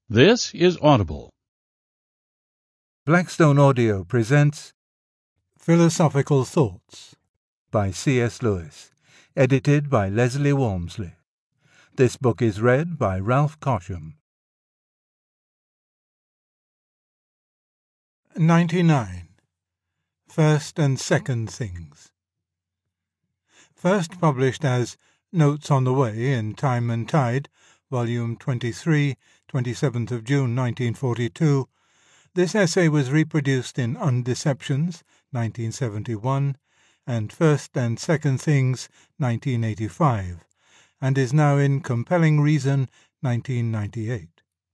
This is Audible. Blackstone Audio presents Philosophical Thoughts by C.S. Lewis, edited by Leslie Walmsley. This book is read by Ralph Cosham. 99. First and Second Things. First published as Notes on the Way in Time and Tide, Volume 23, 27th of June 1942, this essay was reproduced in Undeceptions, 1971, and First and Second Things, 1985, and is now in Compelling Reason, 1998.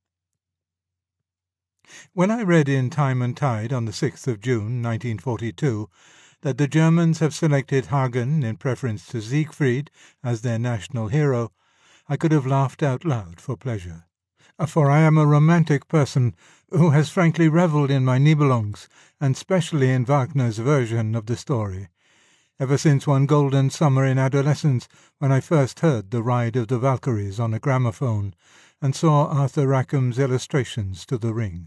When I read in Time and Tide on the 6th of June, 1942, that the Germans have selected Hagen in preference to Siegfried as their national hero, I could have laughed out loud for pleasure. For I am a romantic person who has frankly revelled in my Nibelungs, and specially in Wagner's version of the story, ever since one golden summer in adolescence when I first heard The Ride of the Valkyries on a gramophone and saw Arthur Rackham's illustrations to The Ring.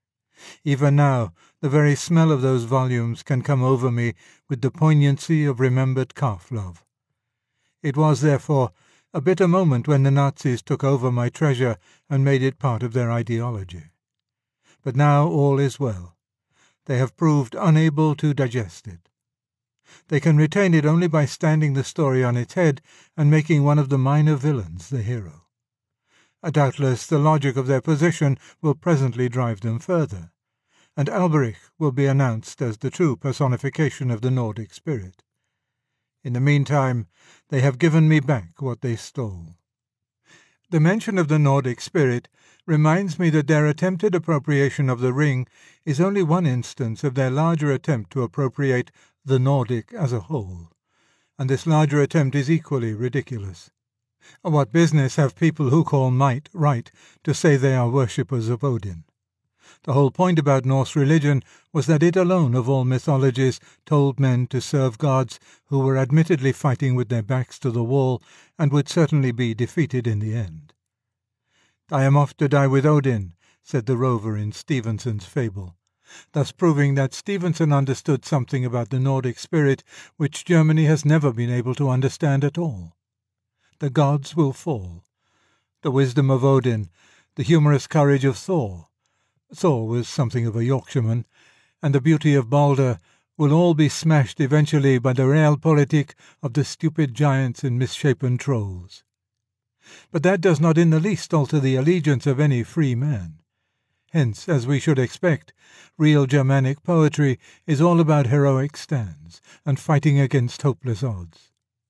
Even now, the very smell of those volumes can come over me with the poignancy of remembered calf-love. It was, therefore, a bitter moment when the Nazis took over my treasure and made it part of their ideology. But now all is well. They have proved unable to digest it. They can retain it only by standing the story on its head and making one of the minor villains the hero. Doubtless the logic of their position will presently drive them further, and Alberich will be announced as the true personification of the Nordic spirit. In the meantime, they have given me back what they stole. The mention of the Nordic spirit reminds me that their attempted appropriation of the ring is only one instance of their larger attempt to appropriate the Nordic as a whole, and this larger attempt is equally ridiculous. What business have people who call might right to say they are worshippers of Odin? The whole point about Norse religion was that it alone of all mythologies told men to serve gods who were admittedly fighting with their backs to the wall and would certainly be defeated in the end. "I am off to die with Odin," said the rover in Stevenson's fable, thus proving that Stevenson understood something about the Nordic spirit which Germany has never been able to understand at all. The gods will fall. The wisdom of Odin, the humorous courage of Thor was something of a Yorkshireman, and the beauty of Balder will all be smashed eventually by the realpolitik of the stupid giants and misshapen trolls. But that does not in the least alter the allegiance of any free man. Hence, as we should expect, real Germanic poetry is all about heroic stands and fighting against hopeless odds.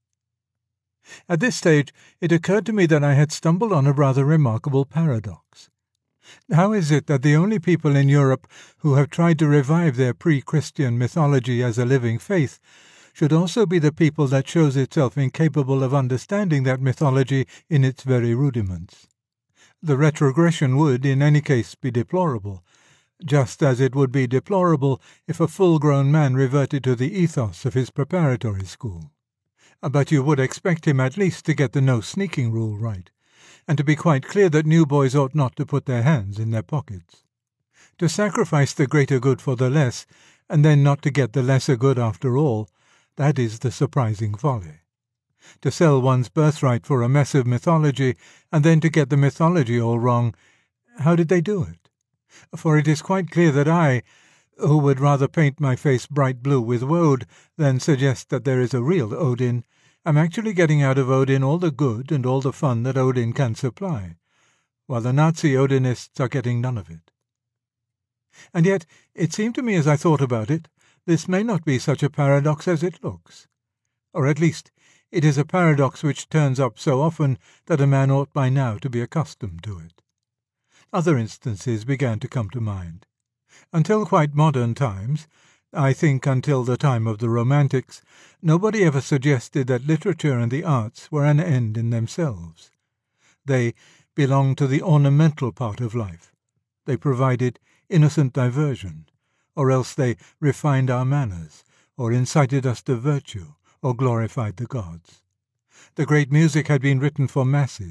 At this stage it occurred to me that I had stumbled on a rather remarkable paradox. How is it that the only people in Europe who have tried to revive their pre-Christian mythology as a living faith should also be the people that shows itself incapable of understanding that mythology in its very rudiments? The retrogression would, in any case, be deplorable, just as it would be deplorable if a full-grown man reverted to the ethos of his preparatory school. But you would expect him at least to get the no-sneaking rule right, and to be quite clear that new boys ought not to put their hands in their pockets. To sacrifice the greater good for the less, and then not to get the lesser good after all, that is the surprising folly. To sell one's birthright for a mess of mythology, and then to get the mythology all wrong, how did they do it? For it is quite clear that I, who would rather paint my face bright blue with woad than suggest that there is a real Odin, am actually getting out of Odin all the good and all the fun that Odin can supply, while the Nazi Odinists are getting none of it. And yet, it seemed to me as I thought about it, this may not be such a paradox as it looks. Or at least, it is a paradox which turns up so often that a man ought by now to be accustomed to it. Other instances began to come to mind. Until quite modern times, I think until the time of the Romantics, nobody ever suggested that literature and the arts were an end in themselves. They belonged to the ornamental part of life. They provided innocent diversion, or else they refined our manners, or incited us to virtue, or glorified the gods. The great music had been written for masses,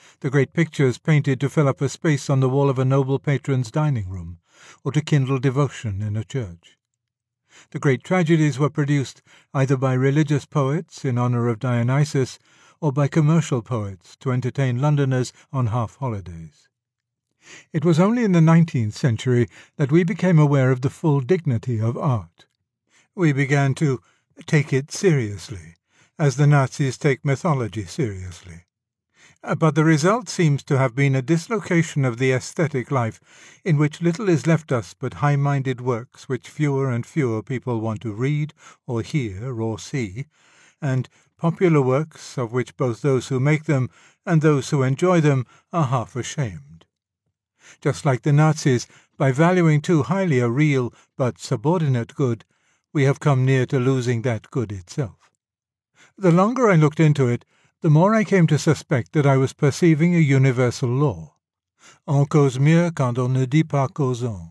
the great pictures painted to fill up a space on the wall of a noble patron's dining room, or to kindle devotion in a church. The great tragedies were produced either by religious poets in honour of Dionysus, or by commercial poets to entertain Londoners on half-holidays. It was only in the 19th century that we became aware of the full dignity of art. We began to take it seriously, as the Nazis take mythology seriously. But the result seems to have been a dislocation of the aesthetic life, in which little is left us but high-minded works which fewer and fewer people want to read or hear or see, and popular works of which both those who make them and those who enjoy them are half ashamed. Just like the Nazis, by valuing too highly a real but subordinate good, we have come near to losing that good itself. The longer I looked into it, the more I came to suspect that I was perceiving a universal law. On cause mieux quand on ne dit pas causons.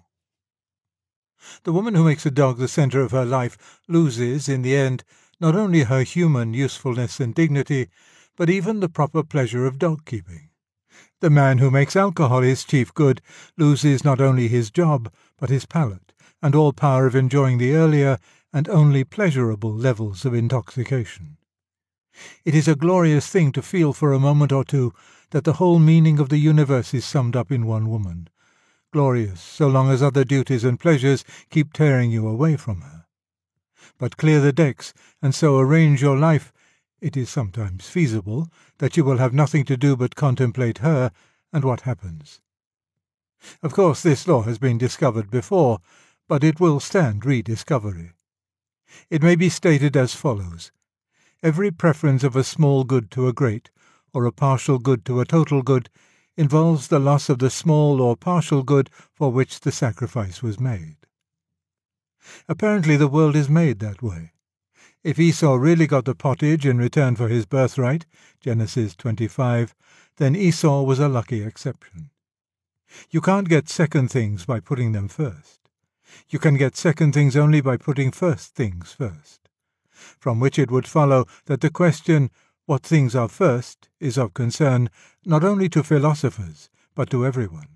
The woman who makes a dog the centre of her life loses, in the end, not only her human usefulness and dignity, but even the proper pleasure of dog-keeping. The man who makes alcohol his chief good loses not only his job, but his palate, and all power of enjoying the earlier and only pleasurable levels of intoxication. It is a glorious thing to feel for a moment or two that the whole meaning of the universe is summed up in one woman. Glorious, so long as other duties and pleasures keep tearing you away from her. But clear the decks, and so arrange your life, it is sometimes feasible, that you will have nothing to do but contemplate her, and what happens? Of course this law has been discovered before, but it will stand rediscovery. It may be stated as follows. Every preference of a small good to a great, or a partial good to a total good, involves the loss of the small or partial good for which the sacrifice was made. Apparently the world is made that way. If Esau really got the pottage in return for his birthright, Genesis 25, then Esau was a lucky exception. You can't get second things by putting them first. You can get second things only by putting first things first. From which it would follow that the question, what things are first, is of concern not only to philosophers, but to everyone.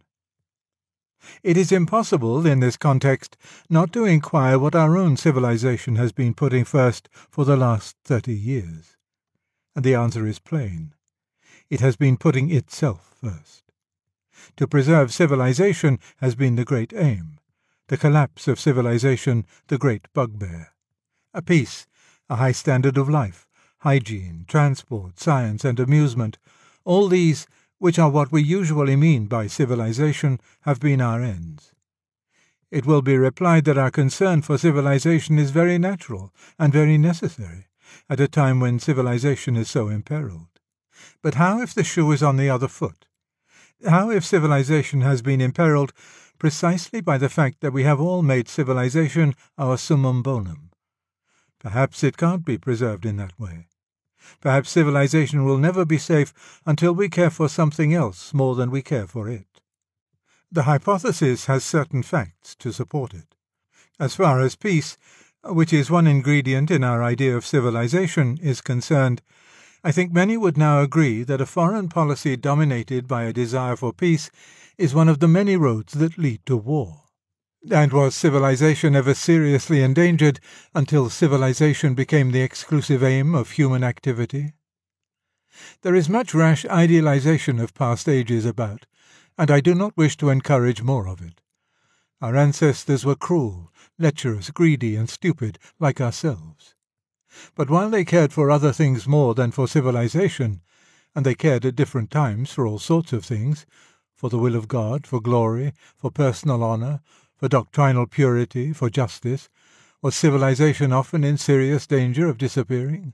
It is impossible, in this context, not to inquire what our own civilization has been putting first for the last 30 years. And the answer is plain. It has been putting itself first. To preserve civilization has been the great aim, the collapse of civilization the great bugbear. A peace, a high standard of life, hygiene, transport, science, and amusement, all these, which are what we usually mean by civilization, have been our ends. It will be replied that our concern for civilization is very natural and very necessary, at a time when civilization is so imperilled. But how if the shoe is on the other foot? How if civilization has been imperilled precisely by the fact that we have all made civilization our summum bonum? Perhaps it can't be preserved in that way. Perhaps civilization will never be safe until we care for something else more than we care for it. The hypothesis has certain facts to support it. As far as peace, which is one ingredient in our idea of civilization, is concerned, I think many would now agree that a foreign policy dominated by a desire for peace is one of the many roads that lead to war. And was civilization ever seriously endangered until civilization became the exclusive aim of human activity? There is much rash idealization of past ages about, and I do not wish to encourage more of it. Our ancestors were cruel, lecherous, greedy, and stupid, like ourselves. But while they cared for other things more than for civilization, and they cared at different times for all sorts of things, for the will of God, for glory, for personal honor, for doctrinal purity, for justice, was civilization often in serious danger of disappearing?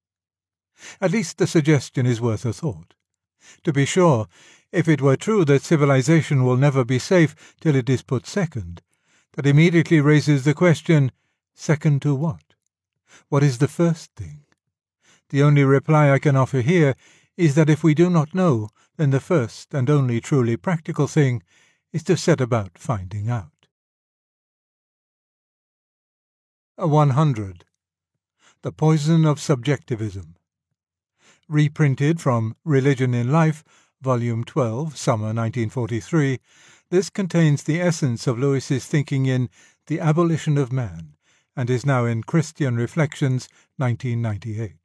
At least the suggestion is worth a thought. To be sure, if it were true that civilization will never be safe till it is put second, that immediately raises the question, second to what? What is the first thing? The only reply I can offer here is that if we do not know, then the first and only truly practical thing is to set about finding out. 100. The Poison of Subjectivism. Reprinted from Religion in Life, Volume 12, Summer 1943, this contains the essence of Lewis's thinking in The Abolition of Man, and is now in Christian Reflections, 1998.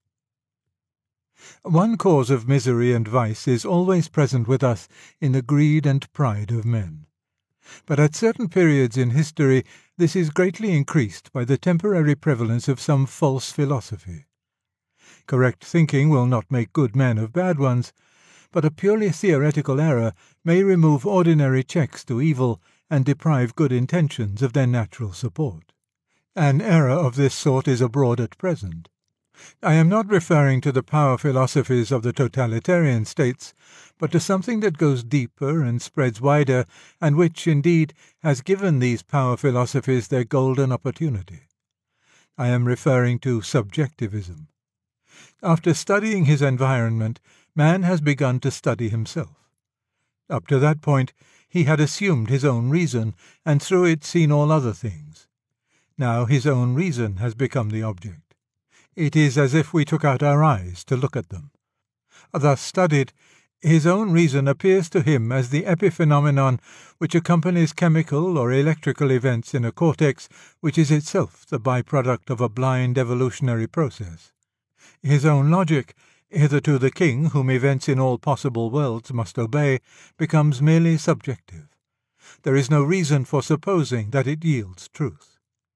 One cause of misery and vice is always present with us in the greed and pride of men. But at certain periods in history this is greatly increased by the temporary prevalence of some false philosophy. Correct thinking will not make good men of bad ones, but a purely theoretical error may remove ordinary checks to evil and deprive good intentions of their natural support. An error of this sort is abroad at present. I am not referring to the power philosophies of the totalitarian states, but to something that goes deeper and spreads wider, and which, indeed, has given these power philosophies their golden opportunity. I am referring to subjectivism. After studying his environment, man has begun to study himself. Up to that point, he had assumed his own reason, and through it seen all other things. Now his own reason has become the object. It is as if we took out our eyes to look at them. Thus studied, his own reason appears to him as the epiphenomenon which accompanies chemical or electrical events in a cortex which is itself the byproduct of a blind evolutionary process. His own logic, hitherto the king whom events in all possible worlds must obey, becomes merely subjective. There is no reason for supposing that it yields truth.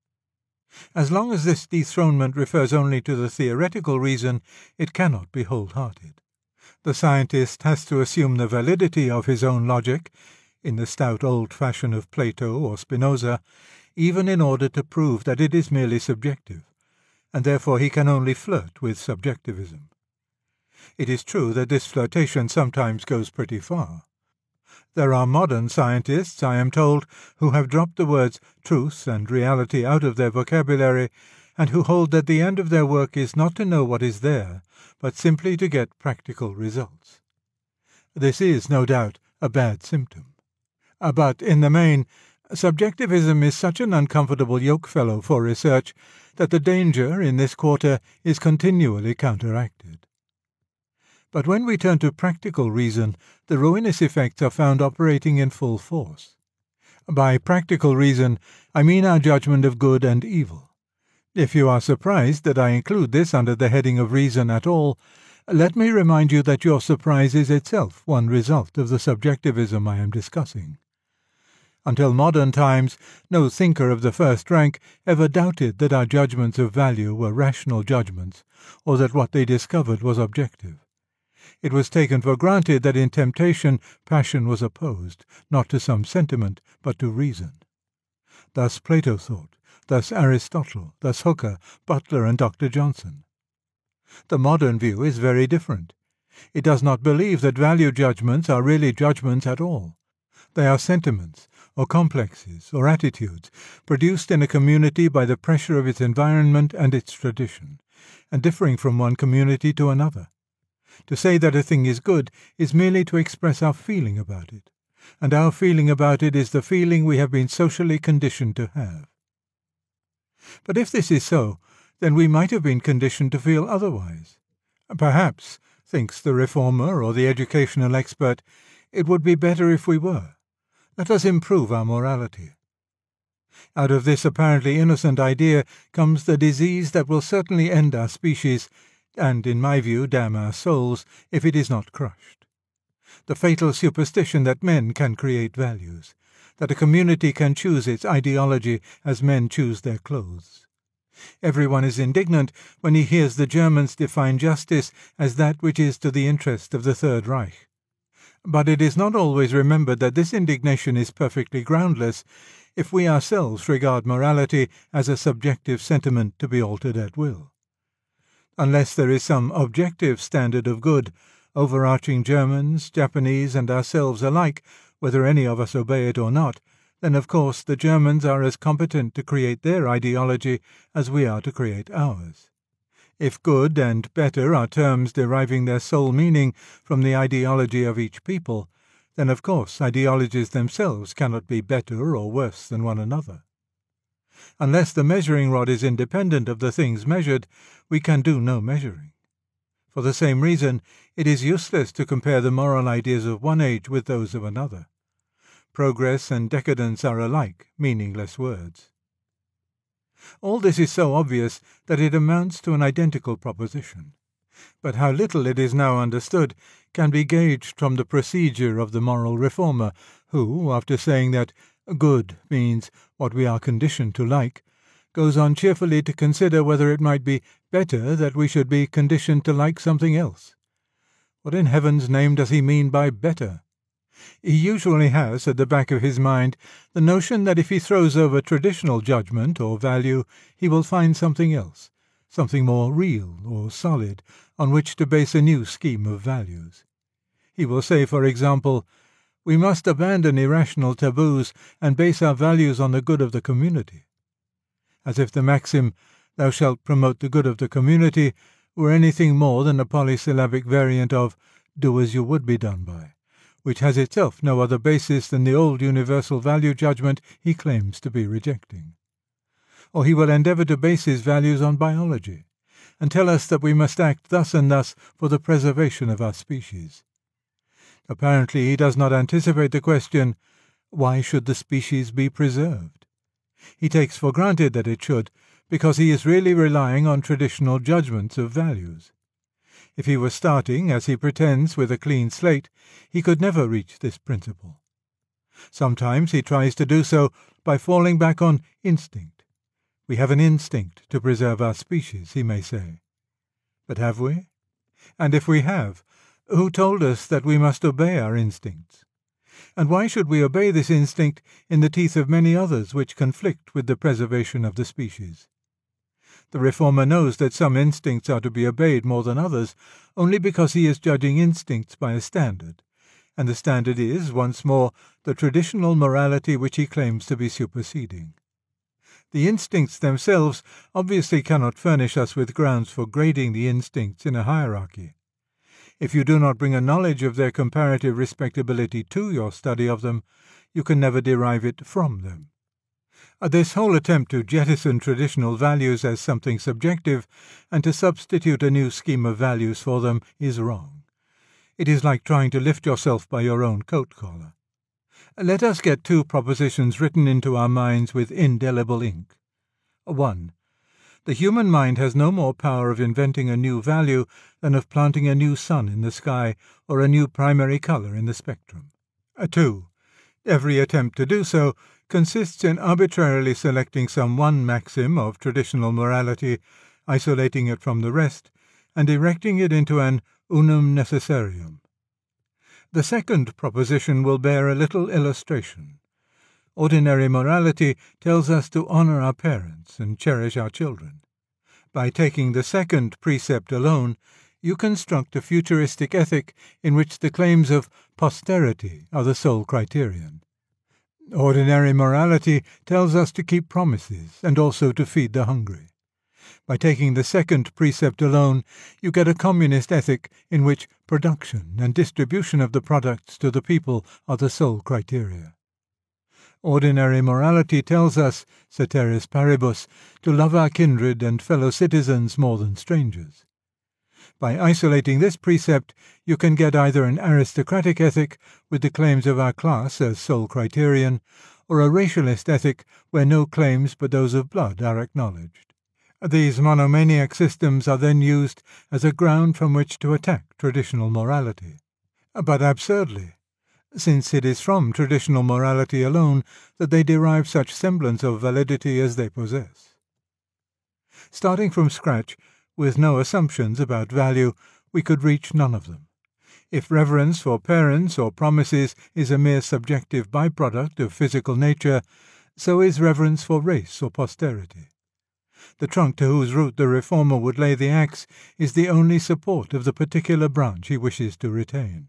As long as this dethronement refers only to the theoretical reason, it cannot be wholehearted. The scientist has to assume the validity of his own logic, in the stout old fashion of Plato or Spinoza, even in order to prove that it is merely subjective, and therefore he can only flirt with subjectivism. It is true that this flirtation sometimes goes pretty far. There are modern scientists, I am told, who have dropped the words truth and reality out of their vocabulary, and who hold that the end of their work is not to know what is there, but simply to get practical results. This is, no doubt, a bad symptom. But, in the main, subjectivism is such an uncomfortable yokefellow for research that the danger in this quarter is continually counteracted. But when we turn to practical reason, the ruinous effects are found operating in full force. By practical reason, I mean our judgment of good and evil. If you are surprised that I include this under the heading of reason at all, let me remind you that your surprise is itself one result of the subjectivism I am discussing. Until modern times, no thinker of the first rank ever doubted that our judgments of value were rational judgments, or that what they discovered was objective. It was taken for granted that in temptation passion was opposed, not to some sentiment, but to reason. Thus Plato thought, thus Aristotle, thus Hooker, Butler, and Dr. Johnson. The modern view is very different. It does not believe that value judgments are really judgments at all. They are sentiments, or complexes, or attitudes, produced in a community by the pressure of its environment and its tradition, and differing from one community to another. To say that a thing is good is merely to express our feeling about it, and our feeling about it is the feeling we have been socially conditioned to have. But if this is so, then we might have been conditioned to feel otherwise. Perhaps, thinks the reformer or the educational expert, it would be better if we were. Let us improve our morality. Out of this apparently innocent idea comes the disease that will certainly end our species, and, in my view, damn our souls, if it is not crushed. The fatal superstition that men can create values, that a community can choose its ideology as men choose their clothes. Everyone is indignant when he hears the Germans define justice as that which is to the interest of the Third Reich. But it is not always remembered that this indignation is perfectly groundless if we ourselves regard morality as a subjective sentiment to be altered at will. Unless there is some objective standard of good, overarching Germans, Japanese, and ourselves alike, whether any of us obey it or not, then of course the Germans are as competent to create their ideology as we are to create ours. If good and better are terms deriving their sole meaning from the ideology of each people, then of course ideologies themselves cannot be better or worse than one another. Unless the measuring rod is independent of the things measured, we can do no measuring. For the same reason, it is useless to compare the moral ideas of one age with those of another. Progress and decadence are alike meaningless words. All this is so obvious that it amounts to an identical proposition. But how little it is now understood can be gauged from the procedure of the moral reformer, who, after saying that good means what we are conditioned to like, goes on cheerfully to consider whether it might be better that we should be conditioned to like something else. What in heaven's name does he mean by better? He usually has at the back of his mind the notion that if he throws over traditional judgment or value, he will find something else, something more real or solid, on which to base a new scheme of values. He will say, for example, we must abandon irrational taboos and base our values on the good of the community. As if the maxim, thou shalt promote the good of the community, were anything more than a polysyllabic variant of do as you would be done by, which has itself no other basis than the old universal value judgment he claims to be rejecting. Or he will endeavour to base his values on biology, and tell us that we must act thus and thus for the preservation of our species. Apparently he does not anticipate the question, why should the species be preserved? He takes for granted that it should, because he is really relying on traditional judgments of values. If he were starting, as he pretends, with a clean slate, he could never reach this principle. Sometimes he tries to do so by falling back on instinct. We have an instinct to preserve our species, he may say. But have we? And if we have, who told us that we must obey our instincts? And why should we obey this instinct in the teeth of many others which conflict with the preservation of the species? The reformer knows that some instincts are to be obeyed more than others only because he is judging instincts by a standard, and the standard is, once more, the traditional morality which he claims to be superseding. The instincts themselves obviously cannot furnish us with grounds for grading the instincts in a hierarchy. If you do not bring a knowledge of their comparative respectability to your study of them, you can never derive it from them. This whole attempt to jettison traditional values as something subjective and to substitute a new scheme of values for them is wrong. It is like trying to lift yourself by your own coat collar. Let us get two propositions written into our minds with indelible ink. 1. The human mind has no more power of inventing a new value than of planting a new sun in the sky or a new primary color in the spectrum. 2. Every attempt to do so consists in arbitrarily selecting some one maxim of traditional morality, isolating it from the rest, and erecting it into an unum necessarium. The second proposition will bear a little illustration. Ordinary morality tells us to honor our parents and cherish our children. By taking the second precept alone, you construct a futuristic ethic in which the claims of posterity are the sole criterion. Ordinary morality tells us to keep promises and also to feed the hungry. By taking the second precept alone, you get a communist ethic in which production and distribution of the products to the people are the sole criteria. Ordinary morality tells us, ceteris paribus, to love our kindred and fellow citizens more than strangers. By isolating this precept, you can get either an aristocratic ethic with the claims of our class as sole criterion, or a racialist ethic where no claims but those of blood are acknowledged. These monomaniac systems are then used as a ground from which to attack traditional morality. But absurdly, since it is from traditional morality alone that they derive such semblance of validity as they possess. Starting from scratch, with no assumptions about value, we could reach none of them. If reverence for parents or promises is a mere subjective byproduct of physical nature, so is reverence for race or posterity. The trunk to whose root the reformer would lay the axe is the only support of the particular branch he wishes to retain.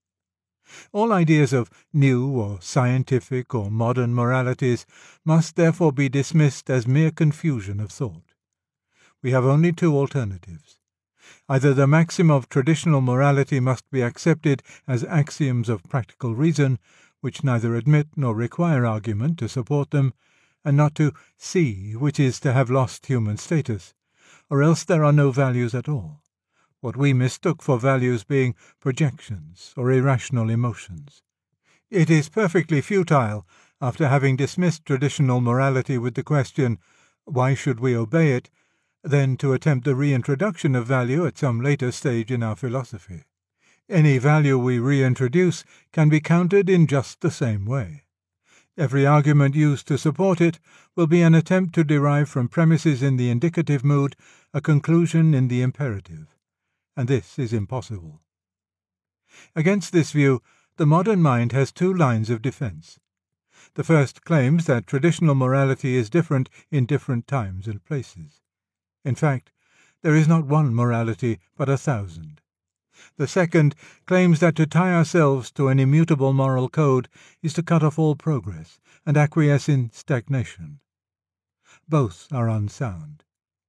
All ideas of new or scientific or modern moralities must therefore be dismissed as mere confusion of thought. We have only two alternatives. Either the maxim of traditional morality must be accepted as axioms of practical reason, which neither admit nor require argument to support them, and not to see which is to have lost human status, or else there are no values at all. what we mistook for values being projections or irrational emotions. It is perfectly futile, after having dismissed traditional morality with the question, why should we obey it, then to attempt the reintroduction of value at some later stage in our philosophy. Any value we reintroduce can be countered in just the same way. Every argument used to support it will be an attempt to derive from premises in the indicative mood a conclusion in the imperative, and this is impossible. Against this view, the modern mind has two lines of defense. The first claims that traditional morality is different in different times and places. In fact, there is not one morality but 1,000. The second claims that to tie ourselves to an immutable moral code is to cut off all progress and acquiesce in stagnation. Both are unsound.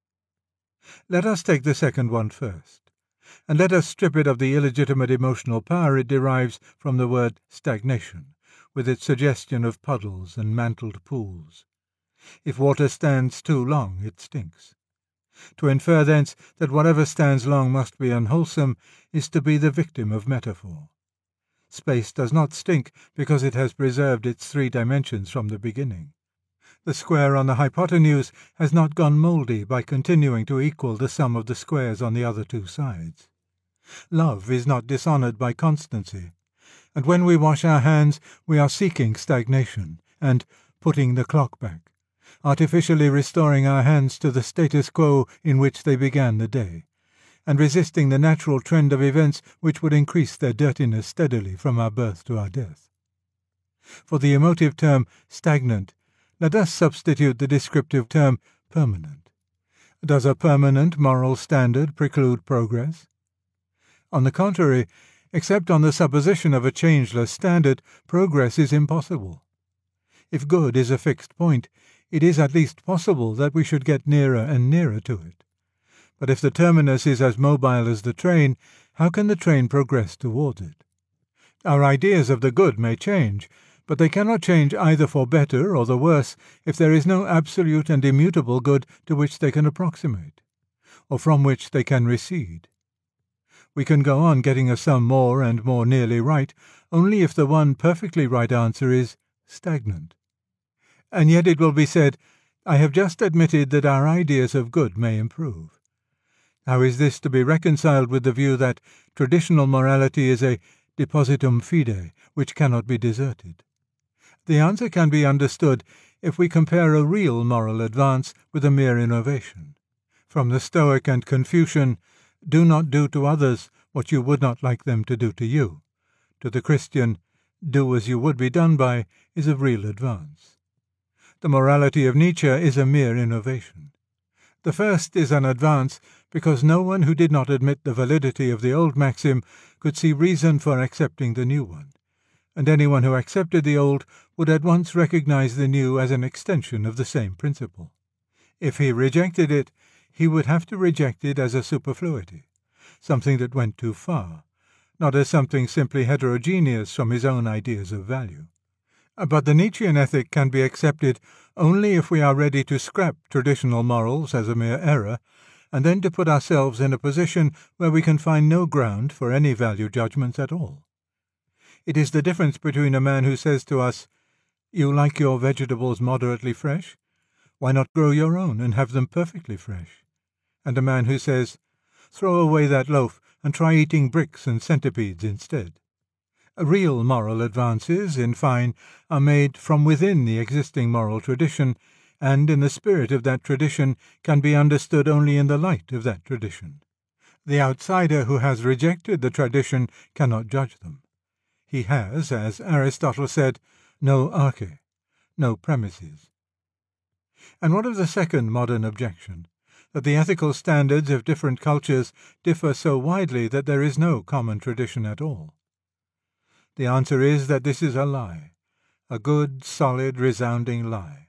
Let us take the second one first, and let us strip it of the illegitimate emotional power it derives from the word stagnation, with its suggestion of puddles and mantled pools. If water stands too long, it stinks. To infer thence that whatever stands long must be unwholesome is to be the victim of metaphor. Space does not stink because it has preserved its 3 dimensions from the beginning. The square on the hypotenuse has not gone mouldy by continuing to equal the sum of the squares on the other 2 sides. Love is not dishonoured by constancy, and when we wash our hands we are seeking stagnation and putting the clock back, artificially restoring our hands to the status quo in which they began the day, and resisting the natural trend of events which would increase their dirtiness steadily from our birth to our death. For the emotive term stagnant, let us substitute the descriptive term permanent. Does a permanent moral standard preclude progress? On the contrary, except on the supposition of a changeless standard, progress is impossible. If good is a fixed point, it is at least possible that we should get nearer and nearer to it. But if the terminus is as mobile as the train, how can the train progress towards it? Our ideas of the good may change, but they cannot change either for better or the worse if there is no absolute and immutable good to which they can approximate, or from which they can recede. We can go on getting a sum more and more nearly right only if the one perfectly right answer is stagnant. And yet it will be said, I have just admitted that our ideas of good may improve. How is this to be reconciled with the view that traditional morality is a depositum fide which cannot be deserted? The answer can be understood if we compare a real moral advance with a mere innovation. From the Stoic and Confucian, do not do to others what you would not like them to do to you, to the Christian, do as you would be done by, is a real advance. The morality of Nietzsche is a mere innovation. The first is an advance because no one who did not admit the validity of the old maxim could see reason for accepting the new one, and anyone who accepted the old would at once recognize the new as an extension of the same principle. If he rejected it, he would have to reject it as a superfluity, something that went too far, not as something simply heterogeneous from his own ideas of value. But the Nietzschean ethic can be accepted only if we are ready to scrap traditional morals as a mere error, and then to put ourselves in a position where we can find no ground for any value judgments at all. It is the difference between a man who says to us, "You like your vegetables moderately fresh? Why not grow your own and have them perfectly fresh?" and a man who says, "Throw away that loaf and try eating bricks and centipedes instead." Real moral advances, in fine, are made from within the existing moral tradition, and in the spirit of that tradition can be understood only in the light of that tradition. The outsider who has rejected the tradition cannot judge them. He has, as Aristotle said, no arche, no premises. And what of the second modern objection, that the ethical standards of different cultures differ so widely that there is no common tradition at all? The answer is that this is a lie, a good, solid, resounding lie.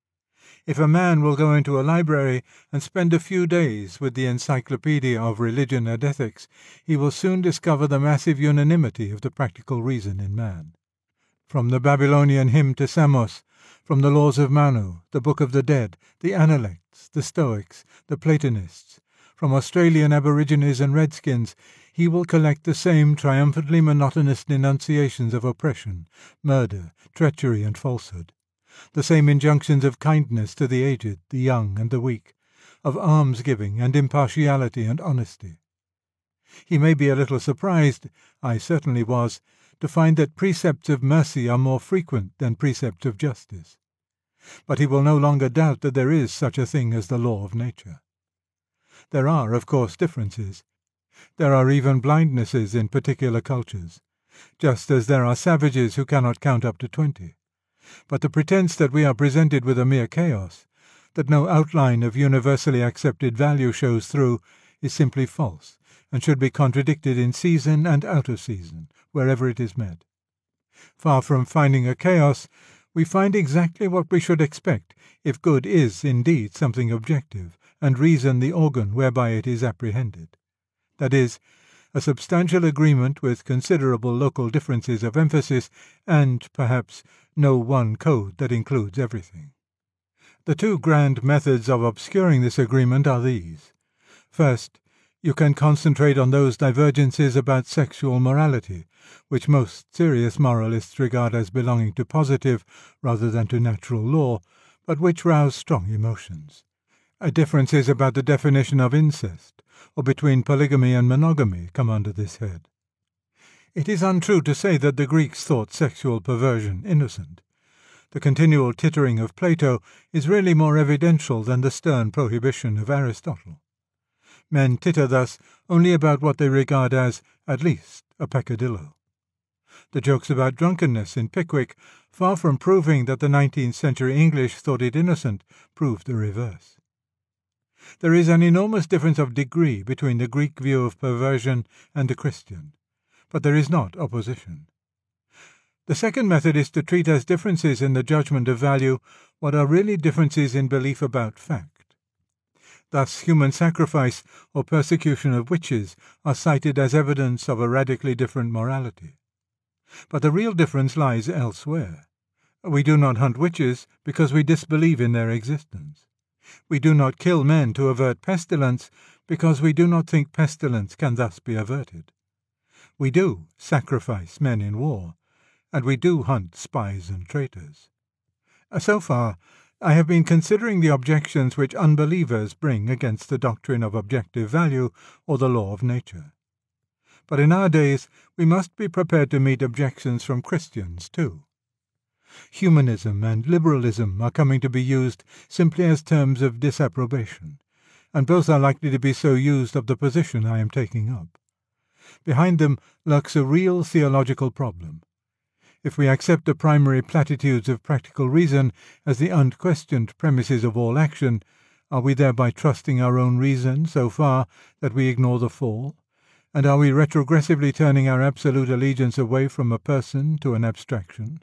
If a man will go into a library and spend a few days with the Encyclopedia of Religion and Ethics, he will soon discover the massive unanimity of the practical reason in man. From the Babylonian hymn to Samos, from the Laws of Manu, the Book of the Dead, the Analects, the Stoics, the Platonists, From Australian Aborigines and Redskins, he will collect the same triumphantly monotonous denunciations of oppression, murder, treachery, and falsehood, the same injunctions of kindness to the aged, the young, and the weak, of almsgiving and impartiality and honesty. He may be a little surprised, I certainly was, to find that precepts of mercy are more frequent than precepts of justice. But he will no longer doubt that there is such a thing as the law of nature. There are, of course, differences. There are even blindnesses in particular cultures, just as there are savages who cannot count up to 20. But the pretense that we are presented with a mere chaos, that no outline of universally accepted value shows through, is simply false, and should be contradicted in season and out of season, wherever it is met. Far from finding a chaos, we find exactly what we should expect if good is indeed something objective, and reason the organ whereby it is apprehended. That is, a substantial agreement with considerable local differences of emphasis, and, perhaps, no one code that includes everything. The two grand methods of obscuring this agreement are these. First, you can concentrate on those divergences about sexual morality, which most serious moralists regard as belonging to positive rather than to natural law, but which rouse strong emotions. Differences about the definition of incest, or between polygamy and monogamy, come under this head. It is untrue to say that the Greeks thought sexual perversion innocent. The continual tittering of Plato is really more evidential than the stern prohibition of Aristotle. Men titter thus only about what they regard as, at least, a peccadillo. The jokes about drunkenness in Pickwick, far from proving that the 19th century English thought it innocent, prove the reverse. There is an enormous difference of degree between the Greek view of perversion and the Christian, but there is not opposition. The second method is to treat as differences in the judgment of value what are really differences in belief about fact. Thus, human sacrifice or persecution of witches are cited as evidence of a radically different morality. But the real difference lies elsewhere. We do not hunt witches because we disbelieve in their existence. We do not kill men to avert pestilence because we do not think pestilence can thus be averted. We do sacrifice men in war, and we do hunt spies and traitors. So far, I have been considering the objections which unbelievers bring against the doctrine of objective value or the law of nature. But in our days we must be prepared to meet objections from Christians too. Humanism and liberalism are coming to be used simply as terms of disapprobation, and both are likely to be so used of the position I am taking up. Behind them lurks a real theological problem. If we accept the primary platitudes of practical reason as the unquestioned premises of all action, are we thereby trusting our own reason so far that we ignore the fall? And are we retrogressively turning our absolute allegiance away from a person to an abstraction?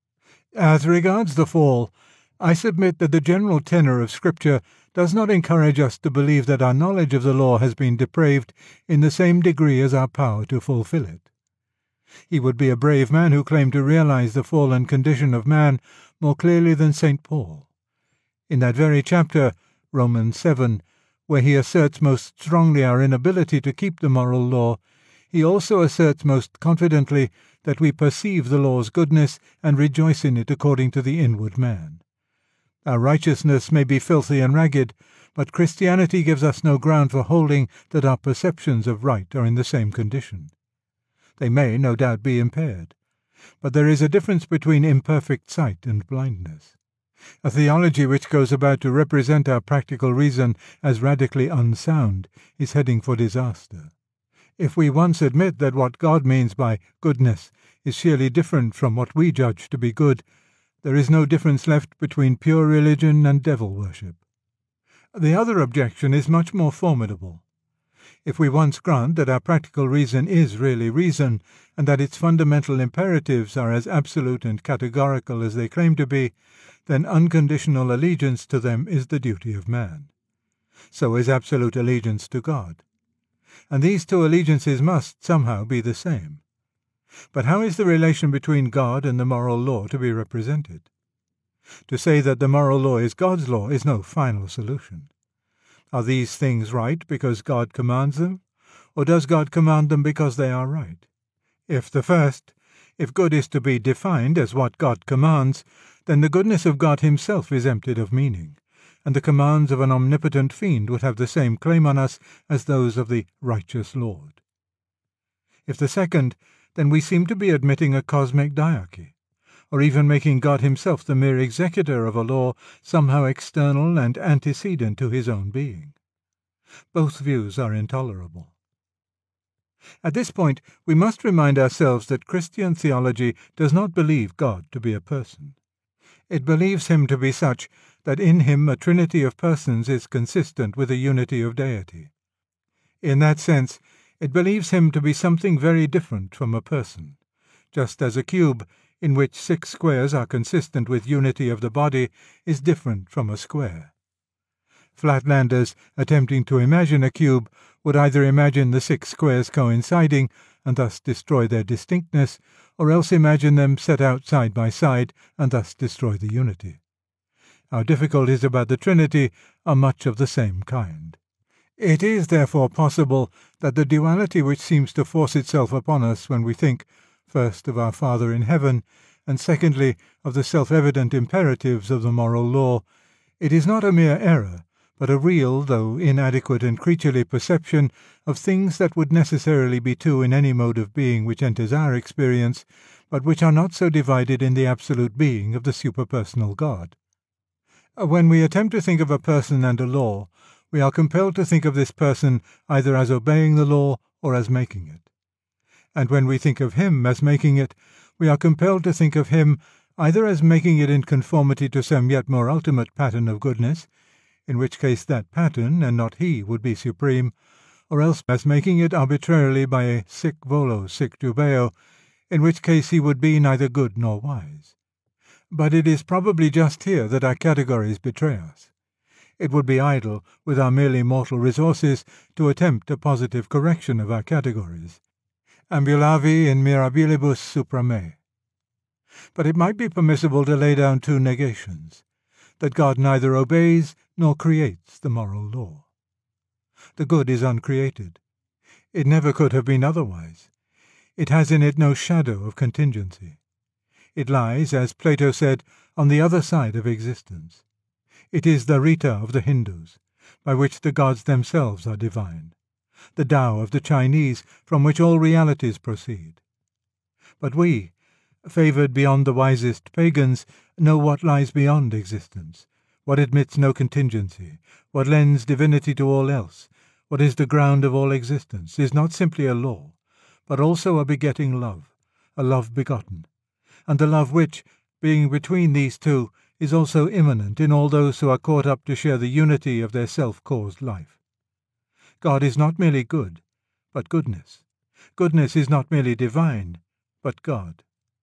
As regards the fall, I submit that the general tenor of Scripture does not encourage us to believe that our knowledge of the law has been depraved in the same degree as our power to fulfill it. He would be a brave man who claimed to realize the fallen condition of man more clearly than St. Paul. In that very chapter, Romans 7, where he asserts most strongly our inability to keep the moral law, he also asserts most confidently that we perceive the law's goodness and rejoice in it according to the inward man. Our righteousness may be filthy and ragged, but Christianity gives us no ground for holding that our perceptions of right are in the same condition. They may, no doubt, be impaired, but there is a difference between imperfect sight and blindness. A theology which goes about to represent our practical reason as radically unsound is heading for disaster. If we once admit that what God means by goodness is sheerly different from what we judge to be good, there is no difference left between pure religion and devil worship. The other objection is much more formidable. If we once grant that our practical reason is really reason, and that its fundamental imperatives are as absolute and categorical as they claim to be, then unconditional allegiance to them is the duty of man. So is absolute allegiance to God. And these two allegiances must somehow be the same. But how is the relation between God and the moral law to be represented? To say that the moral law is God's law is no final solution. Are these things right because God commands them, or does God command them because they are right? If the first, if good is to be defined as what God commands, then the goodness of God himself is emptied of meaning, and the commands of an omnipotent fiend would have the same claim on us as those of the righteous Lord. If the second, then we seem to be admitting a cosmic diarchy, or even making God himself the mere executor of a law somehow external and antecedent to his own being. Both views are intolerable. At this point, we must remind ourselves that Christian theology does not believe God to be a person. It believes him to be such that in him a trinity of persons is consistent with a unity of deity. In that sense, it believes him to be something very different from a person, just as a cube, in which 6 squares are consistent with unity of the body, is different from a square. Flatlanders attempting to imagine a cube would either imagine the 6 squares coinciding and thus destroy their distinctness, or else imagine them set out side by side and thus destroy the unity. Our difficulties about the Trinity are much of the same kind. It is therefore possible that the duality which seems to force itself upon us when we think, first, of our Father in heaven, and secondly, of the self-evident imperatives of the moral law, it is not a mere error, but a real, though inadequate and creaturely perception of things that would necessarily be true in any mode of being which enters our experience, but which are not so divided in the absolute being of the superpersonal God. When we attempt to think of a person and a law, we are compelled to think of this person either as obeying the law or as making it. And when we think of him as making it, we are compelled to think of him either as making it in conformity to some yet more ultimate pattern of goodness, in which case that pattern, and not he, would be supreme, or else as making it arbitrarily by a sic volo sic jubeo, in which case he would be neither good nor wise. But it is probably just here that our categories betray us. It would be idle, with our merely mortal resources, to attempt a positive correction of our categories. Ambulavi in mirabilibus supra me. But it might be permissible to lay down 2 negations, that God neither obeys nor creates the moral law. The good is uncreated. It never could have been otherwise. It has in it no shadow of contingency. It lies, as Plato said, on the other side of existence. It is the Rita of the Hindus, by which the gods themselves are divine, the Tao of the Chinese, from which all realities proceed. But we, favoured beyond the wisest pagans, know what lies beyond existence, what admits no contingency, what lends divinity to all else, what is the ground of all existence, is not simply a law, but also a begetting love, a love begotten, and the love which, being between these two, is also immanent in all those who are caught up to share the unity of their self-caused life. God is not merely good, but goodness. Goodness is not merely divine, but God.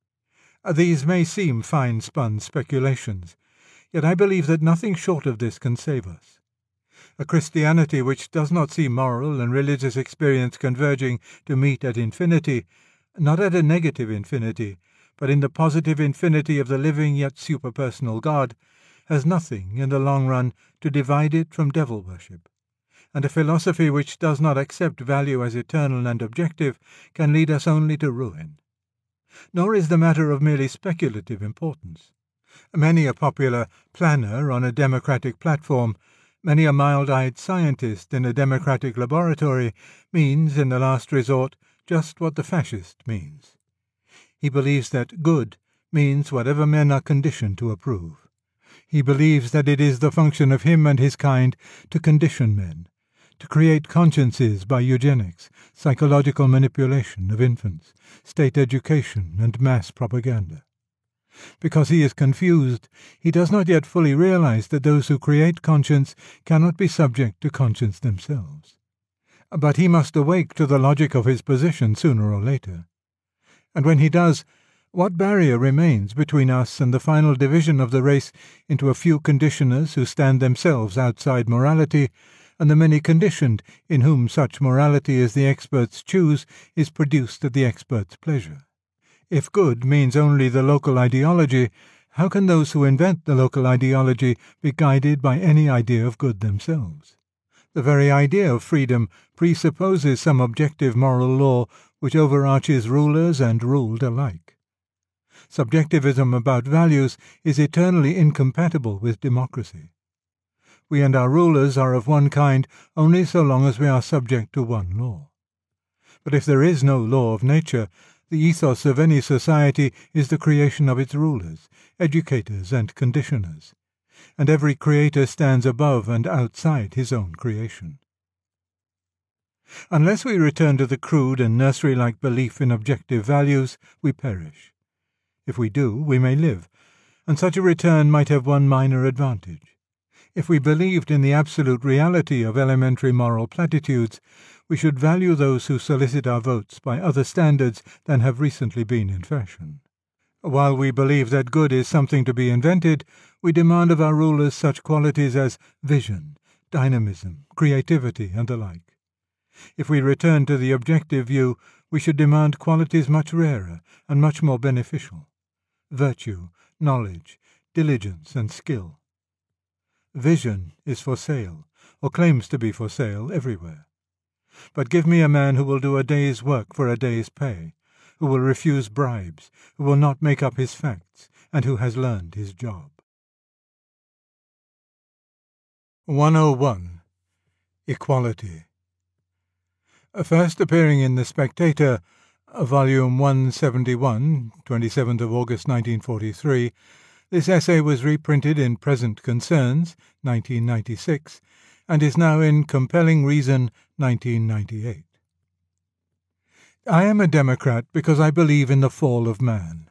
These may seem fine-spun speculations, yet I believe that nothing short of this can save us. A Christianity which does not see moral and religious experience converging to meet at infinity, not at a negative infinity, but in the positive infinity of the living yet superpersonal God, has nothing, in the long run, to divide it from devil worship. And a philosophy which does not accept value as eternal and objective can lead us only to ruin. Nor is the matter of merely speculative importance. Many a popular planner on a democratic platform, many a mild-eyed scientist in a democratic laboratory means, in the last resort, just what the fascist means. He believes that good means whatever men are conditioned to approve. He believes that it is the function of him and his kind to condition men, to create consciences by eugenics, psychological manipulation of infants, state education, and mass propaganda. Because he is confused, he does not yet fully realize that those who create conscience cannot be subject to conscience themselves. But he must awake to the logic of his position sooner or later. And when he does, what barrier remains between us and the final division of the race into a few conditioners who stand themselves outside morality, and the many conditioned in whom such morality as the experts choose is produced at the experts' pleasure? If good means only the local ideology, how can those who invent the local ideology be guided by any idea of good themselves? The very idea of freedom presupposes some objective moral law which overarches rulers and ruled alike. Subjectivism about values is eternally incompatible with democracy. We and our rulers are of one kind only so long as we are subject to one law. But if there is no law of nature, the ethos of any society is the creation of its rulers, educators, and conditioners, and every creator stands above and outside his own creation. Unless we return to the crude and nursery-like belief in objective values, we perish. If we do, we may live, and such a return might have one minor advantage. If we believed in the absolute reality of elementary moral platitudes, we should value those who solicit our votes by other standards than have recently been in fashion. While we believe that good is something to be invented, we demand of our rulers such qualities as vision, dynamism, creativity, and the like. If we return to the objective view, we should demand qualities much rarer and much more beneficial: virtue, knowledge, diligence, and skill. Vision is for sale, or claims to be for sale, everywhere. But give me a man who will do a day's work for a day's pay, who will refuse bribes, who will not make up his facts, and who has learned his job. 101. Equality. First appearing in The Spectator, Volume 171, 27th of August 1943, this essay was reprinted in Present Concerns, 1996, and is now in Compelling Reason, 1998. I am a Democrat because I believe in the fall of man.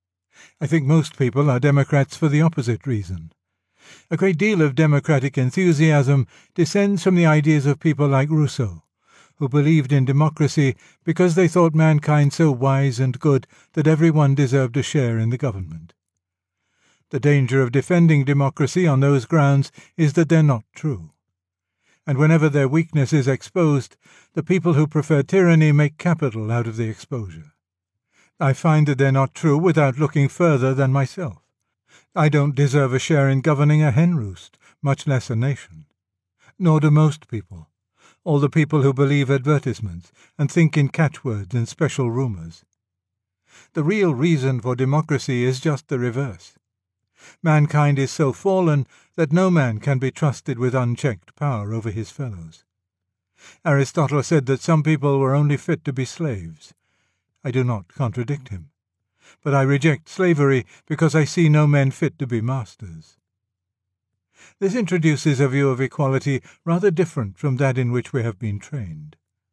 I think most people are Democrats for the opposite reason. A great deal of democratic enthusiasm descends from the ideas of people like Rousseau, who believed in democracy because they thought mankind so wise and good that everyone deserved a share in the government. The danger of defending democracy on those grounds is that they're not true. And whenever their weakness is exposed, the people who prefer tyranny make capital out of the exposure. I find that they're not true without looking further than myself. I don't deserve a share in governing a hen roost, much less a nation. Nor do most people. All the people who believe advertisements and think in catchwords and special rumors. The real reason for democracy is just the reverse. Mankind is so fallen that no man can be trusted with unchecked power over his fellows. Aristotle said that some people were only fit to be slaves. I do not contradict him, but I reject slavery because I see no men fit to be masters. This introduces a view of equality rather different from that in which we have been trained.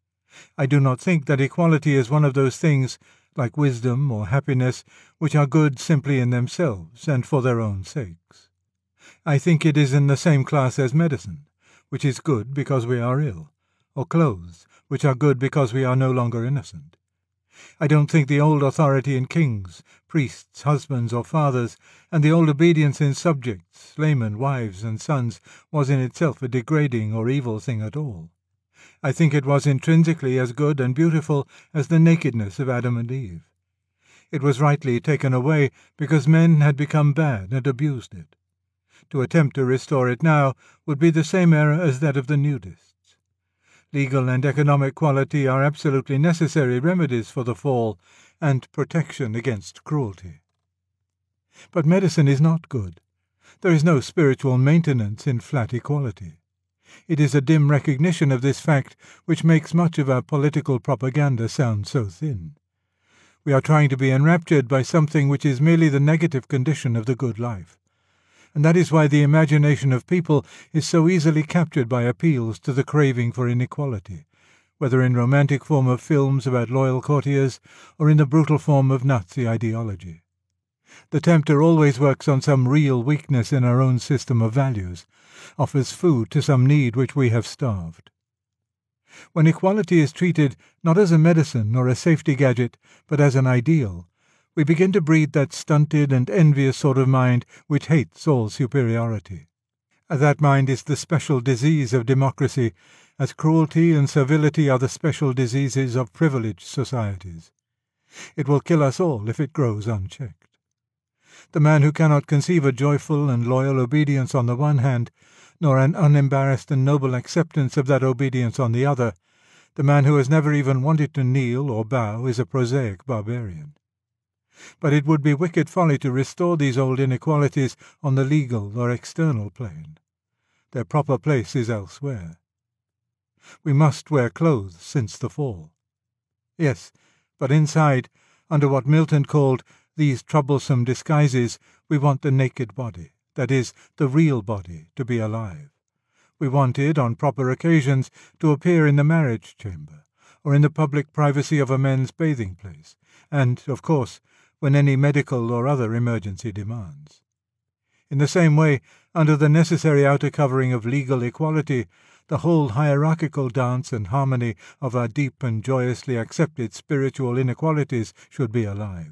I do not think that equality is one of those things, like wisdom or happiness, which are good simply in themselves and for their own sakes. I think it is in the same class as medicine, which is good because we are ill, or clothes, which are good because we are no longer innocent. I don't think the old authority in kings, priests, husbands, or fathers, and the old obedience in subjects, laymen, wives, and sons, was in itself a degrading or evil thing at all. I think it was intrinsically as good and beautiful as the nakedness of Adam and Eve. It was rightly taken away because men had become bad and abused it. To attempt to restore it now would be the same error as that of the nudists. Legal and economic equality are absolutely necessary remedies for the fall and protection against cruelty. But medicine is not good. There is no spiritual maintenance in flat equality. It is a dim recognition of this fact which makes much of our political propaganda sound so thin. We are trying to be enraptured by something which is merely the negative condition of the good life. And that is why the imagination of people is so easily captured by appeals to the craving for inequality, whether in romantic form of films about loyal courtiers or in the brutal form of Nazi ideology. The tempter always works on some real weakness in our own system of values, offers food to some need which we have starved. When equality is treated not as a medicine or a safety gadget, but as an ideal, we begin to breed that stunted and envious sort of mind which hates all superiority. That mind is the special disease of democracy, as cruelty and servility are the special diseases of privileged societies. It will kill us all if it grows unchecked. The man who cannot conceive a joyful and loyal obedience on the one hand, nor an unembarrassed and noble acceptance of that obedience on the other. The man who has never even wanted to kneel or bow is a prosaic barbarian. But it would be wicked folly to restore these old inequalities on the legal or external plane. Their proper place is elsewhere. We must wear clothes since the fall. Yes, but inside, under what Milton called these troublesome disguises, we want the naked body, that is, the real body, to be alive. We want it, on proper occasions, to appear in the marriage chamber, or in the public privacy of a men's bathing place, and, of course, when any medical or other emergency demands. In the same way, under the necessary outer covering of legal equality, the whole hierarchical dance and harmony of our deep and joyously accepted spiritual inequalities should be alive.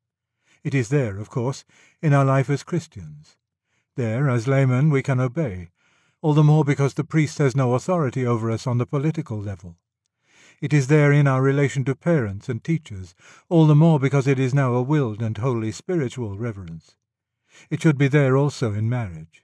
It is there, of course, in our life as Christians. There, as laymen, we can obey, all the more because the priest has no authority over us on the political level. It is there in our relation to parents and teachers, all the more because it is now a willed and wholly spiritual reverence. It should be there also in marriage.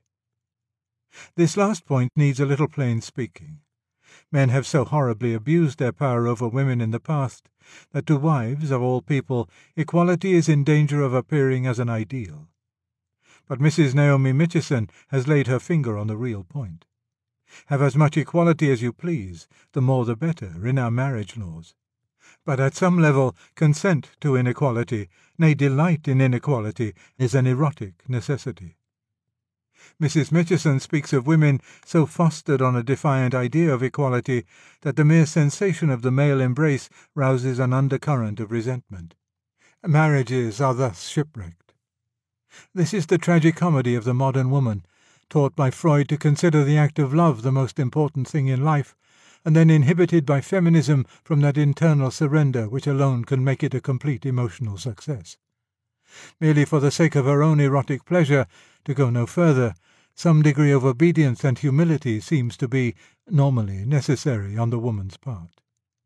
This last point needs a little plain speaking. Men have so horribly abused their power over women in the past that to wives, of all people, equality is in danger of appearing as an ideal. But Mrs. Naomi Mitchison has laid her finger on the real point. Have as much equality as you please, the more the better, in our marriage laws. But at some level, consent to inequality, nay, delight in inequality, is an erotic necessity. Mrs. Mitchison speaks of women so fostered on a defiant idea of equality that the mere sensation of the male embrace rouses an undercurrent of resentment. Marriages are thus shipwrecked. This is the tragicomedy of the modern woman, taught by Freud to consider the act of love the most important thing in life, and then inhibited by feminism from that internal surrender which alone can make it a complete emotional success. Merely for the sake of her own erotic pleasure, to go no further, some degree of obedience and humility seems to be, normally, necessary on the woman's part.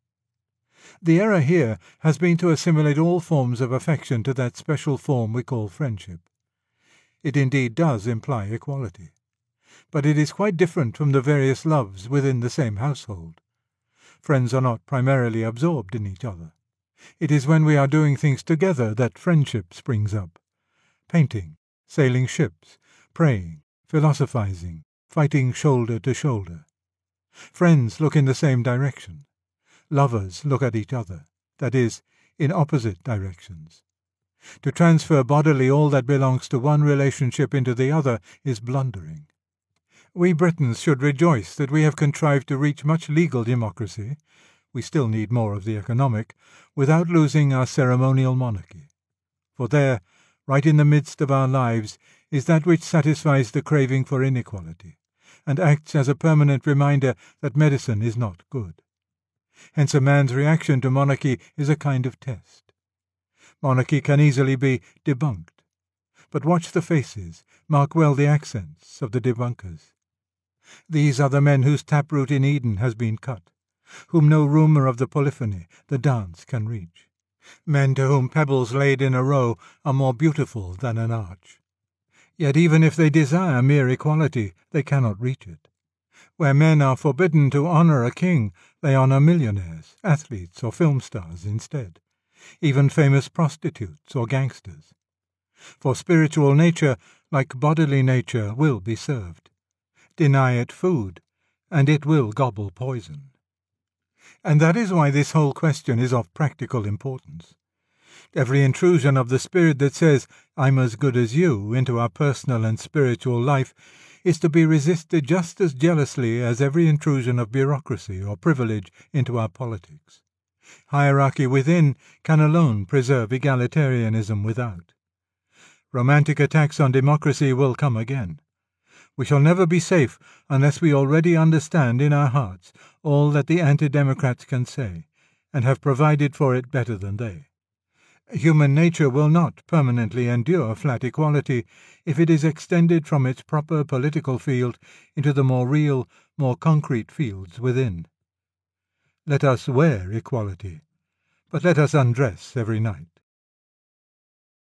The error here has been to assimilate all forms of affection to that special form we call friendship. It indeed does imply equality, but it is quite different from the various loves within the same household. Friends are not primarily absorbed in each other. It is when we are doing things together that friendship springs up. Painting, sailing ships, praying, philosophizing, fighting shoulder to shoulder. Friends look in the same direction. Lovers look at each other, that is, in opposite directions. To transfer bodily all that belongs to one relationship into the other is blundering. We Britons should rejoice that we have contrived to reach much legal democracy, we still need more of the economic, without losing our ceremonial monarchy. For there, right in the midst of our lives, is that which satisfies the craving for inequality, and acts as a permanent reminder that medicine is not good. Hence a man's reaction to monarchy is a kind of test. Monarchy can easily be debunked, but watch the faces, mark well the accents of the debunkers. These are the men whose taproot in Eden has been cut, whom no rumour of the polyphony, the dance, can reach. Men to whom pebbles laid in a row are more beautiful than an arch. Yet even if they desire mere equality, they cannot reach it. Where men are forbidden to honour a king, they honour millionaires, athletes, or film stars instead, even famous prostitutes or gangsters. For spiritual nature, like bodily nature, will be served. Deny it food, and it will gobble poison. And that is why this whole question is of practical importance. Every intrusion of the spirit that says, "I'm as good as you," into our personal and spiritual life is to be resisted just as jealously as every intrusion of bureaucracy or privilege into our politics. Hierarchy within can alone preserve egalitarianism without. Romantic attacks on democracy will come again. We shall never be safe unless we already understand in our hearts all that the anti-democrats can say, and have provided for it better than they. Human nature will not permanently endure flat equality if it is extended from its proper political field into the more real, more concrete fields within. Let us wear equality, but let us undress every night.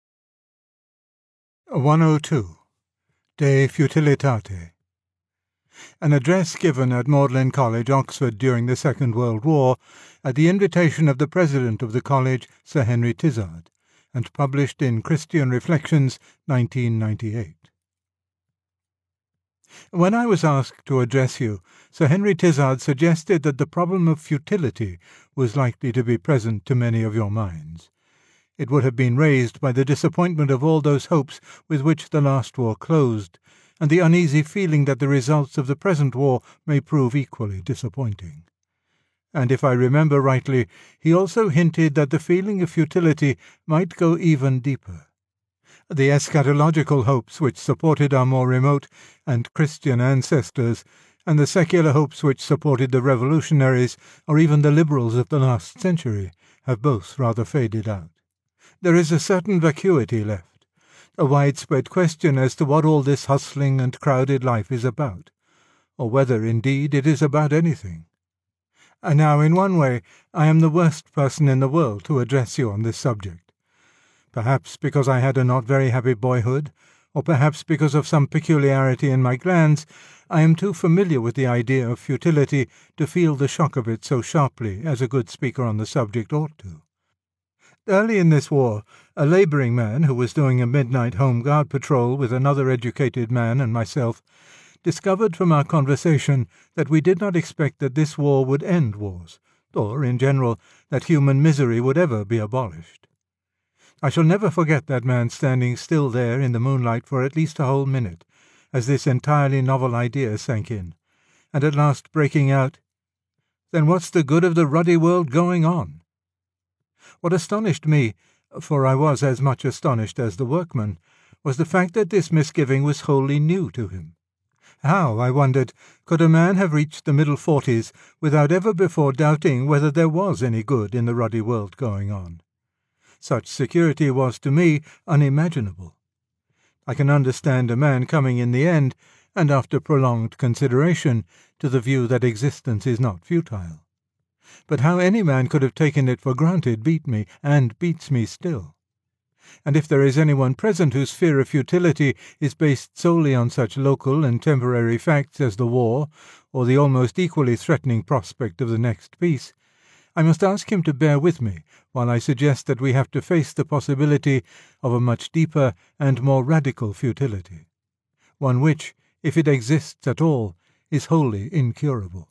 102. De Futilitate. An address given at Magdalen College, Oxford, during the Second World War, at the invitation of the president of the college, Sir Henry Tizard, and published in Christian Reflections, 1998. When I was asked to address you, Sir Henry Tizard suggested that the problem of futility was likely to be present to many of your minds. It would have been raised by the disappointment of all those hopes with which the last war closed, and the uneasy feeling that the results of the present war may prove equally disappointing. And if I remember rightly, he also hinted that the feeling of futility might go even deeper. The eschatological hopes which supported our more remote and Christian ancestors, and the secular hopes which supported the revolutionaries or even the liberals of the last century, have both rather faded out. There is a certain vacuity left, a widespread question as to what all this hustling and crowded life is about, or whether, indeed, it is about anything. And now, in one way, I am the worst person in the world to address you on this subject. Perhaps because I had a not very happy boyhood, or perhaps because of some peculiarity in my glands, I am too familiar with the idea of futility to feel the shock of it so sharply as a good speaker on the subject ought to. Early in this war, a labouring man who was doing a midnight home guard patrol with another educated man and myself discovered from our conversation that we did not expect that this war would end wars, or, in general, that human misery would ever be abolished. I shall never forget that man standing still there in the moonlight for at least a whole minute, as this entirely novel idea sank in, and at last breaking out, "Then what's the good of the ruddy world going on?" What astonished me, for I was as much astonished as the workman, was the fact that this misgiving was wholly new to him. How, I wondered, could a man have reached the middle 40s without ever before doubting whether there was any good in the ruddy world going on? Such security was to me unimaginable. I can understand a man coming in the end, and after prolonged consideration, to the view that existence is not futile. But how any man could have taken it for granted beat me, and beats me still. And if there is anyone present whose fear of futility is based solely on such local and temporary facts as the war, or the almost equally threatening prospect of the next peace, I must ask him to bear with me while I suggest that we have to face the possibility of a much deeper and more radical futility, one which, if it exists at all, is wholly incurable.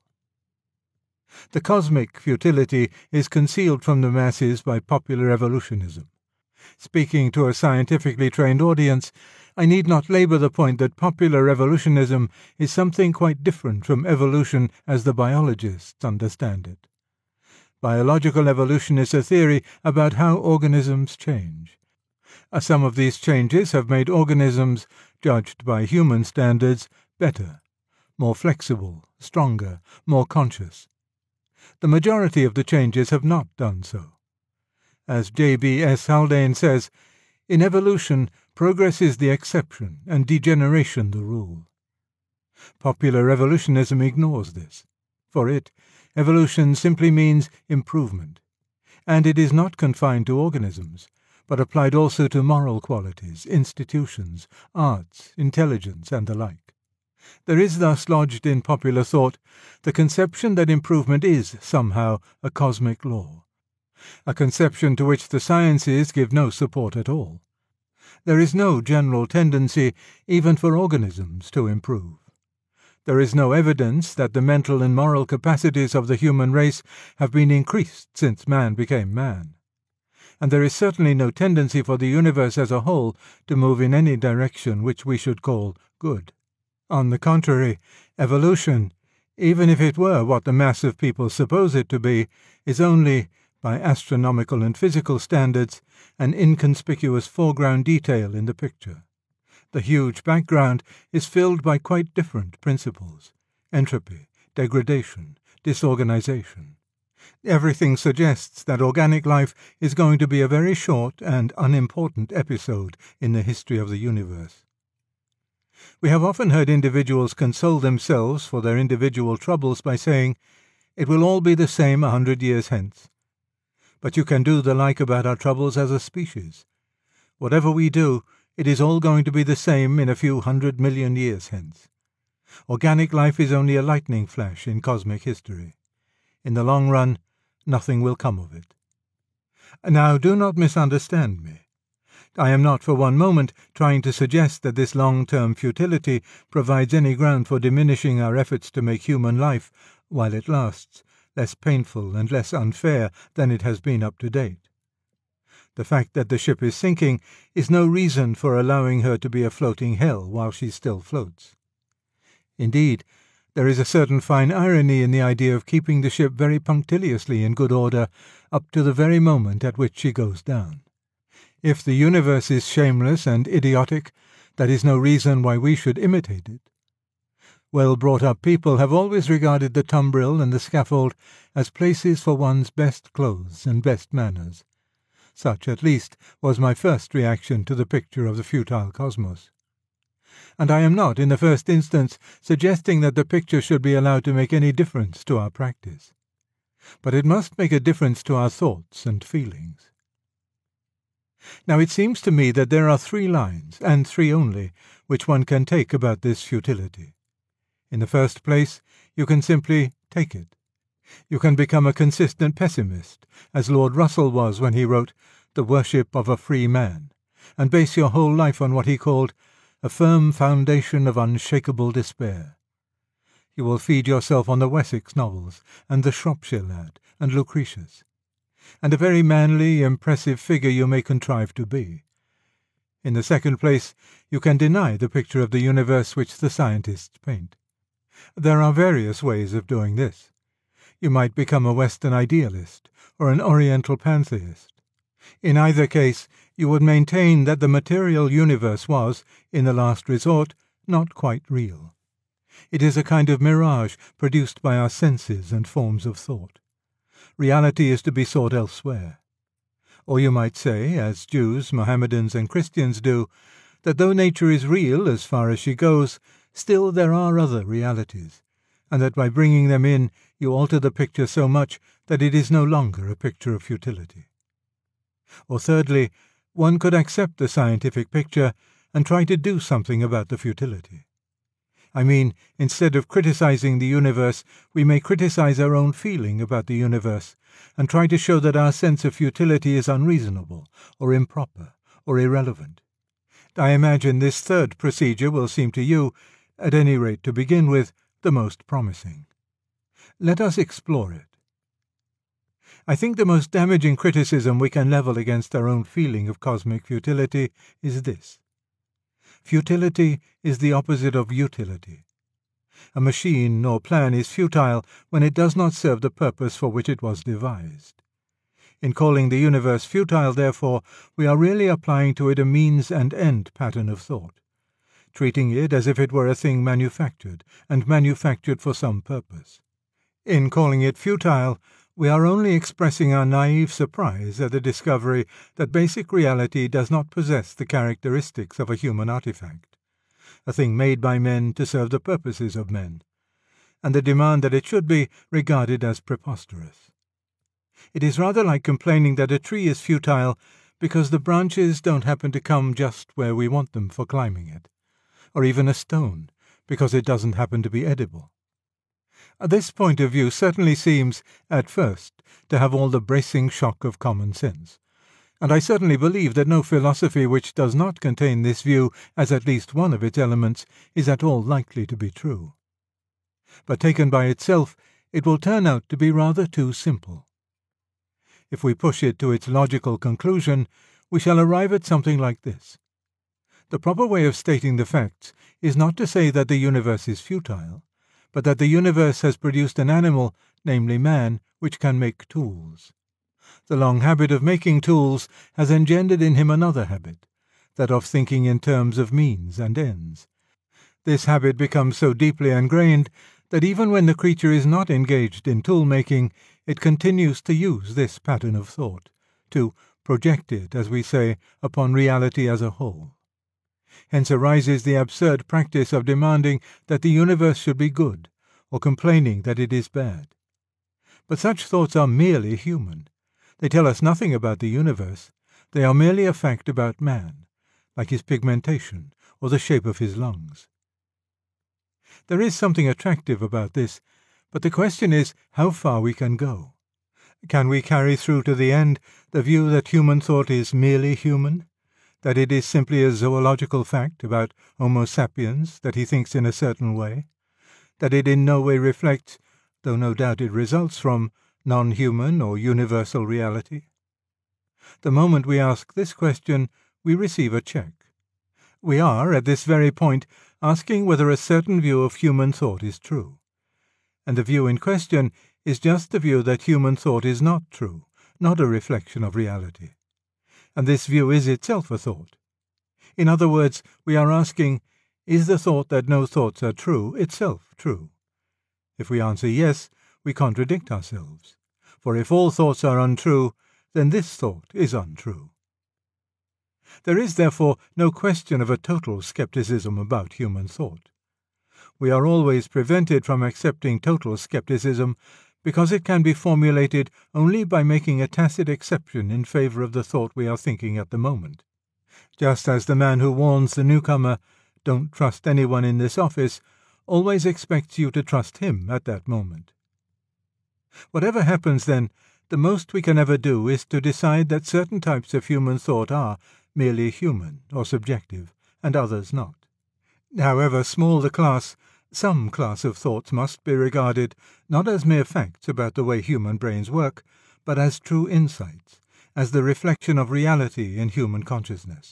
The cosmic futility is concealed from the masses by popular evolutionism. Speaking to a scientifically trained audience, I need not labour the point that popular evolutionism is something quite different from evolution as the biologists understand it. Biological evolution is a theory about how organisms change. Some of these changes have made organisms, judged by human standards, better, more flexible, stronger, more conscious. The majority of the changes have not done so. As J.B.S. Haldane says, in evolution, progress is the exception and degeneration the rule. Popular evolutionism ignores this. For it, evolution simply means improvement, and it is not confined to organisms, but applied also to moral qualities, institutions, arts, intelligence, and the like. There is thus lodged in popular thought the conception that improvement is, somehow, a cosmic law, a conception to which the sciences give no support at all. There is no general tendency, even for organisms, to improve. There is no evidence that the mental and moral capacities of the human race have been increased since man became man. And there is certainly no tendency for the universe as a whole to move in any direction which we should call good. On the contrary, evolution, even if it were what the mass of people suppose it to be, is only, by astronomical and physical standards, an inconspicuous foreground detail in the picture. The huge background is filled by quite different principles: entropy, degradation, disorganization. Everything suggests that organic life is going to be a very short and unimportant episode in the history of the universe. We have often heard individuals console themselves for their individual troubles by saying, "It will all be the same 100 years hence." But you can do the like about our troubles as a species. Whatever we do, it is all going to be the same in a few 100 million years hence. Organic life is only a lightning flash in cosmic history. In the long run, nothing will come of it. Now, do not misunderstand me. I am not for one moment trying to suggest that this long-term futility provides any ground for diminishing our efforts to make human life, while it lasts, less painful and less unfair than it has been up to date. The fact that the ship is sinking is no reason for allowing her to be a floating hell while she still floats. Indeed, there is a certain fine irony in the idea of keeping the ship very punctiliously in good order up to the very moment at which she goes down. If the universe is shameless and idiotic, that is no reason why we should imitate it. Well-brought-up people have always regarded the tumbril and the scaffold as places for one's best clothes and best manners. Such, at least, was my first reaction to the picture of the futile cosmos. And I am not, in the first instance, suggesting that the picture should be allowed to make any difference to our practice. But it must make a difference to our thoughts and feelings. Now it seems to me that there are 3 lines, and 3 only, which one can take about this futility. In the first place, you can simply take it. You can become a consistent pessimist, as Lord Russell was when he wrote The Worship of a Free Man, and base your whole life on what he called a firm foundation of unshakable despair. You will feed yourself on the Wessex novels, and The Shropshire Lad, and Lucretius. And a very manly, impressive figure you may contrive to be. In the second place, you can deny the picture of the universe which the scientists paint. There are various ways of doing this. You might become a Western idealist, or an Oriental pantheist. In either case, you would maintain that the material universe was, in the last resort, not quite real. It is a kind of mirage produced by our senses and forms of thought. Reality is to be sought elsewhere. Or you might say, as Jews, Mohammedans, and Christians do, that though nature is real as far as she goes, still there are other realities, and that by bringing them in you alter the picture so much that it is no longer a picture of futility. Or thirdly, one could accept the scientific picture and try to do something about the futility. I mean, instead of criticizing the universe, we may criticize our own feeling about the universe and try to show that our sense of futility is unreasonable, or improper, or irrelevant. I imagine this third procedure will seem to you, at any rate to begin with, the most promising. Let us explore it. I think the most damaging criticism we can level against our own feeling of cosmic futility is this. Futility is the opposite of utility. A machine or plan is futile when it does not serve the purpose for which it was devised. In calling the universe futile, therefore, we are really applying to it a means and end pattern of thought, treating it as if it were a thing manufactured, and manufactured for some purpose. In calling it futile, we are only expressing our naive surprise at the discovery that basic reality does not possess the characteristics of a human artifact, a thing made by men to serve the purposes of men, and the demand that it should be regarded as preposterous. It is rather like complaining that a tree is futile because the branches don't happen to come just where we want them for climbing it, or even a stone because it doesn't happen to be edible. This point of view certainly seems, at first, to have all the bracing shock of common sense, and I certainly believe that no philosophy which does not contain this view as at least one of its elements is at all likely to be true. But taken by itself, it will turn out to be rather too simple. If we push it to its logical conclusion, we shall arrive at something like this. The proper way of stating the facts is not to say that the universe is futile, but that the universe has produced an animal, namely man, which can make tools. The long habit of making tools has engendered in him another habit, that of thinking in terms of means and ends. This habit becomes so deeply ingrained that even when the creature is not engaged in tool-making, it continues to use this pattern of thought, to project it, as we say, upon reality as a whole. Hence arises the absurd practice of demanding that the universe should be good, or complaining that it is bad. But such thoughts are merely human. They tell us nothing about the universe. They are merely a fact about man, like his pigmentation or the shape of his lungs. There is something attractive about this, but the question is how far we can go. Can we carry through to the end the view that human thought is merely human, that it is simply a zoological fact about Homo sapiens that he thinks in a certain way, that it in no way reflects, though no doubt it results from, non-human or universal reality? The moment we ask this question, we receive a check. We are, at this very point, asking whether a certain view of human thought is true. And the view in question is just the view that human thought is not true, not a reflection of reality. And this view is itself a thought. In other words, we are asking, is the thought that no thoughts are true itself true? If we answer yes, we contradict ourselves. For if all thoughts are untrue, then this thought is untrue. There is, therefore, no question of a total skepticism about human thought. We are always prevented from accepting total skepticism because it can be formulated only by making a tacit exception in favor of the thought we are thinking at the moment. Just as the man who warns the newcomer, "Don't trust anyone in this office," always expects you to trust him at that moment. Whatever happens, then, the most we can ever do is to decide that certain types of human thought are merely human or subjective, and others not. However small the class, some class of thoughts must be regarded not as mere facts about the way human brains work, but as true insights, as the reflection of reality in human consciousness.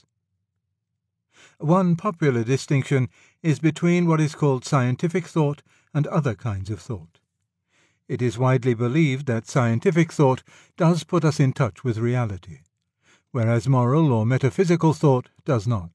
One popular distinction is between what is called scientific thought and other kinds of thought. It is widely believed that scientific thought does put us in touch with reality, whereas moral or metaphysical thought does not.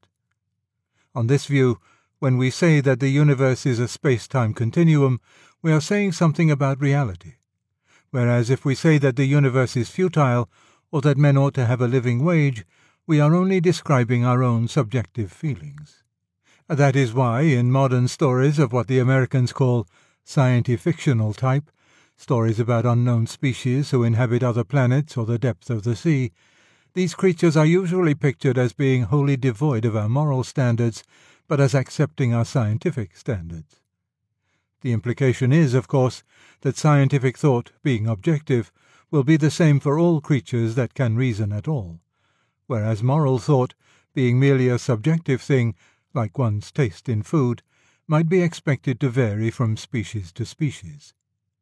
On this view, when we say that the universe is a space-time continuum, we are saying something about reality, whereas if we say that the universe is futile, or that men ought to have a living wage, we are only describing our own subjective feelings. That is why, in modern stories of what the Americans call science-fictional type, stories about unknown species who inhabit other planets or the depth of the sea, these creatures are usually pictured as being wholly devoid of our moral standards, but as accepting our scientific standards. The implication is, of course, that scientific thought, being objective, will be the same for all creatures that can reason at all, whereas moral thought, being merely a subjective thing, like one's taste in food, might be expected to vary from species to species.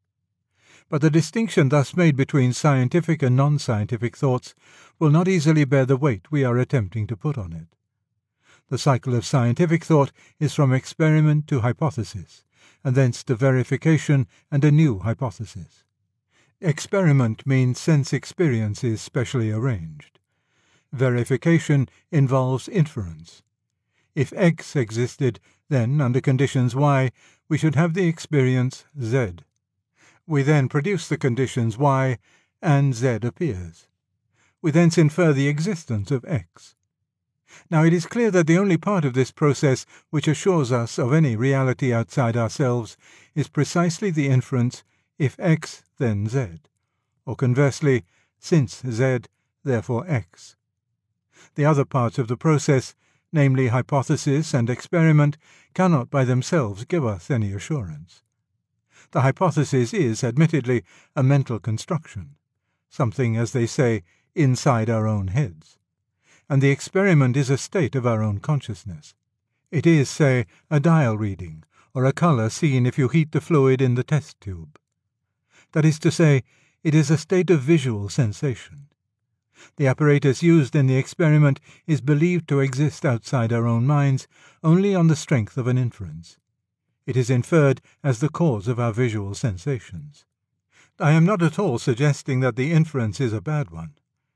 But the distinction thus made between scientific and non-scientific thoughts will not easily bear the weight we are attempting to put on it. The cycle of scientific thought is from experiment to hypothesis, and thence to verification and a new hypothesis. Experiment means sense experiences specially arranged. Verification involves inference. If X existed, then, under conditions Y, we should have the experience Z. We then produce the conditions Y, and Z appears. We thence infer the existence of X. Now it is clear that the only part of this process which assures us of any reality outside ourselves is precisely the inference, if X, then Z, or conversely, since Z, therefore X. The other parts of the process, namely hypothesis and experiment, cannot by themselves give us any assurance. The hypothesis is, admittedly, a mental construction, something, as they say, inside our own heads, and the experiment is a state of our own consciousness. It is, say, a dial reading, or a colour seen if you heat the fluid in the test tube. That is to say, it is a state of visual sensation. The apparatus used in the experiment is believed to exist outside our own minds only on the strength of an inference. It is inferred as the cause of our visual sensations. I am not at all suggesting that the inference is a bad one.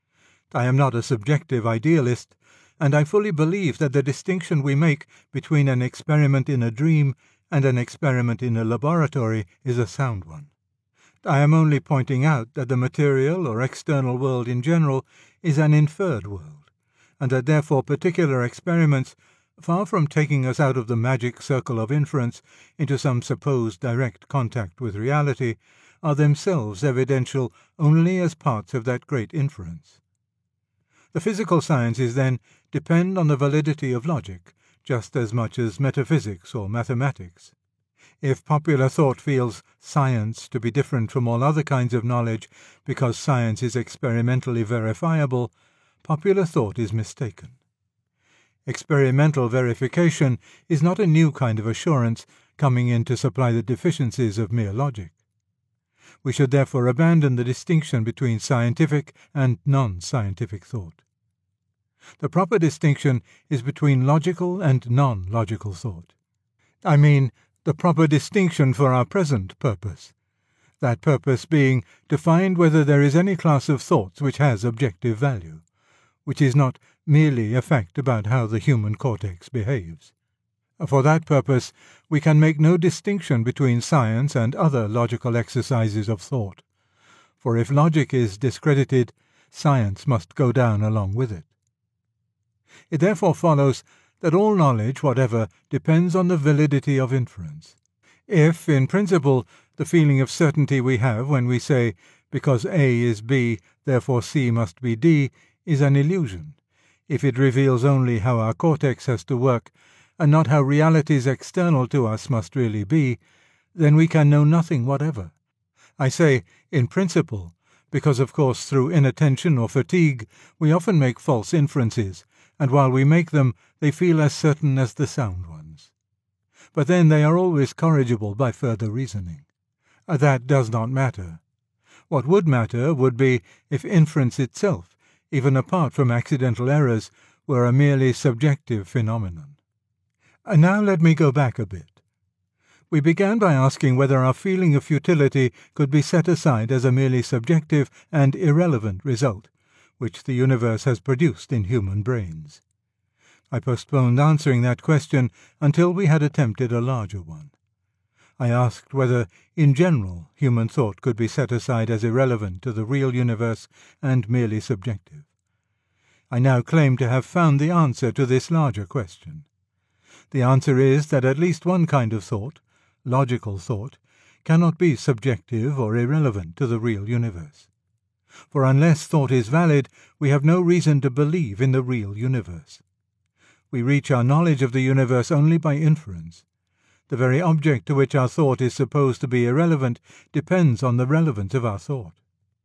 I am not a subjective idealist, and I fully believe that the distinction we make between an experiment in a dream and an experiment in a laboratory is a sound one. I am only pointing out that the material or external world in general is an inferred world, and that therefore particular experiments, far from taking us out of the magic circle of inference into some supposed direct contact with reality, are themselves evidential only as parts of that great inference. The physical sciences, then, depend on the validity of logic, just as much as metaphysics or mathematics. If popular thought feels science to be different from all other kinds of knowledge because science is experimentally verifiable, popular thought is mistaken. Experimental verification is not a new kind of assurance coming in to supply the deficiencies of mere logic. We should therefore abandon the distinction between scientific and non-scientific thought. The proper distinction is between logical and non-logical thought. I mean, the proper distinction for our present purpose. That purpose being to find whether there is any class of thoughts which has objective value, which is not merely a fact about how the human cortex behaves. For that purpose, we can make no distinction between science and other logical exercises of thought, for if logic is discredited, science must go down along with it. It therefore follows that all knowledge whatever depends on the validity of inference. If, in principle, the feeling of certainty we have when we say, because A is B, therefore C must be D, is an illusion, if it reveals only how our cortex has to work, and not how realities external to us must really be, then we can know nothing whatever. I say, in principle, because of course through inattention or fatigue we often make false inferences, and while we make them they feel as certain as the sound ones. But then they are always corrigible by further reasoning. That does not matter. What would matter would be if inference itself, even apart from accidental errors, were a merely subjective phenomenon. And now let me go back a bit. We began by asking whether our feeling of futility could be set aside as a merely subjective and irrelevant result, which the universe has produced in human brains. I postponed answering that question until we had attempted a larger one. I asked whether, in general, human thought could be set aside as irrelevant to the real universe and merely subjective. I now claim to have found the answer to this larger question. The answer is that at least one kind of thought, logical thought, cannot be subjective or irrelevant to the real universe. For unless thought is valid, we have no reason to believe in the real universe. We reach our knowledge of the universe only by inference. The very object to which our thought is supposed to be irrelevant depends on the relevance of our thought.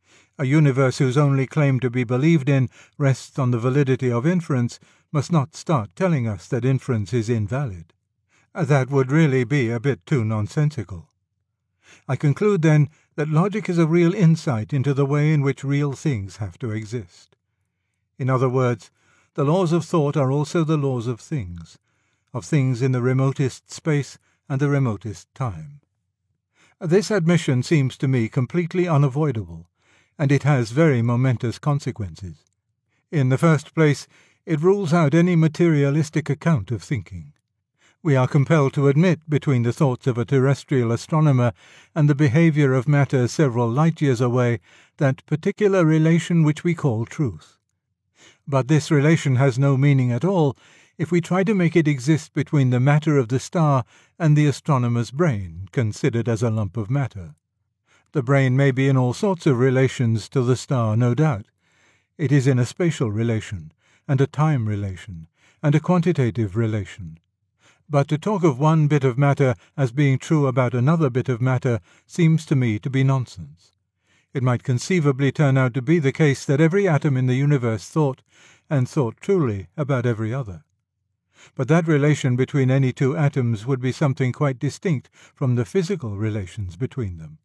A universe whose only claim to be believed in rests on the validity of inference must not start telling us that inference is invalid. That would really be a bit too nonsensical. I conclude, then, that logic is a real insight into the way in which real things have to exist. In other words, the laws of thought are also the laws of things in the remotest space and the remotest time. This admission seems to me completely unavoidable, and it has very momentous consequences. In the first place, it rules out any materialistic account of thinking. We are compelled to admit between the thoughts of a terrestrial astronomer and the behavior of matter several light years away that particular relation which we call truth. But this relation has no meaning at all if we try to make it exist between the matter of the star and the astronomer's brain, considered as a lump of matter. The brain may be in all sorts of relations to the star, no doubt. It is in a spatial relation, and a time relation, and a quantitative relation. But to talk of one bit of matter as being true about another bit of matter seems to me to be nonsense. It might conceivably turn out to be the case that every atom in the universe thought, and thought truly, about every other. But that relation between any two atoms would be something quite distinct from the physical relations between them.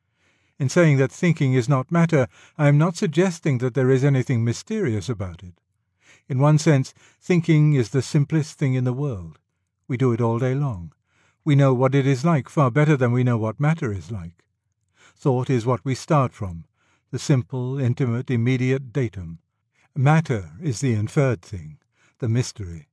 In saying that thinking is not matter, I am not suggesting that there is anything mysterious about it. In one sense, thinking is the simplest thing in the world. We do it all day long. We know what it is like far better than we know what matter is like. Thought is what we start from, the simple, intimate, immediate datum. Matter is the inferred thing, the mystery.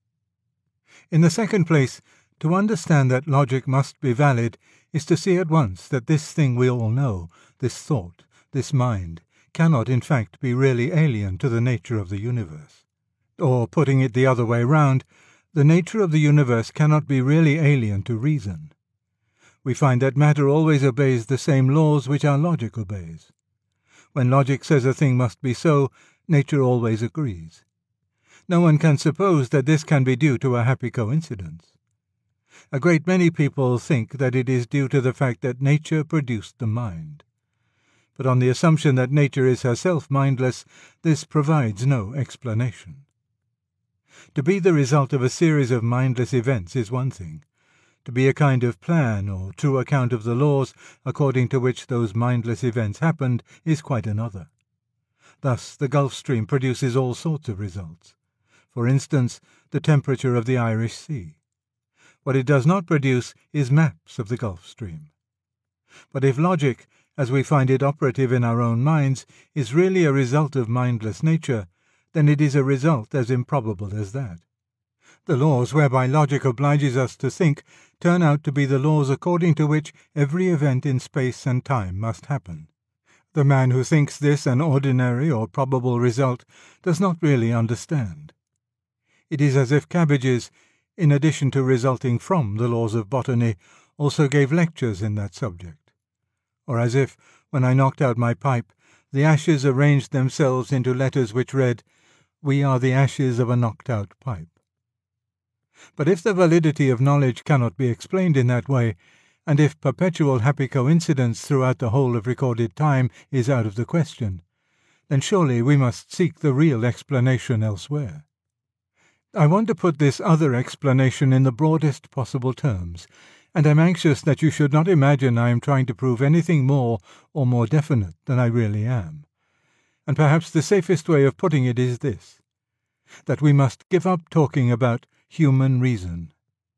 In the second place, to understand that logic must be valid is to see at once that this thing we all know, this thought, this mind, cannot in fact be really alien to the nature of the universe. Or, putting it the other way round, the nature of the universe cannot be really alien to reason. We find that matter always obeys the same laws which our logic obeys. When logic says a thing must be so, nature always agrees. No one can suppose that this can be due to a happy coincidence. A great many people think that it is due to the fact that nature produced the mind. But on the assumption that nature is herself mindless, this provides no explanation. To be the result of a series of mindless events is one thing. To be a kind of plan or true account of the laws according to which those mindless events happened is quite another. Thus the Gulf Stream produces all sorts of results. For instance, the temperature of the Irish Sea. What it does not produce is maps of the Gulf Stream. But if logic, as we find it operative in our own minds, is really a result of mindless nature, then it is a result as improbable as that. The laws whereby logic obliges us to think turn out to be the laws according to which every event in space and time must happen. The man who thinks this an ordinary or probable result does not really understand. It is as if cabbages, in addition to resulting from the laws of botany, also gave lectures in that subject. Or as if, when I knocked out my pipe, the ashes arranged themselves into letters which read, "We are the ashes of a knocked-out pipe." But if the validity of knowledge cannot be explained in that way, and if perpetual happy coincidence throughout the whole of recorded time is out of the question, then surely we must seek the real explanation elsewhere. I want to put this other explanation in the broadest possible terms, and am anxious that you should not imagine I am trying to prove anything more or more definite than I really am. And perhaps the safest way of putting it is this, that we must give up talking about human reason.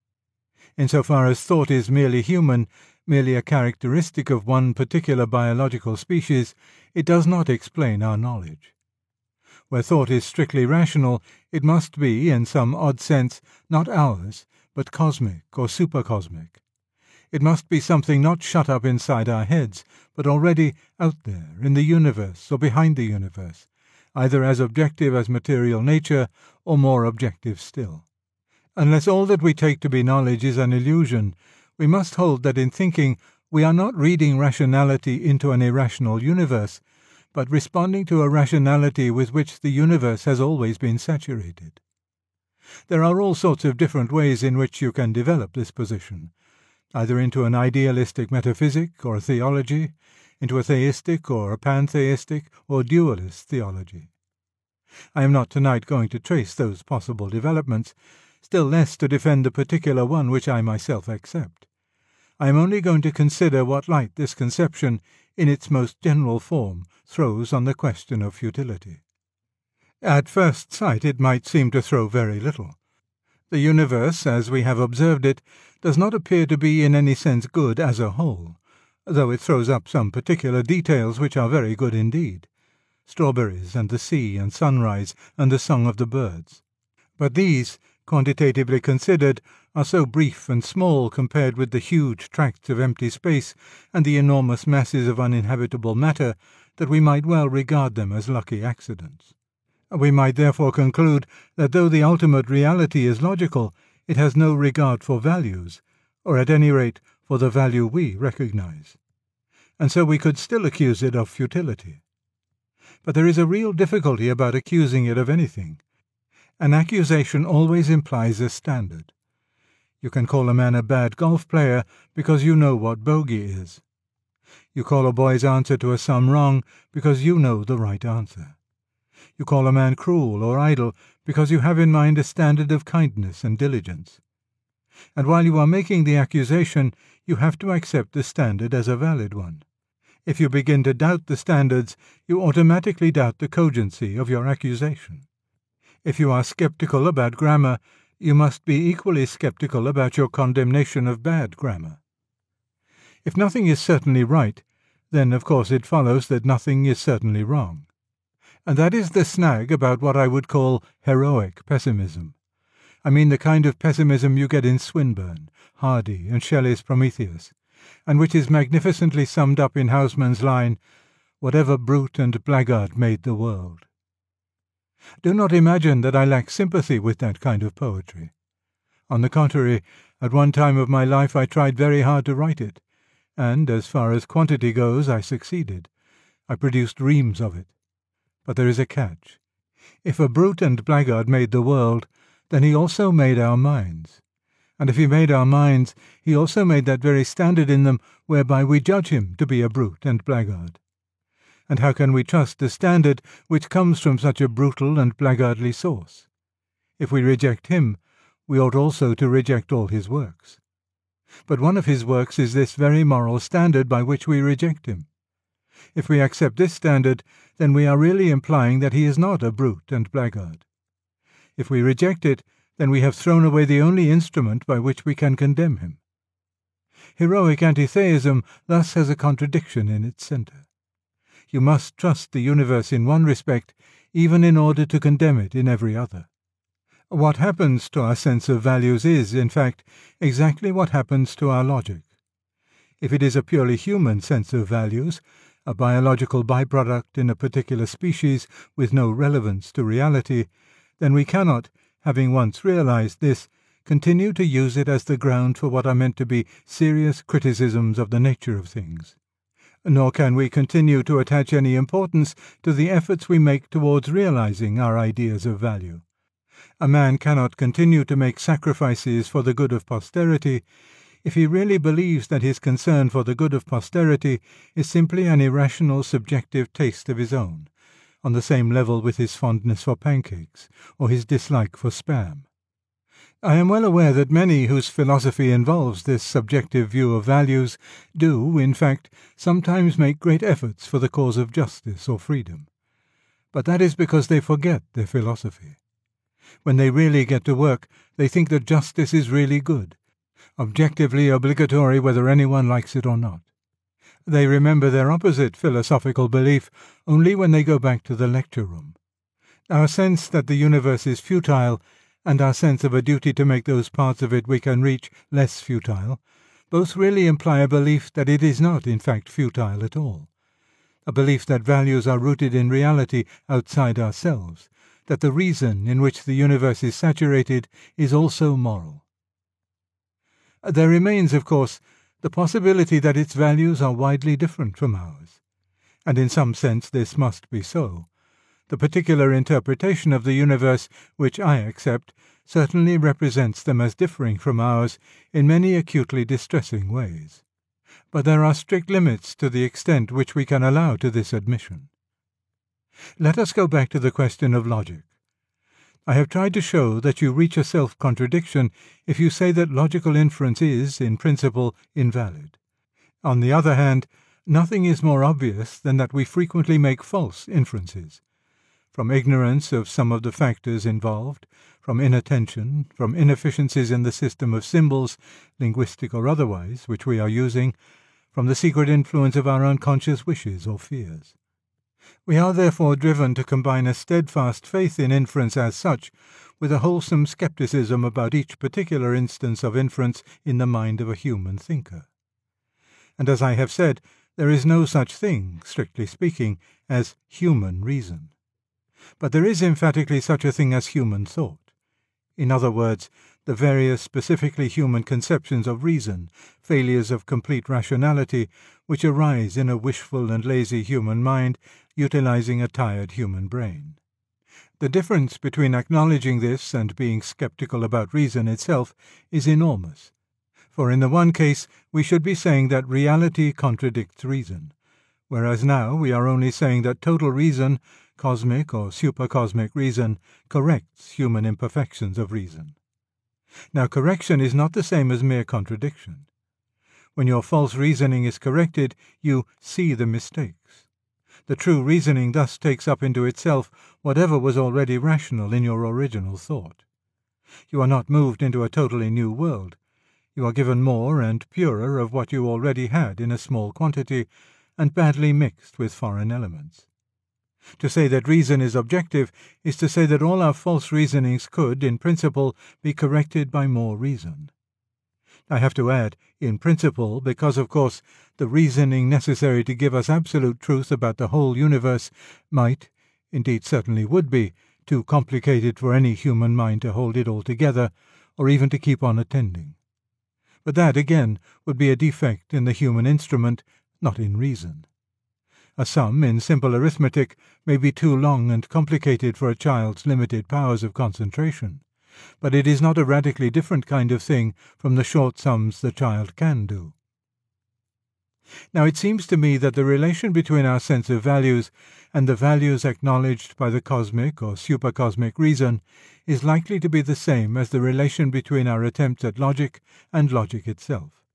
Insofar as thought is merely human, merely a characteristic of one particular biological species, it does not explain our knowledge. Where thought is strictly rational, it must be, in some odd sense, not ours, but cosmic or supercosmic. It must be something not shut up inside our heads, but already out there, in the universe or behind the universe, either as objective as material nature, or more objective still. Unless all that we take to be knowledge is an illusion, we must hold that in thinking we are not reading rationality into an irrational universe, but responding to a rationality with which the universe has always been saturated. There are all sorts of different ways in which you can develop this position, either into an idealistic metaphysic or a theology, into a theistic or a pantheistic or dualist theology. I am not tonight going to trace those possible developments, still less to defend the particular one which I myself accept. I am only going to consider what light this conception, in its most general form, throws on the question of futility. At first sight it might seem to throw very little. The universe, as we have observed it, does not appear to be in any sense good as a whole, though it throws up some particular details which are very good indeed. Strawberries and the sea and sunrise and the song of the birds. But these, quantitatively considered, are so brief and small compared with the huge tracts of empty space and the enormous masses of uninhabitable matter that we might well regard them as lucky accidents. We might therefore conclude that though the ultimate reality is logical, it has no regard for values, or at any rate for the value we recognize. And so we could still accuse it of futility. But there is a real difficulty about accusing it of anything. An accusation always implies a standard. You can call a man a bad golf player because you know what bogey is. You call a boy's answer to a sum wrong because you know the right answer. You call a man cruel or idle because you have in mind a standard of kindness and diligence. And while you are making the accusation, you have to accept the standard as a valid one. If you begin to doubt the standards, you automatically doubt the cogency of your accusation. If you are skeptical about grammar, you must be equally skeptical about your condemnation of bad grammar. If nothing is certainly right, then of course it follows that nothing is certainly wrong. And that is the snag about what I would call heroic pessimism. I mean the kind of pessimism you get in Swinburne, Hardy, and Shelley's Prometheus, and which is magnificently summed up in Hausmann's line, "Whatever brute and blackguard made the world." Do not imagine that I lack sympathy with that kind of poetry. On the contrary, at one time of my life I tried very hard to write it, and, as far as quantity goes, I succeeded. I produced reams of it. But there is a catch. If a brute and blackguard made the world, then he also made our minds. And if he made our minds, he also made that very standard in them whereby we judge him to be a brute and blackguard. And how can we trust the standard which comes from such a brutal and blackguardly source? If we reject him, we ought also to reject all his works. But one of his works is this very moral standard by which we reject him. If we accept this standard, then we are really implying that he is not a brute and blackguard. If we reject it, then we have thrown away the only instrument by which we can condemn him. Heroic antitheism thus has a contradiction in its centre. You must trust the universe in one respect, even in order to condemn it in every other. What happens to our sense of values is, in fact, exactly what happens to our logic. If it is a purely human sense of values, a biological byproduct in a particular species with no relevance to reality, then we cannot, having once realized this, continue to use it as the ground for what are meant to be serious criticisms of the nature of things. Nor can we continue to attach any importance to the efforts we make towards realizing our ideas of value. A man cannot continue to make sacrifices for the good of posterity if he really believes that his concern for the good of posterity is simply an irrational subjective taste of his own, on the same level with his fondness for pancakes or his dislike for spam. I am well aware that many whose philosophy involves this subjective view of values do, in fact, sometimes make great efforts for the cause of justice or freedom. But that is because they forget their philosophy. When they really get to work, they think that justice is really good, objectively obligatory whether anyone likes it or not. They remember their opposite philosophical belief only when they go back to the lecture room. Our sense that the universe is futile, and our sense of a duty to make those parts of it we can reach less futile, both really imply a belief that it is not in fact futile at all, a belief that values are rooted in reality outside ourselves, that the reason in which the universe is saturated is also moral. There remains, of course, the possibility that its values are widely different from ours, and in some sense this must be so. The particular interpretation of the universe which I accept certainly represents them as differing from ours in many acutely distressing ways. But there are strict limits to the extent which we can allow to this admission. Let us go back to the question of logic. I have tried to show that you reach a self-contradiction if you say that logical inference is, in principle, invalid. On the other hand, nothing is more obvious than that we frequently make false inferences. From ignorance of some of the factors involved, from inattention, from inefficiencies in the system of symbols, linguistic or otherwise, which we are using, from the secret influence of our unconscious wishes or fears. We are therefore driven to combine a steadfast faith in inference as such with a wholesome skepticism about each particular instance of inference in the mind of a human thinker. And as I have said, there is no such thing, strictly speaking, as human reason. But there is emphatically such a thing as human thought. In other words, the various specifically human conceptions of reason, failures of complete rationality, which arise in a wishful and lazy human mind utilizing a tired human brain. The difference between acknowledging this and being skeptical about reason itself is enormous. For in the one case we should be saying that reality contradicts reason, whereas now we are only saying that total reason, cosmic or supercosmic reason, corrects human imperfections of reason. Now correction is not the same as mere contradiction. When your false reasoning is corrected, you see the mistakes. The true reasoning thus takes up into itself whatever was already rational in your original thought. You are not moved into a totally new world. You are given more and purer of what you already had in a small quantity, and badly mixed with foreign elements. To say that reason is objective is to say that all our false reasonings could, in principle, be corrected by more reason. I have to add, in principle, because, of course, the reasoning necessary to give us absolute truth about the whole universe might, indeed certainly would be, too complicated for any human mind to hold it all together, or even to keep on attending. But that, again, would be a defect in the human instrument, not in reason. A sum in simple arithmetic may be too long and complicated for a child's limited powers of concentration. but it is not a radically different kind of thing from the short sums the child can do. Now it seems to me that the relation between our sense of values and the values acknowledged by the cosmic or supercosmic reason is likely to be the same as the relation between our attempts at logic and logic itself.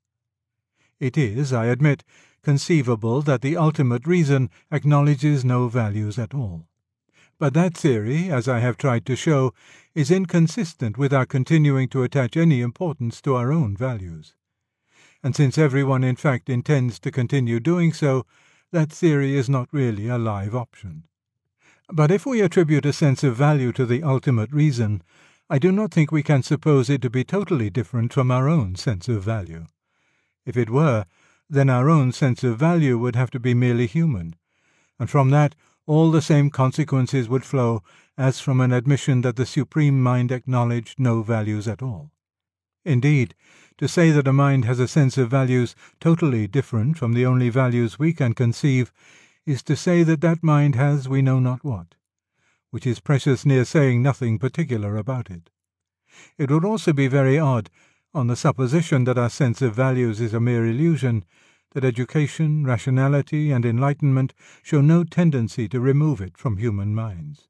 It is, I admit, conceivable that the ultimate reason acknowledges no values at all. But that theory, as I have tried to show, is inconsistent with our continuing to attach any importance to our own values. And since everyone in fact intends to continue doing so, that theory is not really a live option. But if we attribute a sense of value to the ultimate reason, I do not think we can suppose it to be totally different from our own sense of value. If it were, then our own sense of value would have to be merely human, and from that all the same consequences would flow as from an admission that the Supreme Mind acknowledged no values at all. Indeed, to say that a mind has a sense of values totally different from the only values we can conceive is to say that that mind has we know not what, which is precious near saying nothing particular about it. It would also be very odd, on the supposition that our sense of values is a mere illusion, that education, rationality, and enlightenment show no tendency to remove it from human minds.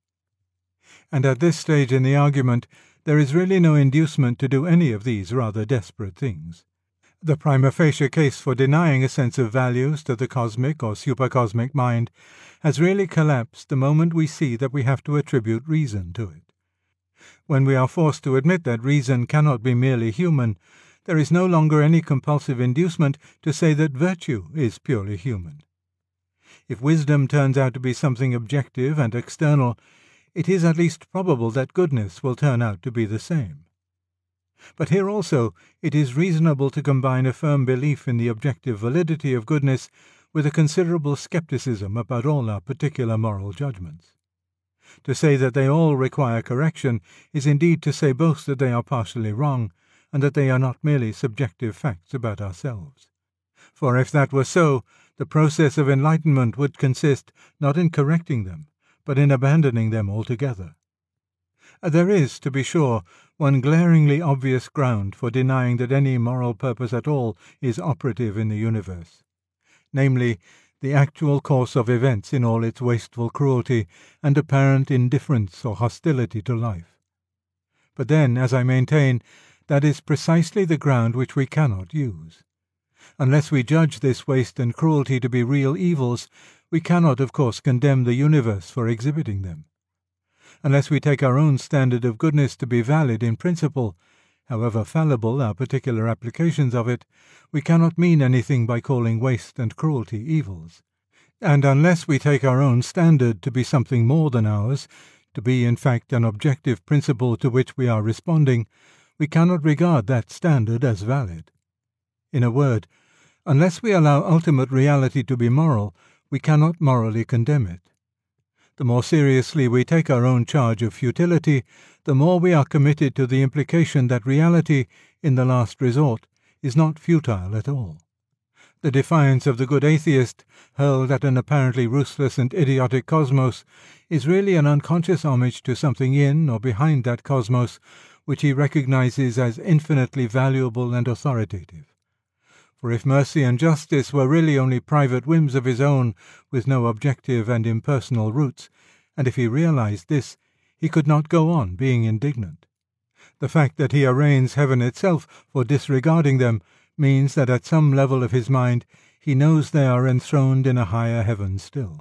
And at this stage in the argument, there is really no inducement to do any of these rather desperate things. The prima facie case for denying a sense of values to the cosmic or supercosmic mind has really collapsed the moment we see that we have to attribute reason to it. When we are forced to admit that reason cannot be merely human, there is no longer any compulsive inducement to say that virtue is purely human. If wisdom turns out to be something objective and external, it is at least probable that goodness will turn out to be the same. But here also it is reasonable to combine a firm belief in the objective validity of goodness with a considerable skepticism about all our particular moral judgments. To say that they all require correction is indeed to say both that they are partially wrong and that they are not merely subjective facts about ourselves. For if that were so, the process of enlightenment would consist not in correcting them, but in abandoning them altogether. There is, to be sure, one glaringly obvious ground for denying that any moral purpose at all is operative in the universe, namely, the actual course of events in all its wasteful cruelty and apparent indifference or hostility to life. But then, as I maintain, that is precisely the ground which we cannot use. Unless we judge this waste and cruelty to be real evils, we cannot, of course, condemn the universe for exhibiting them. Unless we take our own standard of goodness to be valid in principle, however fallible our particular applications of it, we cannot mean anything by calling waste and cruelty evils. And unless we take our own standard to be something more than ours, to be in fact an objective principle to which we are responding, we cannot regard that standard as valid. In a word, unless we allow ultimate reality to be moral, we cannot morally condemn it. The more seriously we take our own charge of futility, the more we are committed to the implication that reality, in the last resort, is not futile at all. The defiance of the good atheist, hurled at an apparently ruthless and idiotic cosmos, is really an unconscious homage to something in or behind that cosmos which he recognizes as infinitely valuable and authoritative. For if mercy and justice were really only private whims of his own, with no objective and impersonal roots, and if he realized this, he could not go on being indignant. The fact that he arraigns heaven itself for disregarding them means that at some level of his mind he knows they are enthroned in a higher heaven still.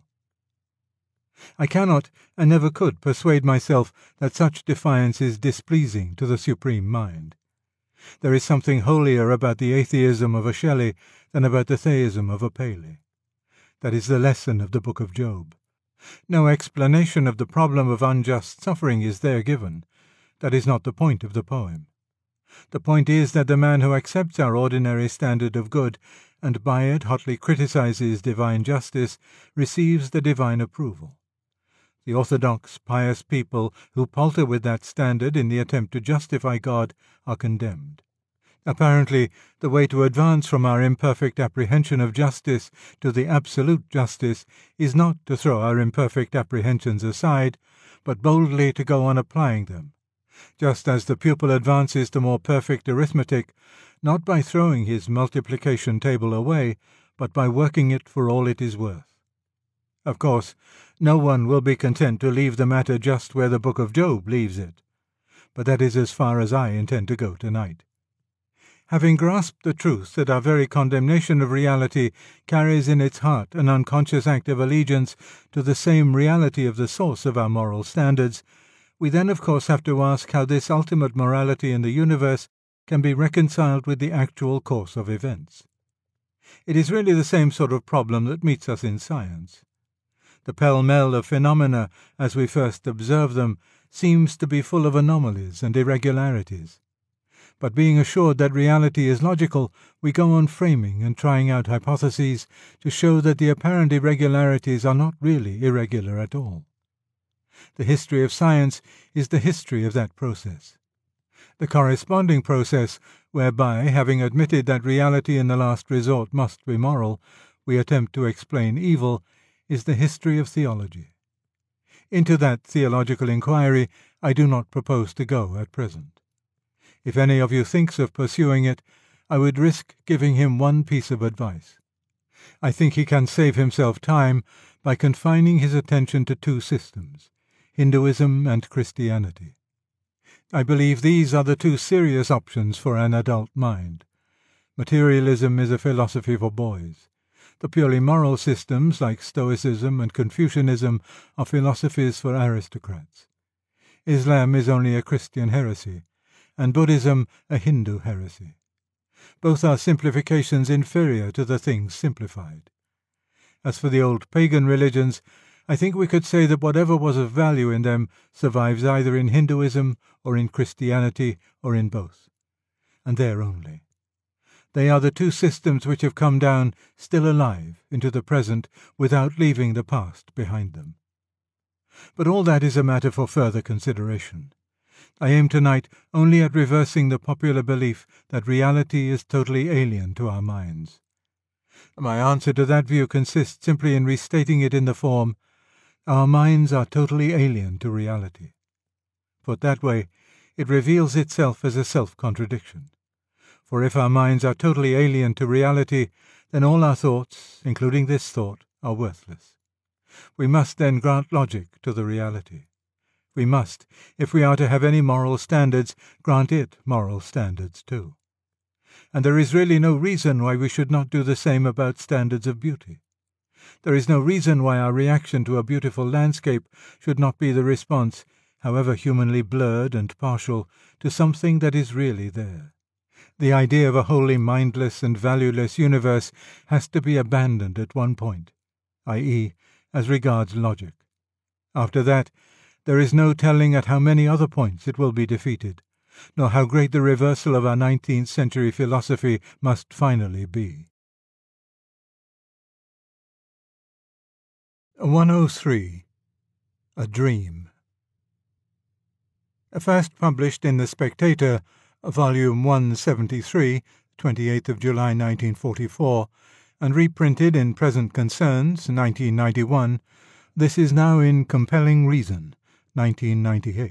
I cannot, and never could, persuade myself that such defiance is displeasing to the Supreme Mind. There is something holier about the atheism of a Shelley than about the theism of a Paley. That is the lesson of the Book of Job. No explanation of the problem of unjust suffering is there given. That is not the point of the poem. The point is that the man who accepts our ordinary standard of good, and by it hotly criticizes divine justice, receives the divine approval. The orthodox, pious people who palter with that standard in the attempt to justify God are condemned. Apparently, the way to advance from our imperfect apprehension of justice to the absolute justice is not to throw our imperfect apprehensions aside, but boldly to go on applying them, just as the pupil advances to more perfect arithmetic, not by throwing his multiplication table away, but by working it for all it is worth. Of course, no one will be content to leave the matter just where the book of Job leaves it, but that is as far as I intend to go tonight. Having grasped the truth that our very condemnation of reality carries in its heart an unconscious act of allegiance to the same reality of the source of our moral standards, we then of course have to ask how this ultimate morality in the universe can be reconciled with the actual course of events. It is really the same sort of problem that meets us in science. The pell-mell of phenomena, as we first observe them, seems to be full of anomalies and irregularities. But being assured that reality is logical, we go on framing and trying out hypotheses to show that the apparent irregularities are not really irregular at all. The history of science is the history of that process. The corresponding process whereby, having admitted that reality in the last resort must be moral, we attempt to explain evil, is the history of theology. Into that theological inquiry I do not propose to go at present. If any of you thinks of pursuing it, I would risk giving him one piece of advice. I think he can save himself time by confining his attention to two systems, Hinduism and Christianity. I believe these are the two serious options for an adult mind. Materialism is a philosophy for boys. The purely moral systems, like Stoicism and Confucianism, are philosophies for aristocrats. Islam is only a Christian heresy, and Buddhism a Hindu heresy. Both are simplifications inferior to the things simplified. As for the old pagan religions, I think we could say that whatever was of value in them survives either in Hinduism or in Christianity or in both, and there only. They are the two systems which have come down, still alive, into the present without leaving the past behind them. But all that is a matter for further consideration. I aim tonight only at reversing the popular belief that reality is totally alien to our minds. My answer to that view consists simply in restating it in the form, our minds are totally alien to reality. Put that way, it reveals itself as a self-contradiction. For if our minds are totally alien to reality, then all our thoughts, including this thought, are worthless. We must then grant logic to the reality. We must, if we are to have any moral standards, grant it moral standards too. And there is really no reason why we should not do the same about standards of beauty. There is no reason why our reaction to a beautiful landscape should not be the response, however humanly blurred and partial, to something that is really there. The idea of a wholly mindless and valueless universe has to be abandoned at one point, i.e., as regards logic. After that, there is no telling at how many other points it will be defeated, nor how great the reversal of our 19th century philosophy must finally be. 103. A Dream. First published in The Spectator, Volume 173, 28th of July 1944, and reprinted in Present Concerns, 1991, this is now in Compelling Reason, 1998.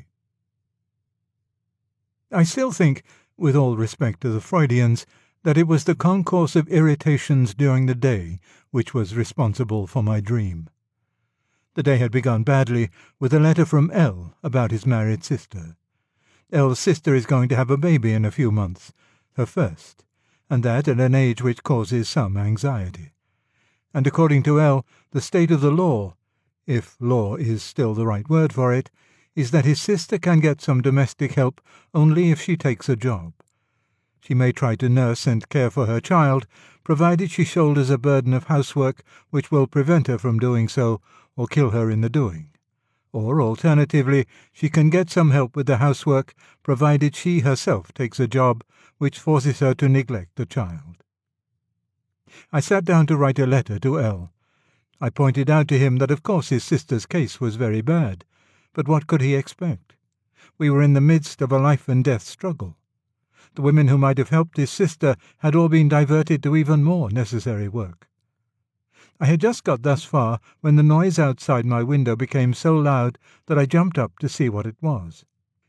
I still think, with all respect to the Freudians, that it was the concourse of irritations during the day which was responsible for my dream. The day had begun badly with a letter from L. about his married sister. L's sister is going to have a baby in a few months, her first, and that at an age which causes some anxiety. And according to L., the state of the law, if law is still the right word for it, is that his sister can get some domestic help only if she takes a job. She may try to nurse and care for her child, provided she shoulders a burden of housework which will prevent her from doing so or kill her in the doing. Or, alternatively, she can get some help with the housework, provided she herself takes a job which forces her to neglect the child. I sat down to write a letter to L. I pointed out to him that of course his sister's case was very bad, but what could he expect? We were in the midst of a life-and-death struggle. The women who might have helped his sister had all been diverted to even more necessary work. I had just got thus far when the noise outside my window became so loud that I jumped up to see what it was.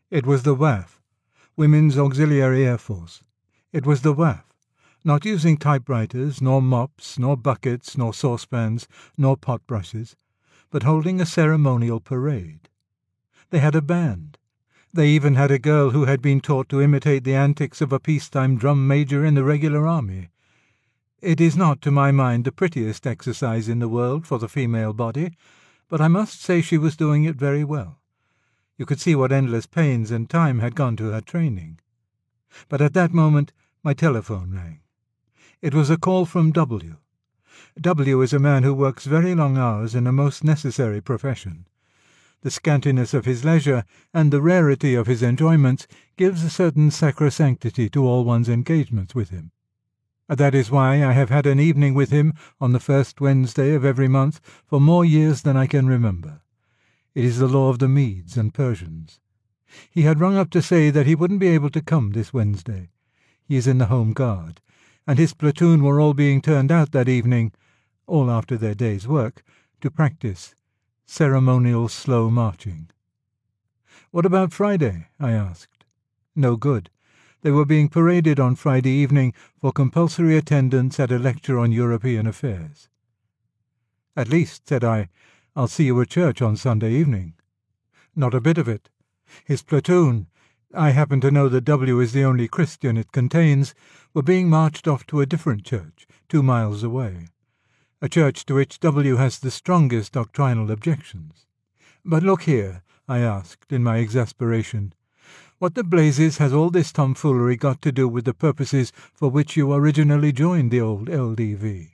It was the WAF, Women's Auxiliary Air Force. It was the WAF, not using typewriters, nor mops, nor buckets, nor saucepans, nor pot brushes, but holding a ceremonial parade. They had a band. They even had a girl who had been taught to imitate the antics of a peacetime drum major in the regular army. It is not, to my mind, the prettiest exercise in the world for the female body, but I must say she was doing it very well. You could see what endless pains and time had gone to her training. But at that moment my telephone rang. It was a call from W. W is a man who works very long hours in a most necessary profession. The scantiness of his leisure and the rarity of his enjoyments gives a certain sacrosanctity to all one's engagements with him. That is why I have had an evening with him on the first Wednesday of every month for more years than I can remember. It is the law of the Medes and Persians. He had rung up to say that he wouldn't be able to come this Wednesday. He is in the Home Guard, and his platoon were all being turned out that evening, all after their day's work, to practice ceremonial slow marching. "What about Friday?" I asked. No good. They were being paraded on Friday evening for compulsory attendance at a lecture on European affairs. "At least," said I, "I'll see you at church on Sunday evening." Not a bit of it. His platoon, I happen to know that W is the only Christian it contains, were being marched off to a different church, 2 miles away, a church to which W has the strongest doctrinal objections. "But look here," I asked in my exasperation, "what the blazes has all this tomfoolery got to do with the purposes for which you originally joined the old LDV?"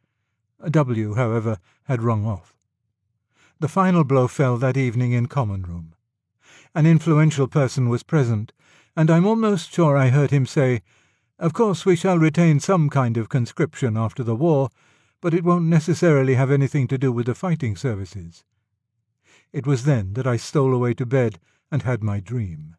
W, however, had rung off. The final blow fell that evening in common room. An influential person was present, and I'm almost sure I heard him say, "Of course we shall retain some kind of conscription after the war, but it won't necessarily have anything to do with the fighting services." It was then that I stole away to bed and had my dream.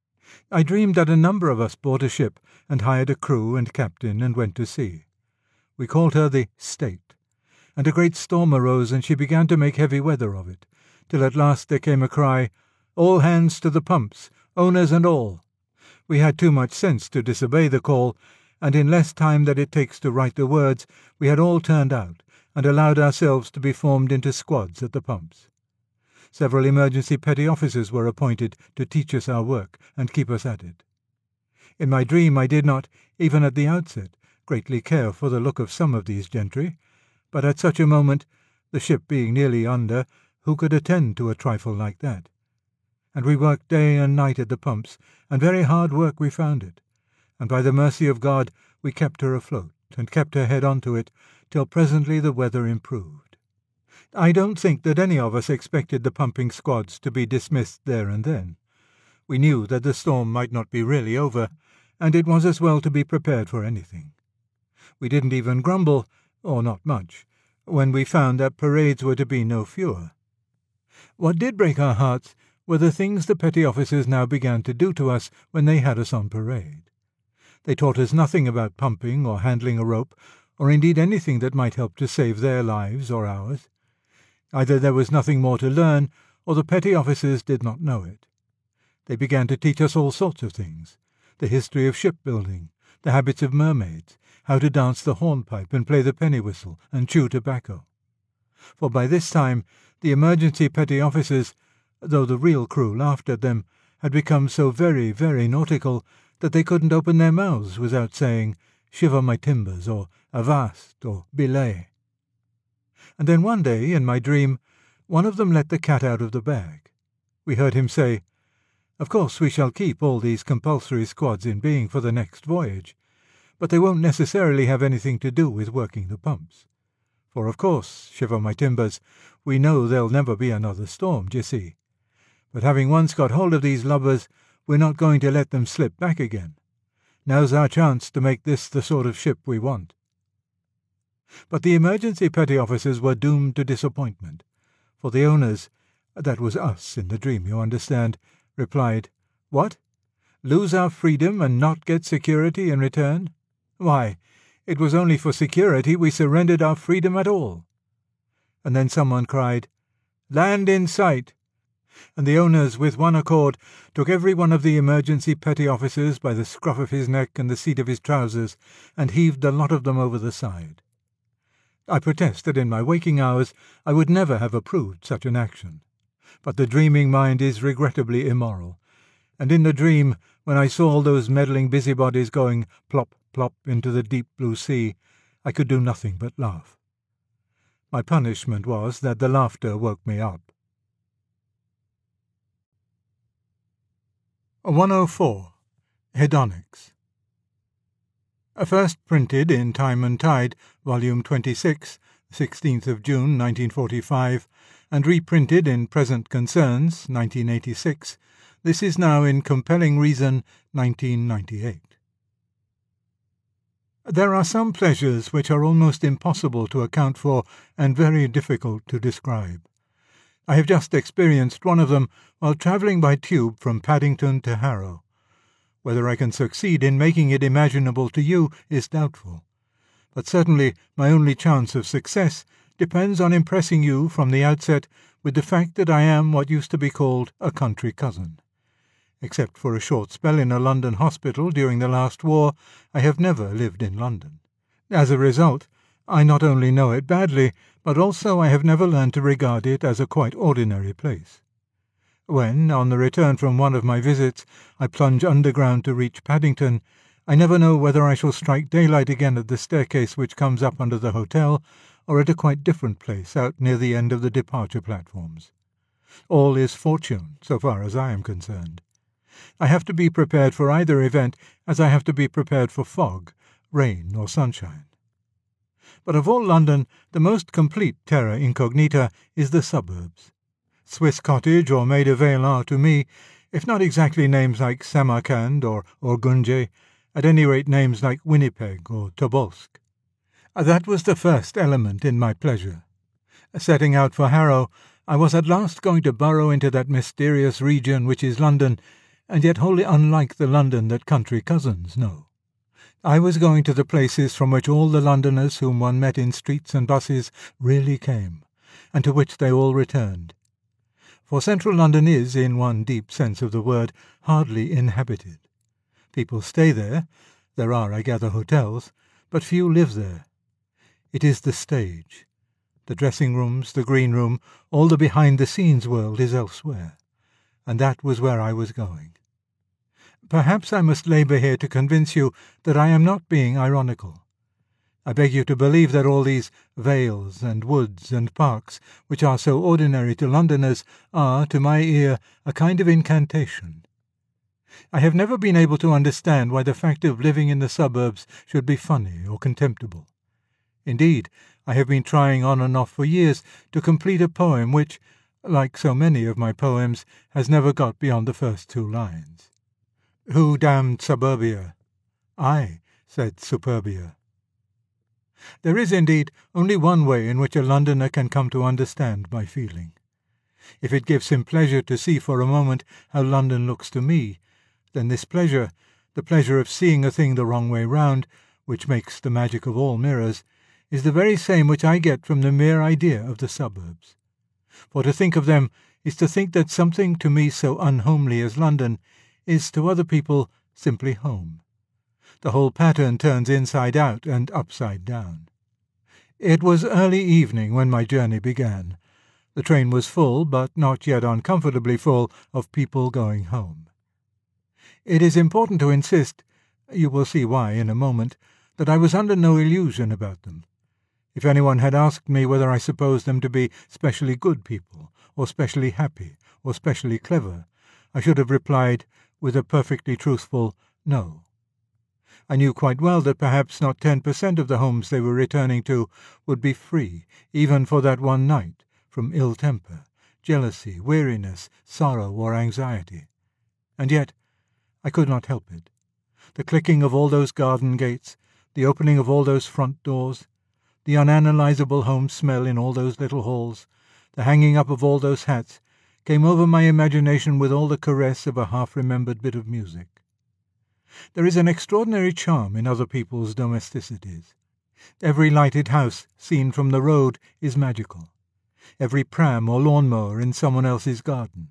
I dreamed that a number of us bought a ship and hired a crew and captain and went to sea. We called her the State, and a great storm arose and she began to make heavy weather of it, till at last there came a cry, "All hands to the pumps, owners and all." We had too much sense to disobey the call, and in less time than it takes to write the words we had all turned out and allowed ourselves to be formed into squads at the pumps. Several emergency petty officers were appointed to teach us our work and keep us at it. In my dream I did not, even at the outset, greatly care for the look of some of these gentry, but at such a moment, the ship being nearly under, who could attend to a trifle like that? And we worked day and night at the pumps, and very hard work we found it, and by the mercy of God we kept her afloat, and kept her head onto it, till presently the weather improved. I don't think that any of us expected the pumping squads to be dismissed there and then. We knew that the storm might not be really over, and it was as well to be prepared for anything. We didn't even grumble, or not much, when we found that parades were to be no fewer. What did break our hearts were the things the petty officers now began to do to us when they had us on parade. They taught us nothing about pumping or handling a rope, or indeed anything that might help to save their lives or ours. Either there was nothing more to learn, or the petty officers did not know it. They began to teach us all sorts of things: the history of shipbuilding, the habits of mermaids, how to dance the hornpipe and play the penny whistle and chew tobacco. For by this time the emergency petty officers, though the real crew laughed at them, had become so very, very nautical that they couldn't open their mouths without saying, "Shiver my timbers," or "Avast," or "Belay." And then one day, in my dream, one of them let the cat out of the bag. We heard him say, "Of course we shall keep all these compulsory squads in being for the next voyage, but they won't necessarily have anything to do with working the pumps. For of course, shiver my timbers, we know there'll never be another storm, d'ye see. But having once got hold of these lubbers, we're not going to let them slip back again. Now's our chance to make this the sort of ship we want." But the emergency petty officers were doomed to disappointment, for the owners, that was us in the dream, you understand, replied, "What? Lose our freedom and not get security in return? Why, it was only for security we surrendered our freedom at all." And then someone cried, "Land in sight!" and the owners with one accord took every one of the emergency petty officers by the scruff of his neck and the seat of his trousers and heaved the lot of them over the side. I protest that in my waking hours I would never have approved such an action, but the dreaming mind is regrettably immoral, and in the dream, when I saw all those meddling busybodies going plop, plop into the deep blue sea, I could do nothing but laugh. My punishment was that the laughter woke me up. 104. Hedonics. First printed in Time and Tide, Volume 26, 16th of June 1945, and reprinted in Present Concerns, 1986, this is now in Compelling Reason, 1998. There are some pleasures which are almost impossible to account for and very difficult to describe. I have just experienced one of them while travelling by tube from Paddington to Harrow. Whether I can succeed in making it imaginable to you is doubtful, but certainly my only chance of success depends on impressing you from the outset with the fact that I am what used to be called a country cousin. Except for a short spell in a London hospital during the last war, I have never lived in London. As a result, I not only know it badly, but also I have never learned to regard it as a quite ordinary place. When, on the return from one of my visits, I plunge underground to reach Paddington, I never know whether I shall strike daylight again at the staircase which comes up under the hotel, or at a quite different place out near the end of the departure platforms. All is fortune, so far as I am concerned. I have to be prepared for either event as I have to be prepared for fog, rain, or sunshine. But of all London, the most complete terra incognita is the suburbs. Swiss Cottage or Maida Vale are to me, if not exactly names like Samarkand or Gunje, at any rate names like Winnipeg or Tobolsk. That was the first element in my pleasure. Setting out for Harrow, I was at last going to burrow into that mysterious region which is London, and yet wholly unlike the London that country cousins know. I was going to the places from which all the Londoners whom one met in streets and buses really came, and to which they all returned. For central London is, in one deep sense of the word, hardly inhabited. People stay there are, I gather, hotels, but few live there. It is the stage. The dressing-rooms, the green room, all the behind-the-scenes world is elsewhere, and that was where I was going. Perhaps I must labour here to convince you that I am not being ironical. I beg you to believe that all these vales and woods and parks, which are so ordinary to Londoners, are, to my ear, a kind of incantation. I have never been able to understand why the fact of living in the suburbs should be funny or contemptible. Indeed, I have been trying on and off for years to complete a poem which, like so many of my poems, has never got beyond the first 2 lines. Who damned suburbia? I, said Superbia. There is, indeed, only one way in which a Londoner can come to understand my feeling. If it gives him pleasure to see for a moment how London looks to me, then this pleasure, the pleasure of seeing a thing the wrong way round, which makes the magic of all mirrors, is the very same which I get from the mere idea of the suburbs. For to think of them is to think that something to me so unhomely as London is to other people simply home. The whole pattern turns inside out and upside down. It was early evening when my journey began. The train was full, but not yet uncomfortably full, of people going home. It is important to insist, you will see why in a moment, that I was under no illusion about them. If anyone had asked me whether I supposed them to be specially good people, or specially happy, or specially clever, I should have replied, with a perfectly truthful no. I knew quite well that perhaps not 10% of the homes they were returning to would be free, even for that one night, from ill temper, jealousy, weariness, sorrow, or anxiety. And yet I could not help it. The clicking of all those garden gates, the opening of all those front doors, the unanalysable home smell in all those little halls, the hanging up of all those hats, came over my imagination with all the caress of a half-remembered bit of music. There is an extraordinary charm in other people's domesticities. Every lighted house seen from the road is magical. Every pram or lawn-mower in someone else's garden,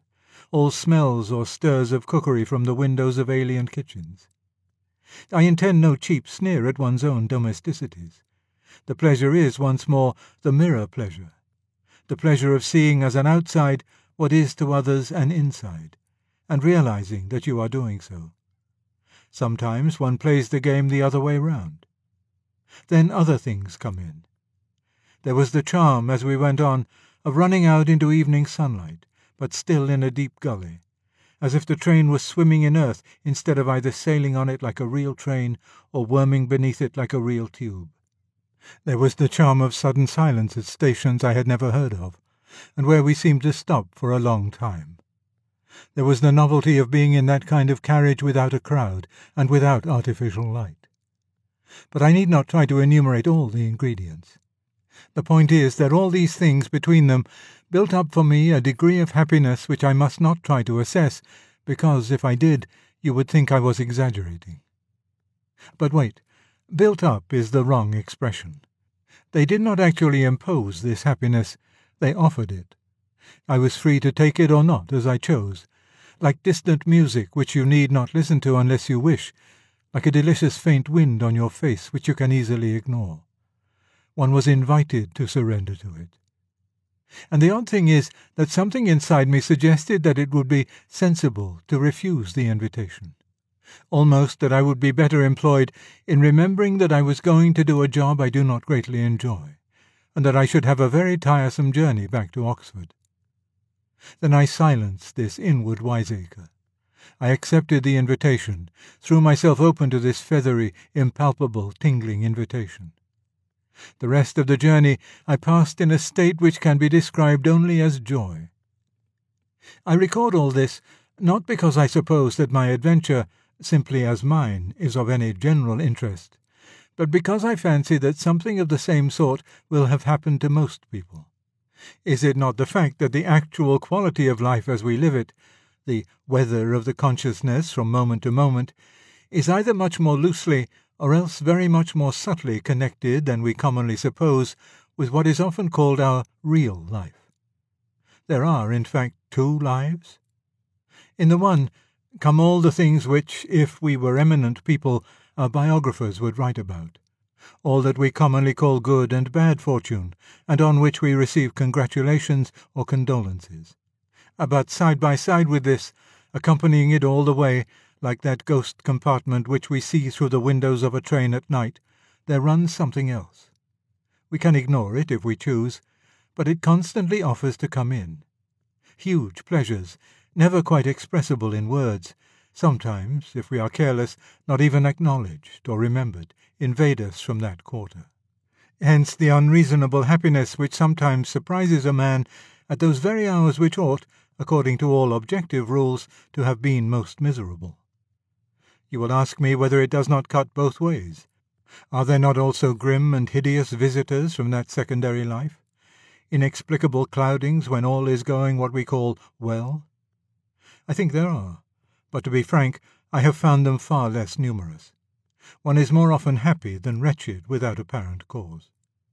all smells or stirs of cookery from the windows of alien kitchens. I intend no cheap sneer at one's own domesticities. The pleasure is, once more, the mirror pleasure, the pleasure of seeing as an outside what is to others an inside, and realizing that you are doing so. Sometimes one plays the game the other way round. Then other things come in. There was the charm, as we went on, of running out into evening sunlight, but still in a deep gully, as if the train was swimming in earth instead of either sailing on it like a real train or worming beneath it like a real tube. There was the charm of sudden silence at stations I had never heard of, and where we seemed to stop for a long time. There was the novelty of being in that kind of carriage without a crowd and without artificial light. But I need not try to enumerate all the ingredients. The point is that all these things between them built up for me a degree of happiness which I must not try to assess, because if I did, you would think I was exaggerating. But wait, built up is the wrong expression. They did not actually impose this happiness, they offered it. I was free to take it or not as I chose, like distant music which you need not listen to unless you wish, like a delicious faint wind on your face which you can easily ignore. One was invited to surrender to it. And the odd thing is that something inside me suggested that it would be sensible to refuse the invitation. Almost that I would be better employed in remembering that I was going to do a job I do not greatly enjoy, and that I should have a very tiresome journey back to Oxford. Then I silenced this inward wiseacre. I accepted the invitation, threw myself open to this feathery, impalpable, tingling invitation. The rest of the journey I passed in a state which can be described only as joy. I record all this not because I suppose that my adventure, simply as mine, is of any general interest, but because I fancy that something of the same sort will have happened to most people. Is it not the fact that the actual quality of life as we live it, the weather of the consciousness from moment to moment, is either much more loosely or else very much more subtly connected than we commonly suppose with what is often called our real life? There are, in fact, two lives. In the one come all the things which, if we were eminent people, our biographers would write about, all that we commonly call good and bad fortune, and on which we receive congratulations or condolences. But side by side with this, accompanying it all the way, like that ghost compartment which we see through the windows of a train at night, there runs something else. We can ignore it if we choose, but it constantly offers to come in. Huge pleasures, never quite expressible in words, sometimes, if we are careless, not even acknowledged or remembered, invade us from that quarter. Hence the unreasonable happiness which sometimes surprises a man at those very hours which ought, according to all objective rules, to have been most miserable. You will ask me whether it does not cut both ways. Are there not also grim and hideous visitors from that secondary life? Inexplicable cloudings when all is going what we call well? I think there are, but to be frank, I have found them far less numerous. One is more often happy than wretched without apparent cause.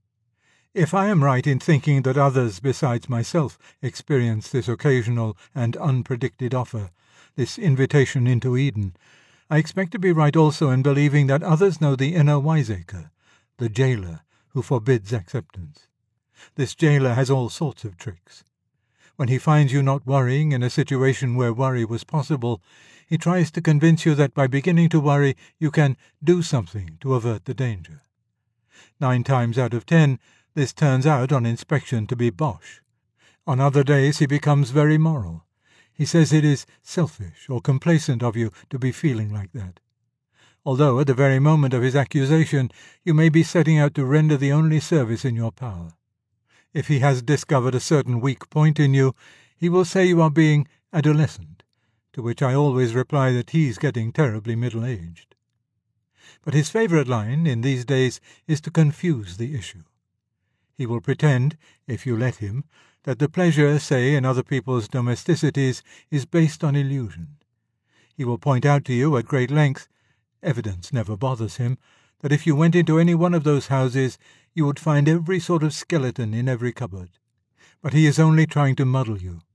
If I am right in thinking that others besides myself experience this occasional and unpredicted offer, this invitation into Eden, I expect to be right also in believing that others know the inner wiseacre, the jailer who forbids acceptance. This jailer has all sorts of tricks. When he finds you not worrying in a situation where worry was possible, he tries to convince you that by beginning to worry you can do something to avert the danger. 9 times out of 10, this turns out on inspection to be bosh. On other days he becomes very moral. He says it is selfish or complacent of you to be feeling like that, although at the very moment of his accusation you may be setting out to render the only service in your power. If he has discovered a certain weak point in you, he will say you are being adolescent, to which I always reply that he's getting terribly middle-aged. But his favourite line in these days is to confuse the issue. He will pretend, if you let him, that the pleasure, say, in other people's domesticities is based on illusion. He will point out to you at great length, evidence never bothers him, that if you went into any one of those houses you would find every sort of skeleton in every cupboard. But he is only trying to muddle you.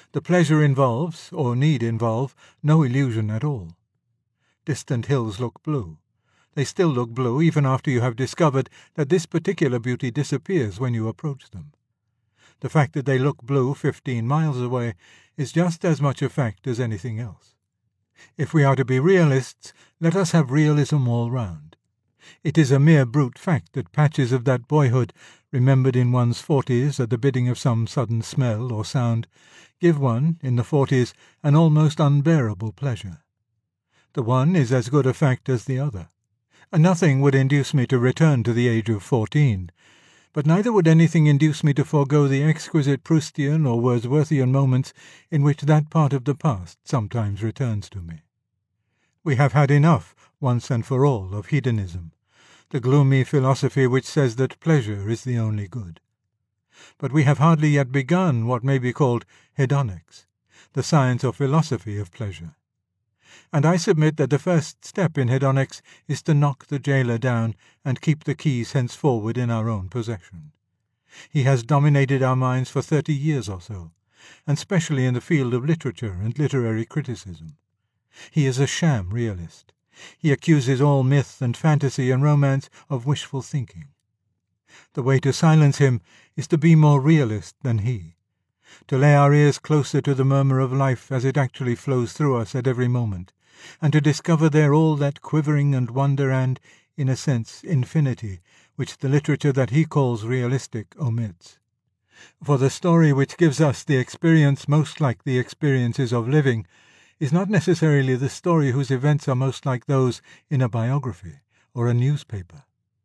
The pleasure involves, or need involve, no illusion at all. Distant hills look blue. They still look blue even after you have discovered that this particular beauty disappears when you approach them. The fact that they look blue 15 miles away is just as much a fact as anything else. If we are to be realists, let us have realism all round. It is a mere brute fact that patches of that boyhood, remembered in one's 40s at the bidding of some sudden smell or sound, give one, in the 40s, an almost unbearable pleasure. The one is as good a fact as the other. Nothing would induce me to return to the age of 14, but neither would anything induce me to forego the exquisite Proustian or Wordsworthian moments in which that part of the past sometimes returns to me. We have had enough, once and for all, of hedonism, the gloomy philosophy which says that pleasure is the only good. But we have hardly yet begun what may be called hedonics, the science or philosophy of pleasure. And I submit that the first step in hedonics is to knock the jailer down and keep the keys henceforward in our own possession. He has dominated our minds for 30 years or so, and specially in the field of literature and literary criticism. He is a sham realist. He accuses all myth and fantasy and romance of wishful thinking. The way to silence him is to be more realist than he, to lay our ears closer to the murmur of life as it actually flows through us at every moment, and to discover there all that quivering and wonder and, in a sense, infinity, which the literature that he calls realistic omits. For the story which gives us the experience most like the experiences of living is not necessarily the story whose events are most like those in a biography or a newspaper.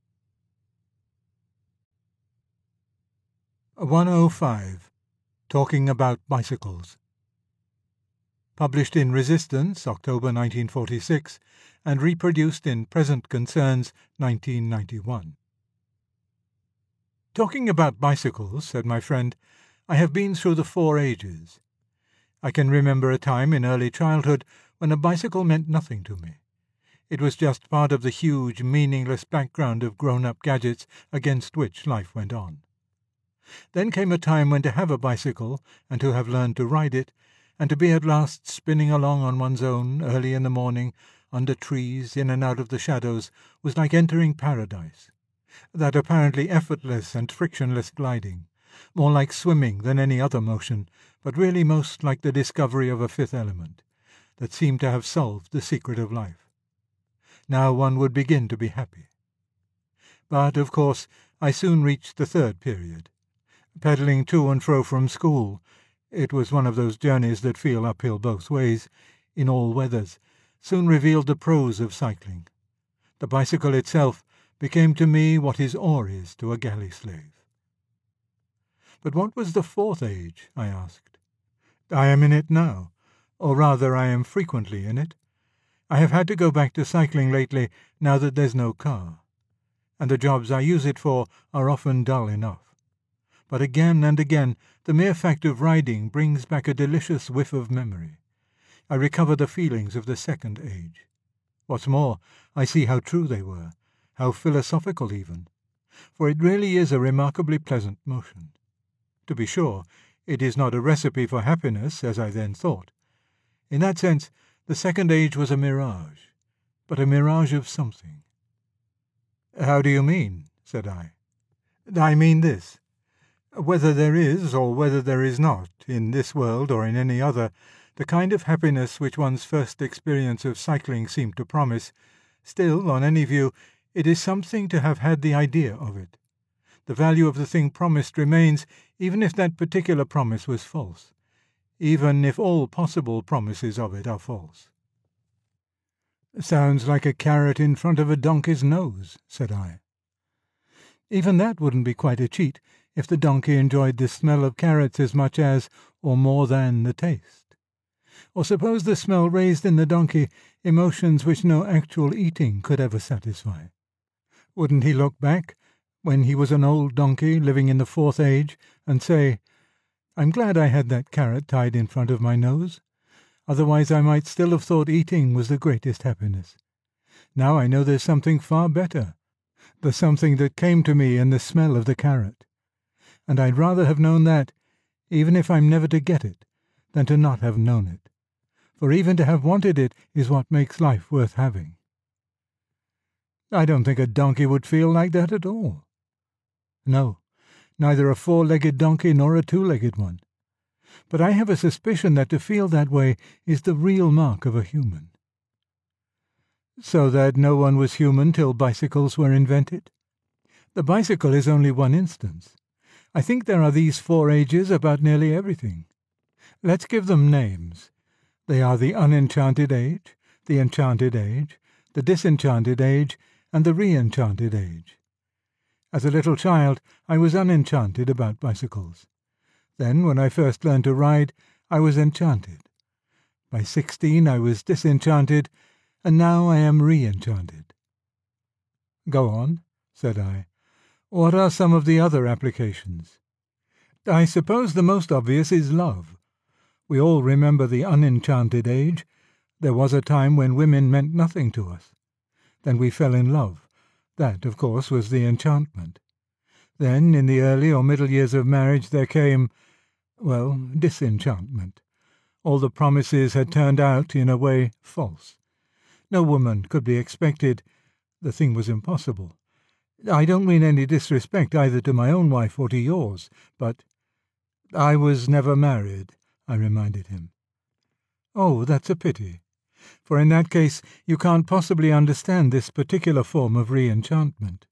105. Talking about bicycles. Published in Resistance, October 1946, and reproduced in Present Concerns, 1991. Talking about bicycles, said my friend, I have been through the 4 ages. I can remember a time in early childhood when a bicycle meant nothing to me. It was just part of the huge, meaningless background of grown-up gadgets against which life went on. Then came a time when to have a bicycle, and to have learned to ride it, and to be at last spinning along on one's own, early in the morning, under trees, in and out of the shadows, was like entering paradise. That apparently effortless and frictionless gliding, more like swimming than any other motion, but really most like the discovery of a fifth element, that seemed to have solved the secret of life. Now one would begin to be happy. But, of course, I soon reached the 3rd period. Pedalling to and fro from school, it was one of those journeys that feel uphill both ways, in all weathers, soon revealed the pros of cycling. The bicycle itself became to me what his oar is to a galley slave. But what was the 4th age? I asked. I am in it now, or rather I am frequently in it. I have had to go back to cycling lately now that there's no car, and the jobs I use it for are often dull enough. But again and again the mere fact of riding brings back a delicious whiff of memory. I recover the feelings of the 2nd age. What's more, I see how true they were, how philosophical even, for it really is a remarkably pleasant motion. To be sure, it is not a recipe for happiness, as I then thought. In that sense, the 2nd age was a mirage, but a mirage of something. How do you mean? Said I. I mean this. Whether there is, or whether there is not, in this world or in any other, the kind of happiness which one's first experience of cycling seemed to promise, still, on any view, it is something to have had the idea of it. The value of the thing promised remains, even if that particular promise was false, even if all possible promises of it are false. Sounds like a carrot in front of a donkey's nose, said I. Even that wouldn't be quite a cheat if the donkey enjoyed the smell of carrots as much as, or more than, the taste. Or suppose the smell raised in the donkey emotions which no actual eating could ever satisfy. Wouldn't he look back, when he was an old donkey living in the 4th age, and say, I'm glad I had that carrot tied in front of my nose. Otherwise I might still have thought eating was the greatest happiness. Now I know there's something far better, the something that came to me in the smell of the carrot. And I'd rather have known that, even if I'm never to get it, than to not have known it, for even to have wanted it is what makes life worth having. I don't think a donkey would feel like that at all. No, neither a four-legged donkey nor a two-legged one. But I have a suspicion that to feel that way is the real mark of a human. So that no one was human till bicycles were invented? The bicycle is only one instance. I think there are these 4 ages about nearly everything. Let's give them names. They are the unenchanted age, the enchanted age, the disenchanted age, and the re-enchanted age. As a little child, I was unenchanted about bicycles. Then, when I first learned to ride, I was enchanted. By 16 I was disenchanted, and now I am re-enchanted. Go on, said I. What are some of the other applications? I suppose the most obvious is love. We all remember the unenchanted age. There was a time when women meant nothing to us. Then we fell in love. That, of course, was the enchantment. Then, in the early or middle years of marriage, there came, disenchantment. All the promises had turned out, in a way, false. No woman could be expected. The thing was impossible. I don't mean any disrespect either to my own wife or to yours, but— I was never married, I reminded him. Oh, that's a pity. For in that case you can't possibly understand this particular form of re-enchantment.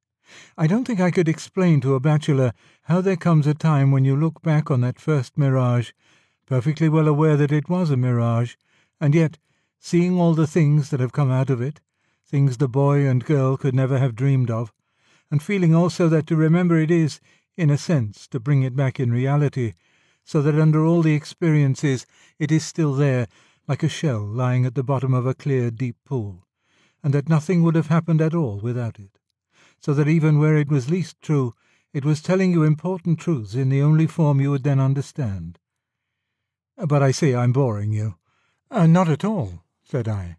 I don't think I could explain to a bachelor how there comes a time when you look back on that first mirage, perfectly well aware that it was a mirage, and yet, seeing all the things that have come out of it, things the boy and girl could never have dreamed of, and feeling also that to remember it is, in a sense, to bring it back in reality, so that under all the experiences it is still there, like a shell lying at the bottom of a clear, deep pool, and that nothing would have happened at all without it, so that even where it was least true, it was telling you important truths in the only form you would then understand. But I see I'm boring you. Not at all, said I.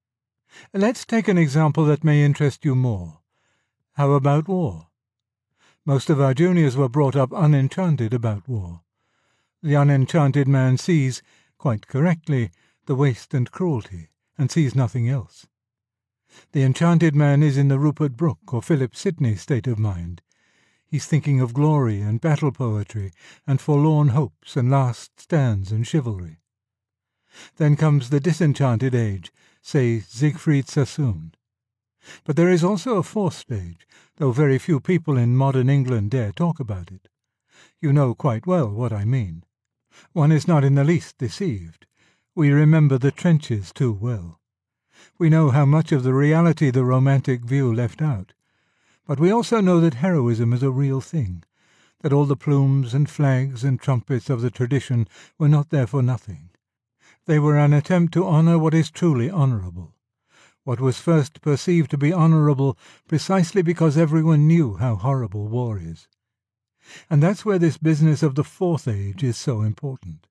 Let's take an example that may interest you more. How about war? Most of our juniors were brought up unenchanted about war. The unenchanted man sees, quite correctly, the waste and cruelty, and sees nothing else. The enchanted man is in the Rupert Brooke or Philip Sidney state of mind. He's thinking of glory and battle poetry and forlorn hopes and last stands and chivalry. Then comes the disenchanted age, say Siegfried Sassoon. But there is also a 4th stage, though very few people in modern England dare talk about it. You know quite well what I mean. One is not in the least deceived. We remember the trenches too well. We know how much of the reality the romantic view left out. But we also know that heroism is a real thing, that all the plumes and flags and trumpets of the tradition were not there for nothing. They were an attempt to honour what is truly honourable, what was first perceived to be honourable precisely because everyone knew how horrible war is. And that's where this business of the 4th age is so important.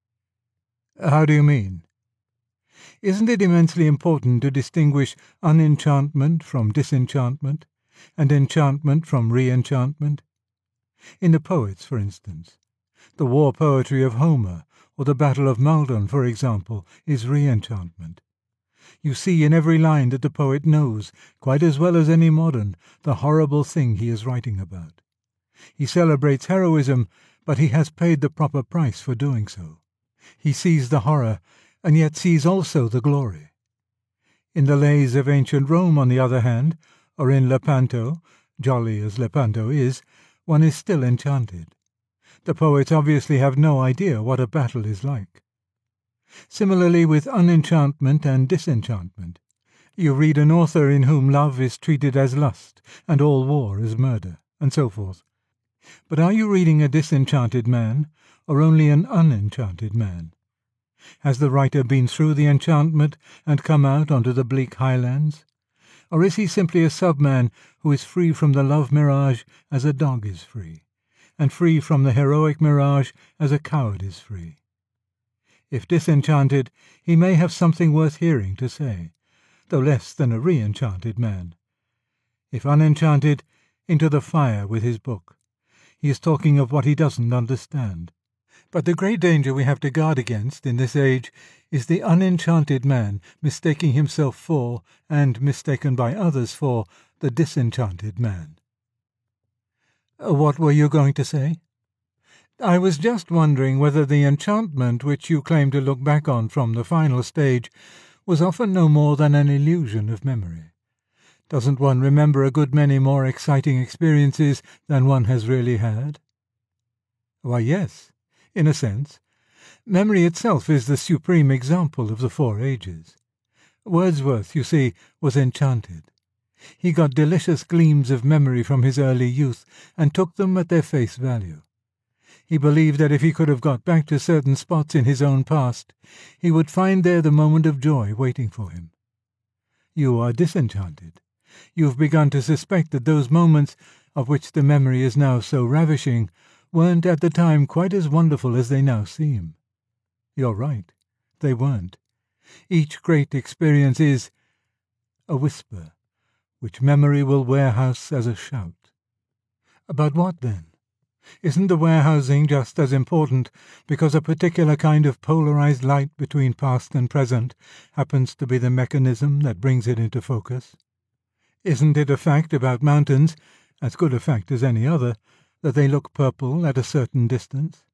How do you mean? Isn't it immensely important to distinguish unenchantment from disenchantment, and enchantment from re-enchantment? In the poets, for instance. The war poetry of Homer, or the Battle of Maldon, for example, is re-enchantment. You see in every line that the poet knows, quite as well as any modern, the horrible thing he is writing about. He celebrates heroism, but he has paid the proper price for doing so. He sees the horror, and yet sees also the glory. In the lays of ancient Rome, on the other hand, or in Lepanto, jolly as Lepanto is, one is still enchanted. The poets obviously have no idea what a battle is like. Similarly with unenchantment and disenchantment. You read an author in whom love is treated as lust, and all war as murder, and so forth. But are you reading a disenchanted man, or only an unenchanted man? Has the writer been through the enchantment and come out onto the bleak highlands? Or is he simply a sub-man who is free from the love mirage as a dog is free, and free from the heroic mirage as a coward is free? If disenchanted, he may have something worth hearing to say, though less than a re-enchanted man. If unenchanted, into the fire with his book. He is talking of what he doesn't understand. But the great danger we have to guard against in this age is the unenchanted man mistaking himself for, and mistaken by others for, the disenchanted man. What were you going to say? I was just wondering whether the enchantment which you claim to look back on from the final stage was often no more than an illusion of memory. Doesn't one remember a good many more exciting experiences than one has really had? Why, yes, in a sense. Memory itself is the supreme example of the four ages. Wordsworth, you see, was enchanted. He got delicious gleams of memory from his early youth and took them at their face value. He believed that if he could have got back to certain spots in his own past, he would find there the moment of joy waiting for him. You are disenchanted. You have begun to suspect that those moments, of which the memory is now so ravishing, weren't at the time quite as wonderful as they now seem. You're right, they weren't. Each great experience is a whisper, which memory will warehouse as a shout. About what, then? Isn't the warehousing just as important because a particular kind of polarized light between past and present happens to be the mechanism that brings it into focus? Isn't it a fact about mountains, as good a fact as any other, that they look purple at a certain distance?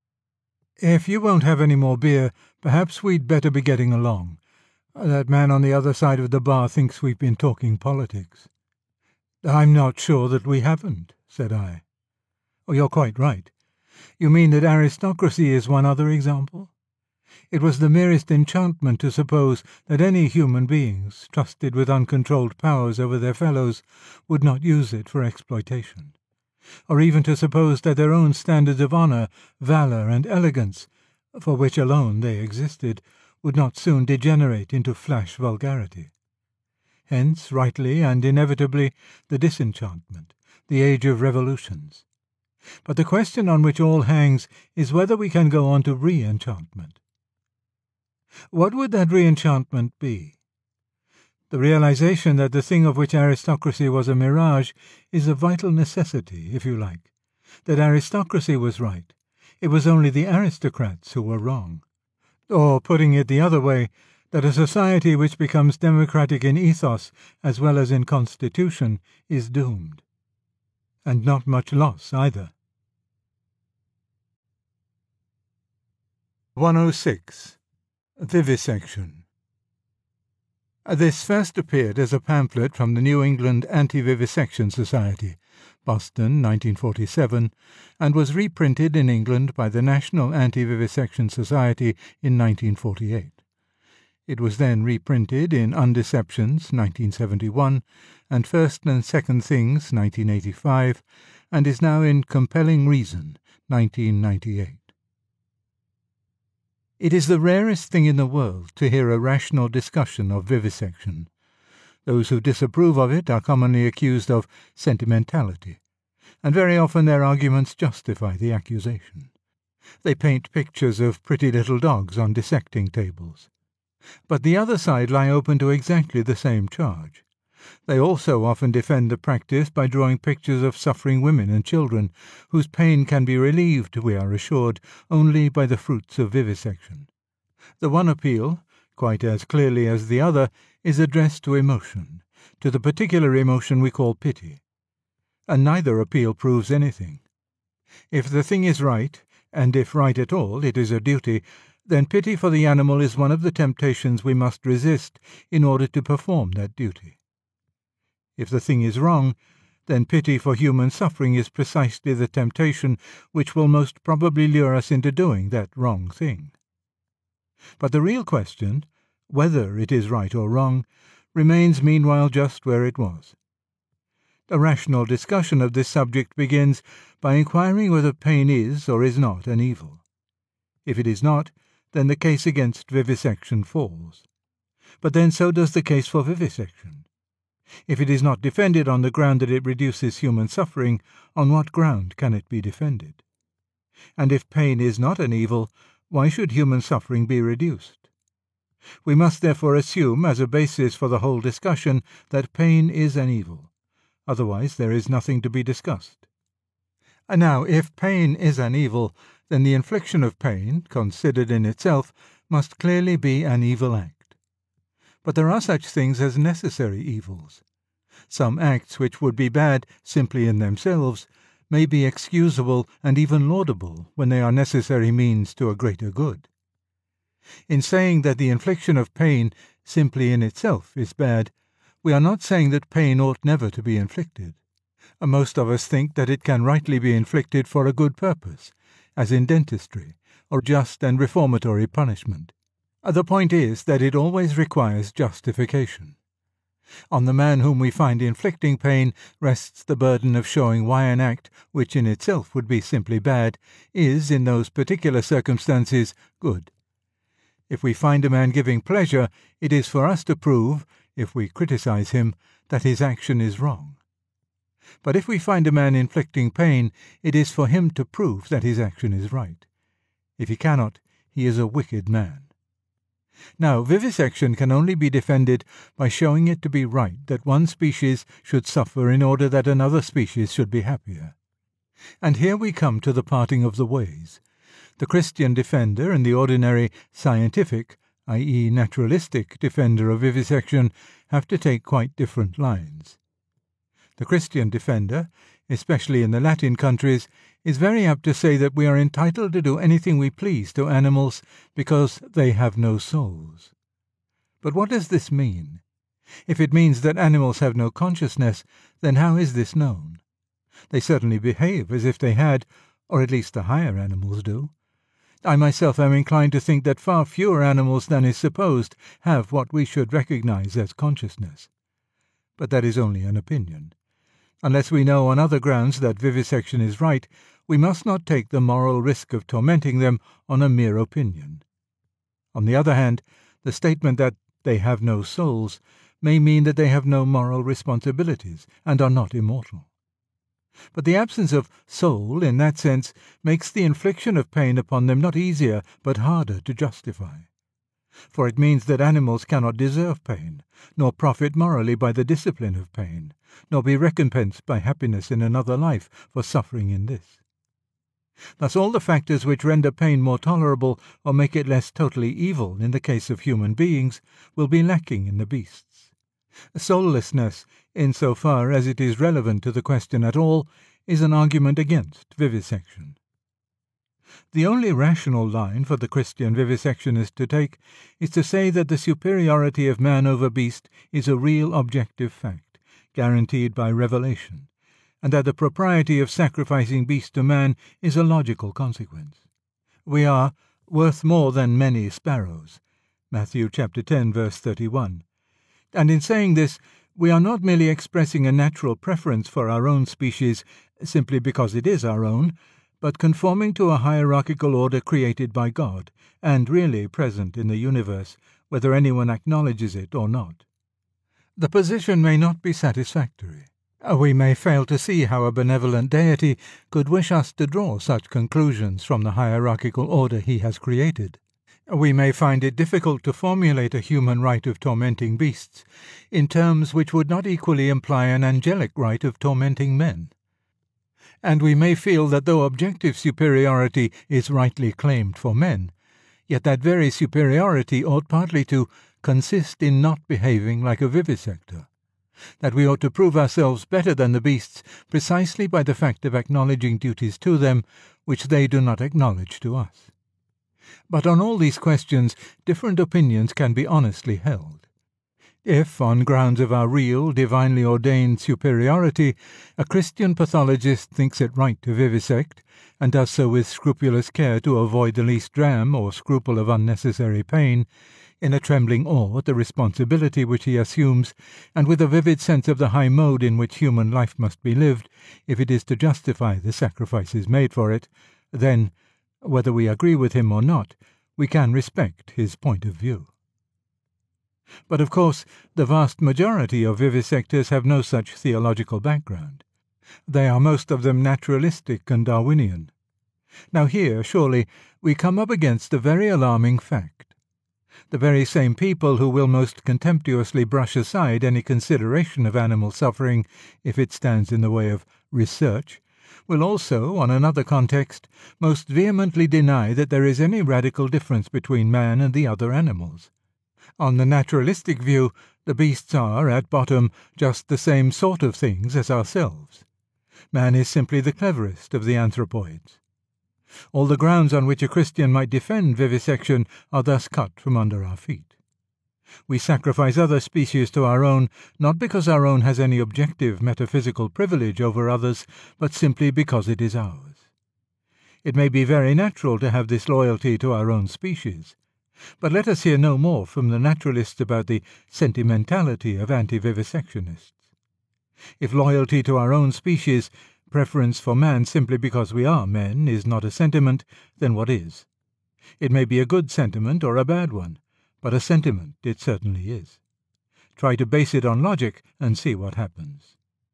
If you won't have any more beer, perhaps we'd better be getting along. That man on the other side of the bar thinks we've been talking politics. I'm not sure that we haven't, said I. Oh, you're quite right. You mean that aristocracy is one other example? It was the merest enchantment to suppose that any human beings, trusted with uncontrolled powers over their fellows, would not use it for exploitation. Or even to suppose that their own standards of honour, valour, and elegance, for which alone they existed, would not soon degenerate into flash vulgarity. Hence, rightly and inevitably, the disenchantment, the age of revolutions. But the question on which all hangs is whether we can go on to re-enchantment. What would that re-enchantment be? The realization that the thing of which aristocracy was a mirage is a vital necessity, if you like. That aristocracy was right. It was only the aristocrats who were wrong. Or, putting it the other way, that a society which becomes democratic in ethos as well as in constitution is doomed. And not much loss either. 106. Vivisection. This first appeared as a pamphlet from the New England Anti-Vivisection Society, Boston, 1947, and was reprinted in England by the National Anti-Vivisection Society in 1948. It was then reprinted in Undeceptions, 1971, and First and Second Things, 1985, and is now in Compelling Reason, 1998. It is the rarest thing in the world to hear a rational discussion of vivisection. Those who disapprove of it are commonly accused of sentimentality, and very often their arguments justify the accusation. They paint pictures of pretty little dogs on dissecting tables. But the other side lie open to exactly the same charge. They also often defend the practice by drawing pictures of suffering women and children, whose pain can be relieved, we are assured, only by the fruits of vivisection. The one appeal, quite as clearly as the other, is addressed to emotion, to the particular emotion we call pity. And neither appeal proves anything. If the thing is right, and if right at all it is a duty, then pity for the animal is one of the temptations we must resist in order to perform that duty. If the thing is wrong, then pity for human suffering is precisely the temptation which will most probably lure us into doing that wrong thing. But the real question, whether it is right or wrong, remains meanwhile just where it was. A rational discussion of this subject begins by inquiring whether pain is or is not an evil. If it is not, then the case against vivisection falls. But then so does the case for vivisection. If it is not defended on the ground that it reduces human suffering, on what ground can it be defended? And if pain is not an evil, why should human suffering be reduced? We must therefore assume as a basis for the whole discussion that pain is an evil. Otherwise there is nothing to be discussed. Now, if pain is an evil, then the infliction of pain, considered in itself, must clearly be an evil act. But there are such things as necessary evils. Some acts which would be bad simply in themselves may be excusable and even laudable when they are necessary means to a greater good. In saying that the infliction of pain simply in itself is bad, we are not saying that pain ought never to be inflicted. Most of us think that it can rightly be inflicted for a good purpose, as in dentistry, or just and reformatory punishment. The point is that it always requires justification. On the man whom we find inflicting pain rests the burden of showing why an act, which in itself would be simply bad, is, in those particular circumstances, good. If we find a man giving pleasure, it is for us to prove, if we criticize him, that his action is wrong. But if we find a man inflicting pain, it is for him to prove that his action is right. If he cannot, he is a wicked man. Now, vivisection can only be defended by showing it to be right that one species should suffer in order that another species should be happier. And here we come to the parting of the ways. The Christian defender and the ordinary scientific, i.e. naturalistic, defender of vivisection have to take quite different lines. The Christian defender, especially in the Latin countries, is very apt to say that we are entitled to do anything we please to animals because they have no souls. But what does this mean? If it means that animals have no consciousness, then how is this known? They certainly behave as if they had, or at least the higher animals do. I myself am inclined to think that far fewer animals than is supposed have what we should recognize as consciousness. But that is only an opinion. Unless we know on other grounds that vivisection is right, we must not take the moral risk of tormenting them on a mere opinion. On the other hand, the statement that they have no souls may mean that they have no moral responsibilities and are not immortal. But the absence of soul, in that sense, makes the infliction of pain upon them not easier but harder to justify. For it means that animals cannot deserve pain, nor profit morally by the discipline of pain, nor be recompensed by happiness in another life for suffering in this. Thus all the factors which render pain more tolerable or make it less totally evil in the case of human beings will be lacking in the beasts. Soullessness, in so far as it is relevant to the question at all, is an argument against vivisection. The only rational line for the Christian vivisectionist to take is to say that the superiority of man over beast is a real objective fact, guaranteed by revelation, and that the propriety of sacrificing beast to man is a logical consequence. We are worth more than many sparrows, Matthew chapter 10, verse 31. And in saying this, we are not merely expressing a natural preference for our own species simply because it is our own, but conforming to a hierarchical order created by God, and really present in the universe, whether anyone acknowledges it or not. The position may not be satisfactory. We may fail to see how a benevolent deity could wish us to draw such conclusions from the hierarchical order he has created. We may find it difficult to formulate a human right of tormenting beasts in terms which would not equally imply an angelic right of tormenting men. And we may feel that though objective superiority is rightly claimed for men, yet that very superiority ought partly to consist in not behaving like a vivisector, that we ought to prove ourselves better than the beasts precisely by the fact of acknowledging duties to them which they do not acknowledge to us. But on all these questions different opinions can be honestly held. If, on grounds of our real, divinely ordained superiority, a Christian pathologist thinks it right to vivisect, and does so with scrupulous care to avoid the least dram or scruple of unnecessary pain, in a trembling awe at the responsibility which he assumes, and with a vivid sense of the high mode in which human life must be lived, if it is to justify the sacrifices made for it, then, whether we agree with him or not, we can respect his point of view. But of course, the vast majority of vivisectors have no such theological background. They are most of them naturalistic and Darwinian. Now here, surely, we come up against a very alarming fact. The very same people who will most contemptuously brush aside any consideration of animal suffering if it stands in the way of research will also, on another context, most vehemently deny that there is any radical difference between man and the other animals. On the naturalistic view, the beasts are, at bottom, just the same sort of things as ourselves. Man is simply the cleverest of the anthropoids. All the grounds on which a Christian might defend vivisection are thus cut from under our feet. We sacrifice other species to our own, not because our own has any objective metaphysical privilege over others, but simply because it is ours. It may be very natural to have this loyalty to our own species, but let us hear no more from the naturalists about the sentimentality of anti-vivisectionists. If loyalty to our own species, preference for man simply because we are men, is not a sentiment, then what is? It may be a good sentiment or a bad one, but a sentiment it certainly is. Try to base it on logic and see what happens.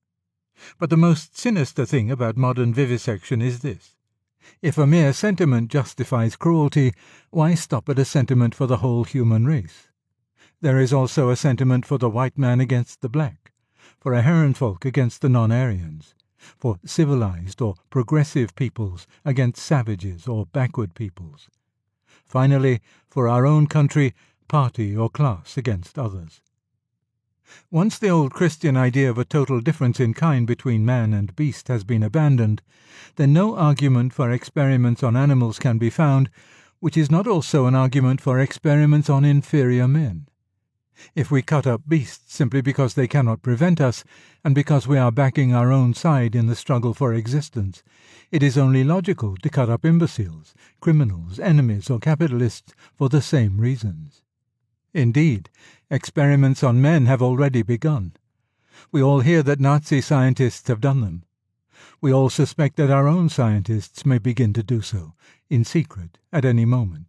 But the most sinister thing about modern vivisection is this. If a mere sentiment justifies cruelty, why stop at a sentiment for the whole human race? There is also a sentiment for the white man against the black, for a Herrenvolk against the non-Aryans, for civilized or progressive peoples against savages or backward peoples. Finally, for our own country, party or class against others. Once the old Christian idea of a total difference in kind between man and beast has been abandoned, then no argument for experiments on animals can be found, which is not also an argument for experiments on inferior men. If we cut up beasts simply because they cannot prevent us, and because we are backing our own side in the struggle for existence, it is only logical to cut up imbeciles, criminals, enemies, or capitalists for the same reasons. Indeed, experiments on men have already begun. We all hear that Nazi scientists have done them. We all suspect that our own scientists may begin to do so, in secret, at any moment.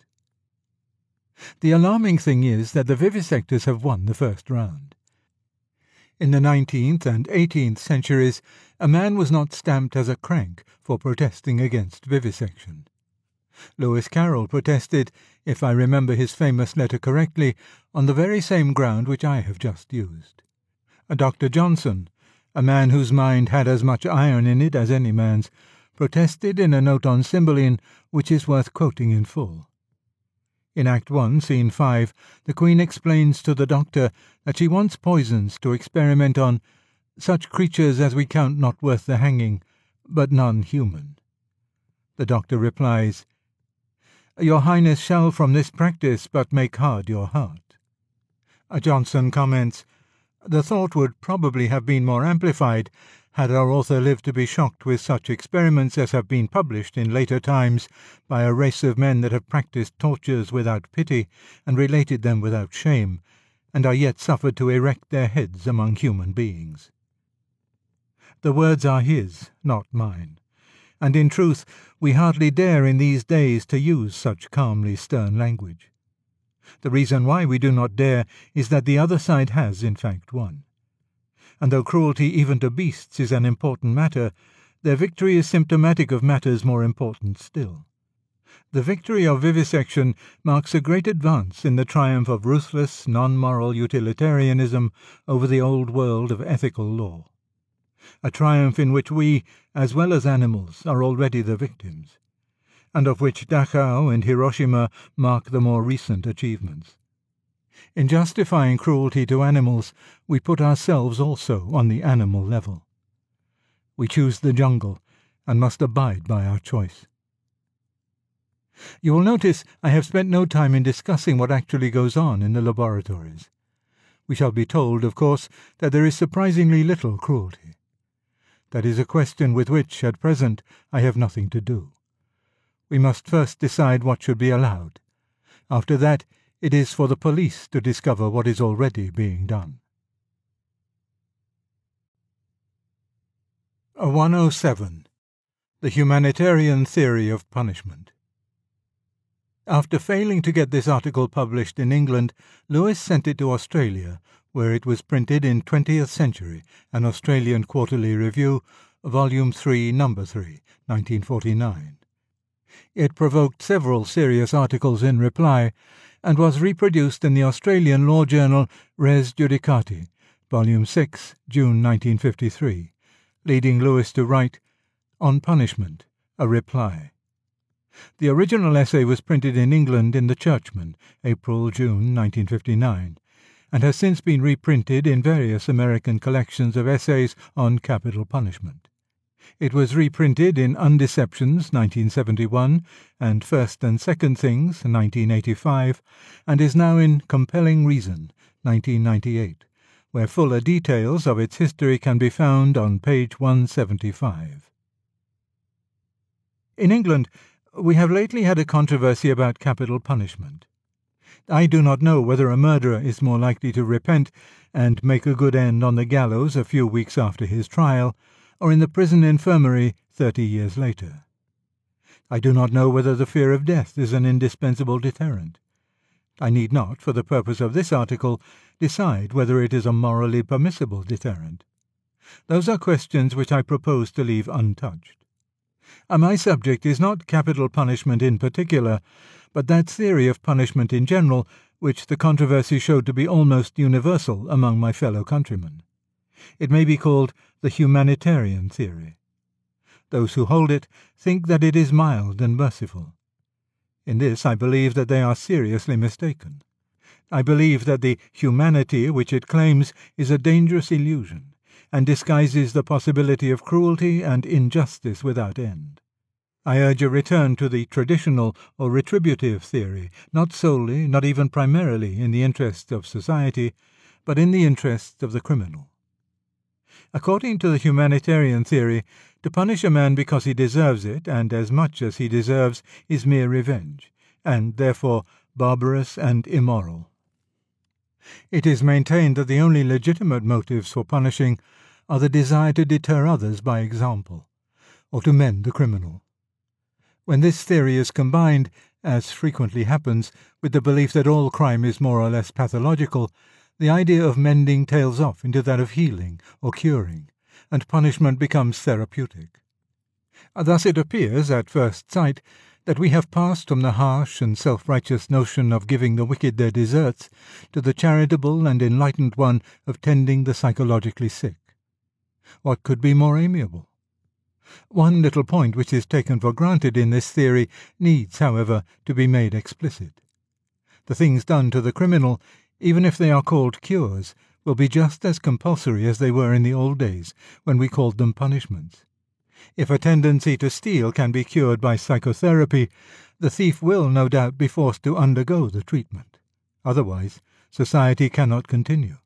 The alarming thing is that the vivisectors have won the first round. In the 19th and 18th centuries, a man was not stamped as a crank for protesting against vivisection. Lewis Carroll protested, if I remember his famous letter correctly, on the very same ground which I have just used. Dr. Johnson, a man whose mind had as much iron in it as any man's, protested in a note on Cymbeline which is worth quoting in full. In Act 1, Scene 5, the Queen explains to the Doctor that she wants poisons to experiment on such creatures as we count not worth the hanging, but none human. The Doctor replies, "Your Highness shall from this practice but make hard your heart." Johnson comments, "The thought would probably have been more amplified had our author lived to be shocked with such experiments as have been published in later times by a race of men that have practised tortures without pity and related them without shame, and are yet suffered to erect their heads among human beings." The words are his, not mine, and in truth we hardly dare in these days to use such calmly stern language. The reason why we do not dare is that the other side has in fact won. And though cruelty even to beasts is an important matter, their victory is symptomatic of matters more important still. The victory of vivisection marks a great advance in the triumph of ruthless, non-moral utilitarianism over the old world of ethical law. A triumph in which we, as well as animals, are already the victims, and of which Dachau and Hiroshima mark the more recent achievements. In justifying cruelty to animals, we put ourselves also on the animal level. We choose the jungle, and must abide by our choice. You will notice I have spent no time in discussing what actually goes on in the laboratories. We shall be told, of course, that there is surprisingly little cruelty. That is a question with which, at present, I have nothing to do. We must first decide what should be allowed. After that, it is for the police to discover what is already being done. 107. The Humanitarian Theory of Punishment. After failing to get this article published in England, Lewis sent it to Australia, where it was printed in 20th Century, an Australian Quarterly Review, Volume 3, No. 3, 1949. It provoked several serious articles in reply, and was reproduced in the Australian law journal Res Judicati, Volume 6, June 1953, leading Lewis to write, On Punishment, a Reply. The original essay was printed in England in the Churchman, April-June 1959, and has since been reprinted in various American collections of essays on capital punishment. It was reprinted in Undeceptions 1971 and First and Second Things 1985, and is now in Compelling Reason 1998, where fuller details of its history can be found on page 175. In England, we have lately had a controversy about capital punishment. I do not know whether a murderer is more likely to repent and make a good end on the gallows a few weeks after his trial, or in the prison infirmary 30 years later. I do not know whether the fear of death is an indispensable deterrent. I need not, for the purpose of this article, decide whether it is a morally permissible deterrent. Those are questions which I propose to leave untouched. My subject is not capital punishment in particular, but that theory of punishment in general which the controversy showed to be almost universal among my fellow countrymen. It may be called the humanitarian theory. Those who hold it think that it is mild and merciful. In this I believe that they are seriously mistaken. I believe that the humanity which it claims is a dangerous illusion, and disguises the possibility of cruelty and injustice without end. I urge a return to the traditional or retributive theory, not solely, not even primarily, in the interests of society, but in the interests of the criminal. According to the humanitarian theory, to punish a man because he deserves it, and as much as he deserves, is mere revenge, and therefore barbarous and immoral. It is maintained that the only legitimate motives for punishing are the desire to deter others by example, or to mend the criminal. When this theory is combined, as frequently happens, with the belief that all crime is more or less pathological, the idea of mending tails off into that of healing or curing, and punishment becomes therapeutic. Thus it appears, at first sight, that we have passed from the harsh and self-righteous notion of giving the wicked their deserts to the charitable and enlightened one of tending the psychologically sick. What could be more amiable? One little point which is taken for granted in this theory needs, however, to be made explicit. The things done to the criminal, even if they are called cures, will be just as compulsory as they were in the old days, when we called them punishments. If a tendency to steal can be cured by psychotherapy, the thief will, no doubt, be forced to undergo the treatment. Otherwise, society cannot continue.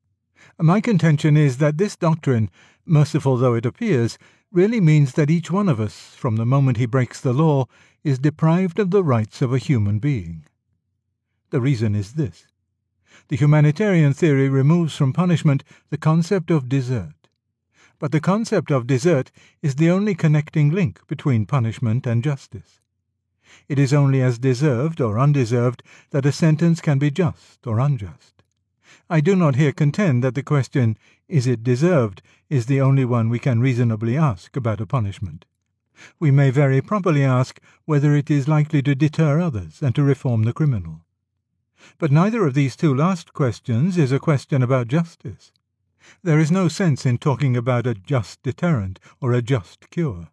My contention is that this doctrine, merciful though it appears, really means that each one of us, from the moment he breaks the law, is deprived of the rights of a human being. The reason is this. The humanitarian theory removes from punishment the concept of desert. But the concept of desert is the only connecting link between punishment and justice. It is only as deserved or undeserved that a sentence can be just or unjust. I do not here contend that the question, is it deserved, is the only one we can reasonably ask about a punishment. We may very properly ask whether it is likely to deter others and to reform the criminal. But neither of these two last questions is a question about justice. There is no sense in talking about a just deterrent or a just cure.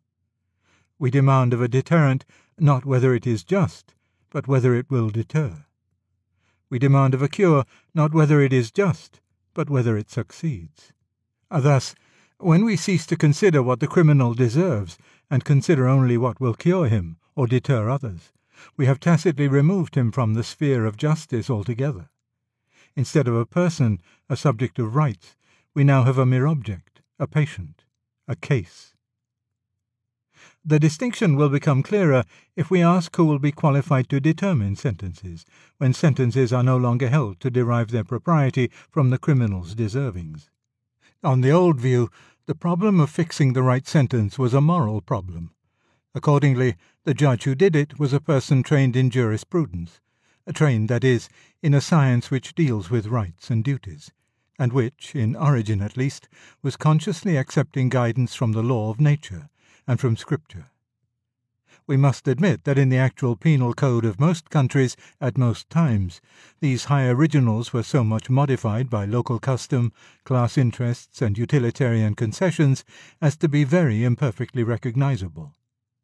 We demand of a deterrent not whether it is just, but whether it will deter. We demand of a cure not whether it is just, but whether it succeeds. Thus, when we cease to consider what the criminal deserves, and consider only what will cure him or deter others, we have tacitly removed him from the sphere of justice altogether. Instead of a person, a subject of rights, we now have a mere object, a patient, a case. The distinction will become clearer if we ask who will be qualified to determine sentences, when sentences are no longer held to derive their propriety from the criminal's deservings. On the old view, the problem of fixing the right sentence was a moral problem. Accordingly, the judge who did it was a person trained in jurisprudence, trained, that is, in a science which deals with rights and duties, and which, in origin at least, was consciously accepting guidance from the law of nature and from Scripture. We must admit that in the actual penal code of most countries at most times, these high originals were so much modified by local custom, class interests, and utilitarian concessions as to be very imperfectly recognizable.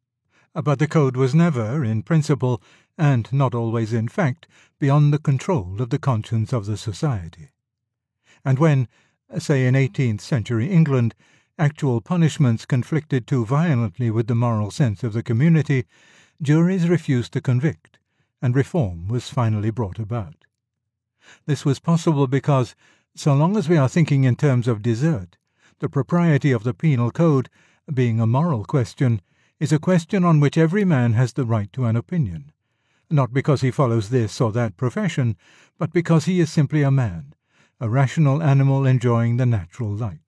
But the code was never, in principle, and not always in fact, beyond the control of the conscience of the society. And when, say in 18th century England, actual punishments conflicted too violently with the moral sense of the community, juries refused to convict, and reform was finally brought about. This was possible because, so long as we are thinking in terms of desert, the propriety of the penal code, being a moral question, is a question on which every man has the right to an opinion, not because he follows this or that profession, but because he is simply a man, a rational animal enjoying the natural light.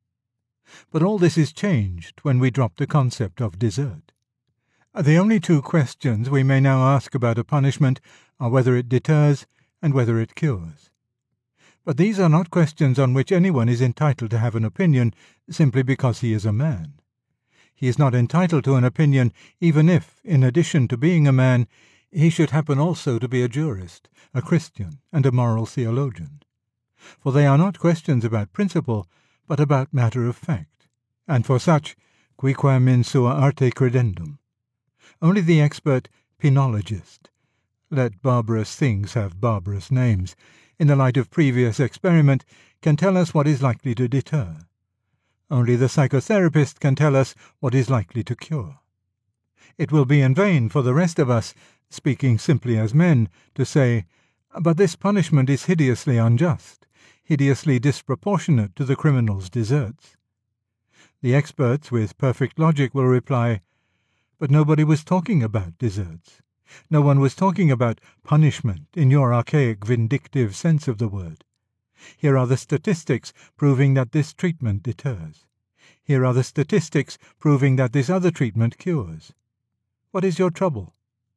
But all this is changed when we drop the concept of desert. The only two questions we may now ask about a punishment are whether it deters and whether it cures. But these are not questions on which anyone is entitled to have an opinion simply because he is a man. He is not entitled to an opinion even if, in addition to being a man, he should happen also to be a jurist, a Christian, and a moral theologian. For they are not questions about principle, but about matter of fact, and for such, quiquam in sua arte credendum. Only the expert penologist, let barbarous things have barbarous names, in the light of previous experiment, can tell us what is likely to deter. Only the psychotherapist can tell us what is likely to cure. It will be in vain for the rest of us, speaking simply as men, to say, "But this punishment is hideously unjust, hideously disproportionate to the criminal's deserts." The experts with perfect logic will reply, "But nobody was talking about deserts. No one was talking about punishment in your archaic vindictive sense of the word. Here are the statistics proving that this treatment deters. Here are the statistics proving that this other treatment cures. What is your trouble?"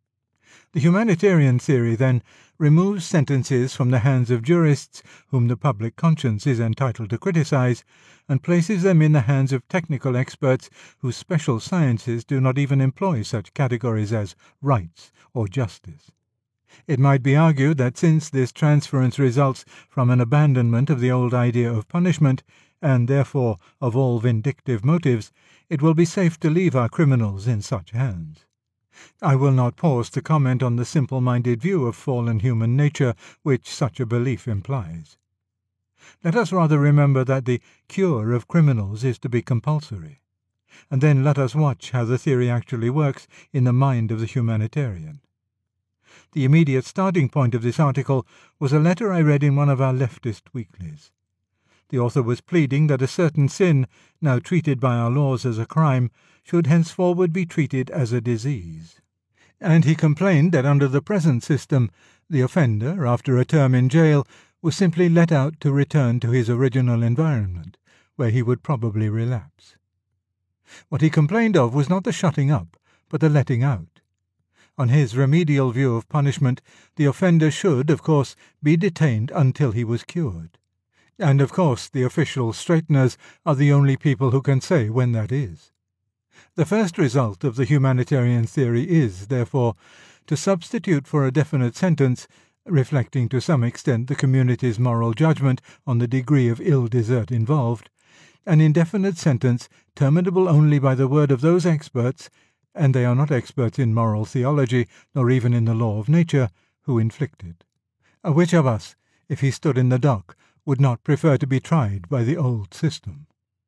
The humanitarian theory, then, removes sentences from the hands of jurists whom the public conscience is entitled to criticize, and places them in the hands of technical experts whose special sciences do not even employ such categories as rights or justice. It might be argued that since this transference results from an abandonment of the old idea of punishment, and therefore of all vindictive motives, it will be safe to leave our criminals in such hands. I will not pause to comment on the simple-minded view of fallen human nature which such a belief implies. Let us rather remember that the cure of criminals is to be compulsory, and then let us watch how the theory actually works in the mind of the humanitarian. The immediate starting point of this article was a letter I read in one of our leftist weeklies. The author was pleading that a certain sin, now treated by our laws as a crime, should henceforward be treated as a disease. And he complained that under the present system, the offender, after a term in jail, was simply let out to return to his original environment, where he would probably relapse. What he complained of was not the shutting up, but the letting out. On his remedial view of punishment, the offender should, of course, be detained until he was cured. And, of course, the official straighteners are the only people who can say when that is. The first result of the humanitarian theory is, therefore, to substitute for a definite sentence, reflecting to some extent the community's moral judgment on the degree of ill desert involved, an indefinite sentence terminable only by the word of those experts, and they are not experts in moral theology, nor even in the law of nature, who inflict it. Which of us, if he stood in the dock, would not prefer to be tried by the old system?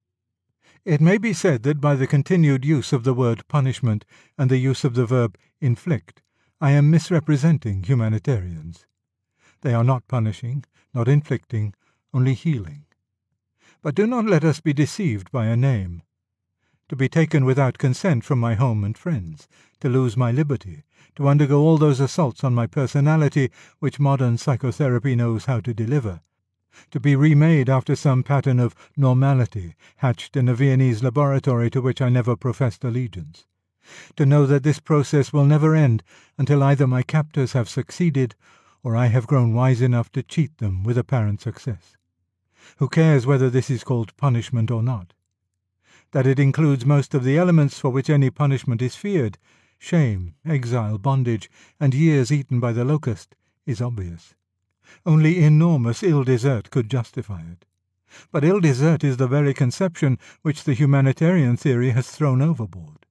It may be said that by the continued use of the word punishment and the use of the verb inflict, I am misrepresenting humanitarians. They are not punishing, not inflicting, only healing. But do not let us be deceived by a name. To be taken without consent from my home and friends, to lose my liberty, to undergo all those assaults on my personality which modern psychotherapy knows how to deliver, to be remade after some pattern of normality hatched in a Viennese laboratory to which I never professed allegiance, to know that this process will never end until either my captors have succeeded or I have grown wise enough to cheat them with apparent success. Who cares whether this is called punishment or not? That it includes most of the elements for which any punishment is feared shame, exile, bondage, and years eaten by the locust, is obvious. Only enormous ill-desert could justify it. But ill-desert is the very conception which the humanitarian theory has thrown overboard.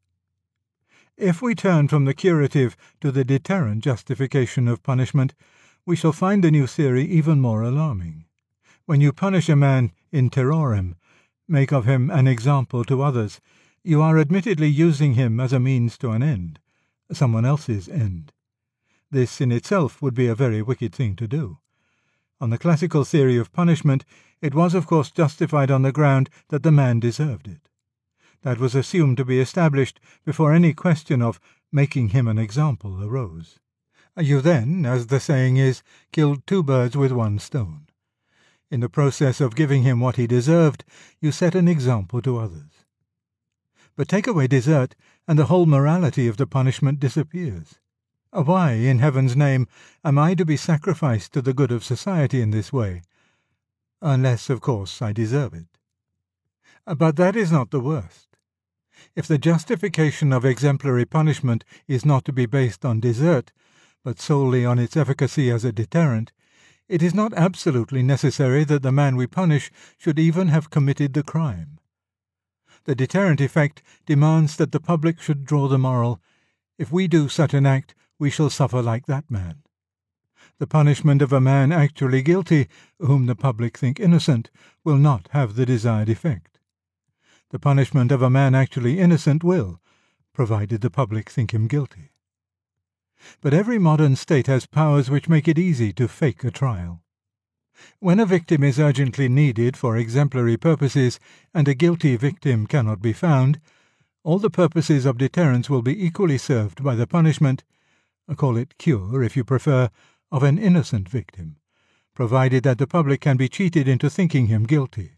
If we turn from the curative to the deterrent justification of punishment, we shall find the new theory even more alarming. When you punish a man in terrorem, make of him an example to others, you are admittedly using him as a means to an end, someone else's end. This in itself would be a very wicked thing to do. On the classical theory of punishment, it was of course justified on the ground that the man deserved it. That was assumed to be established before any question of making him an example arose. You then, as the saying is, killed two birds with one stone. In the process of giving him what he deserved, you set an example to others. But take away desert, and the whole morality of the punishment disappears. Why, in heaven's name, am I to be sacrificed to the good of society in this way? Unless, of course, I deserve it. But that is not the worst. If the justification of exemplary punishment is not to be based on desert, but solely on its efficacy as a deterrent, it is not absolutely necessary that the man we punish should even have committed the crime. The deterrent effect demands that the public should draw the moral, if we do such an act, we shall suffer like that man. The punishment of a man actually guilty, whom the public think innocent, will not have the desired effect. The punishment of a man actually innocent will, provided the public think him guilty. But every modern state has powers which make it easy to fake a trial. When a victim is urgently needed for exemplary purposes and a guilty victim cannot be found, all the purposes of deterrence will be equally served by the punishment, call it cure if you prefer, of an innocent victim, provided that the public can be cheated into thinking him guilty.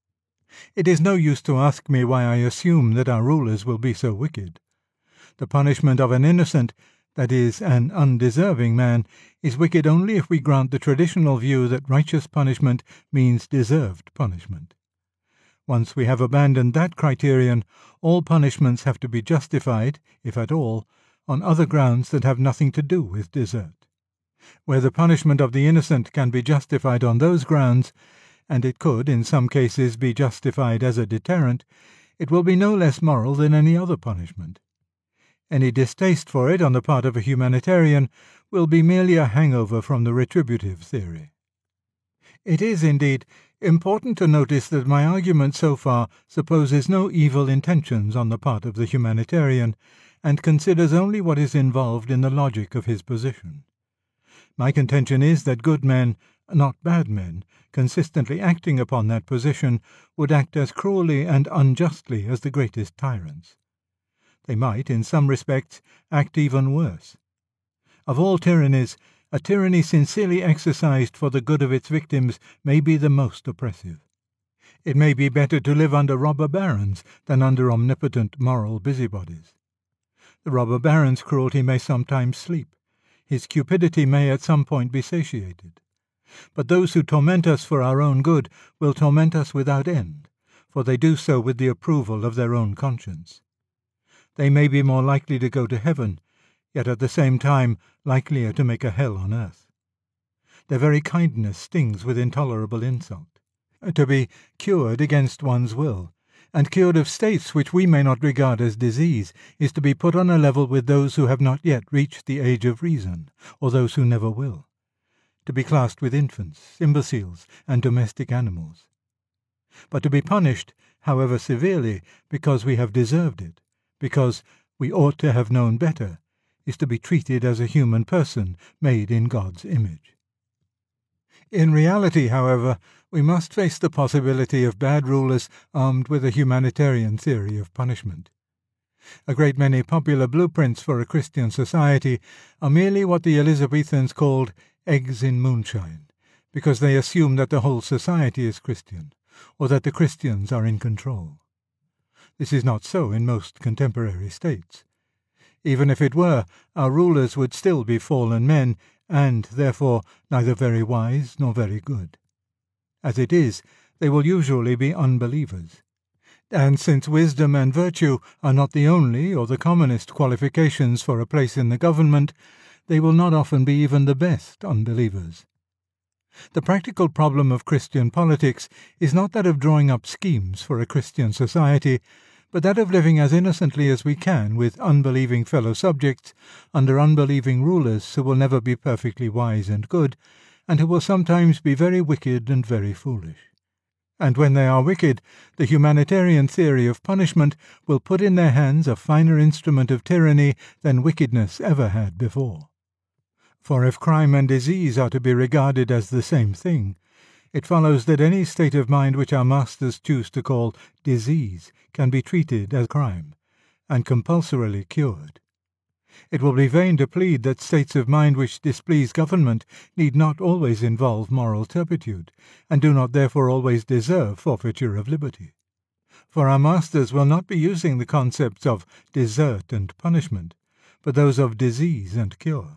It is no use to ask me why I assume that our rulers will be so wicked. The punishment of an innocent, that is, an undeserving man, is wicked only if we grant the traditional view that righteous punishment means deserved punishment. Once we have abandoned that criterion, all punishments have to be justified, if at all, on other grounds that have nothing to do with desert. Where the punishment of the innocent can be justified on those grounds, and it could in some cases be justified as a deterrent, it will be no less moral than any other punishment. Any distaste for it on the part of a humanitarian will be merely a hangover from the retributive theory. It is, indeed, important to notice that my argument so far supposes no evil intentions on the part of the humanitarian, and considers only what is involved in the logic of his position. My contention is that good men, not bad men, consistently acting upon that position, would act as cruelly and unjustly as the greatest tyrants. They might, in some respects, act even worse. Of all tyrannies, a tyranny sincerely exercised for the good of its victims may be the most oppressive. It may be better to live under robber barons than under omnipotent moral busybodies. The robber baron's cruelty may sometimes sleep. His cupidity may at some point be satiated. But those who torment us for our own good will torment us without end, for they do so with the approval of their own conscience. They may be more likely to go to heaven, yet at the same time likelier to make a hell on earth. Their very kindness stings with intolerable insult. To be cured against one's will, and cured of states which we may not regard as disease, is to be put on a level with those who have not yet reached the age of reason, or those who never will, to be classed with infants, imbeciles, and domestic animals. But to be punished, however severely, because we have deserved it, because we ought to have known better, is to be treated as a human person made in God's image. In reality, however, we must face the possibility of bad rulers armed with a humanitarian theory of punishment. A great many popular blueprints for a Christian society are merely what the Elizabethans called eggs in moonshine, because they assume that the whole society is Christian, or that the Christians are in control. This is not so in most contemporary states. Even if it were, our rulers would still be fallen men, and, therefore, neither very wise nor very good. As it is, they will usually be unbelievers. And since wisdom and virtue are not the only or the commonest qualifications for a place in the government, they will not often be even the best unbelievers. The practical problem of Christian politics is not that of drawing up schemes for a Christian society, but that of living as innocently as we can with unbelieving fellow subjects under unbelieving rulers who will never be perfectly wise and good, and who will sometimes be very wicked and very foolish. And when they are wicked, the humanitarian theory of punishment will put in their hands a finer instrument of tyranny than wickedness ever had before. For if crime and disease are to be regarded as the same thing, it follows that any state of mind which our masters choose to call disease can be treated as crime, and compulsorily cured. It will be vain to plead that states of mind which displease government need not always involve moral turpitude, and do not therefore always deserve forfeiture of liberty. For our masters will not be using the concepts of desert and punishment, but those of disease and cure.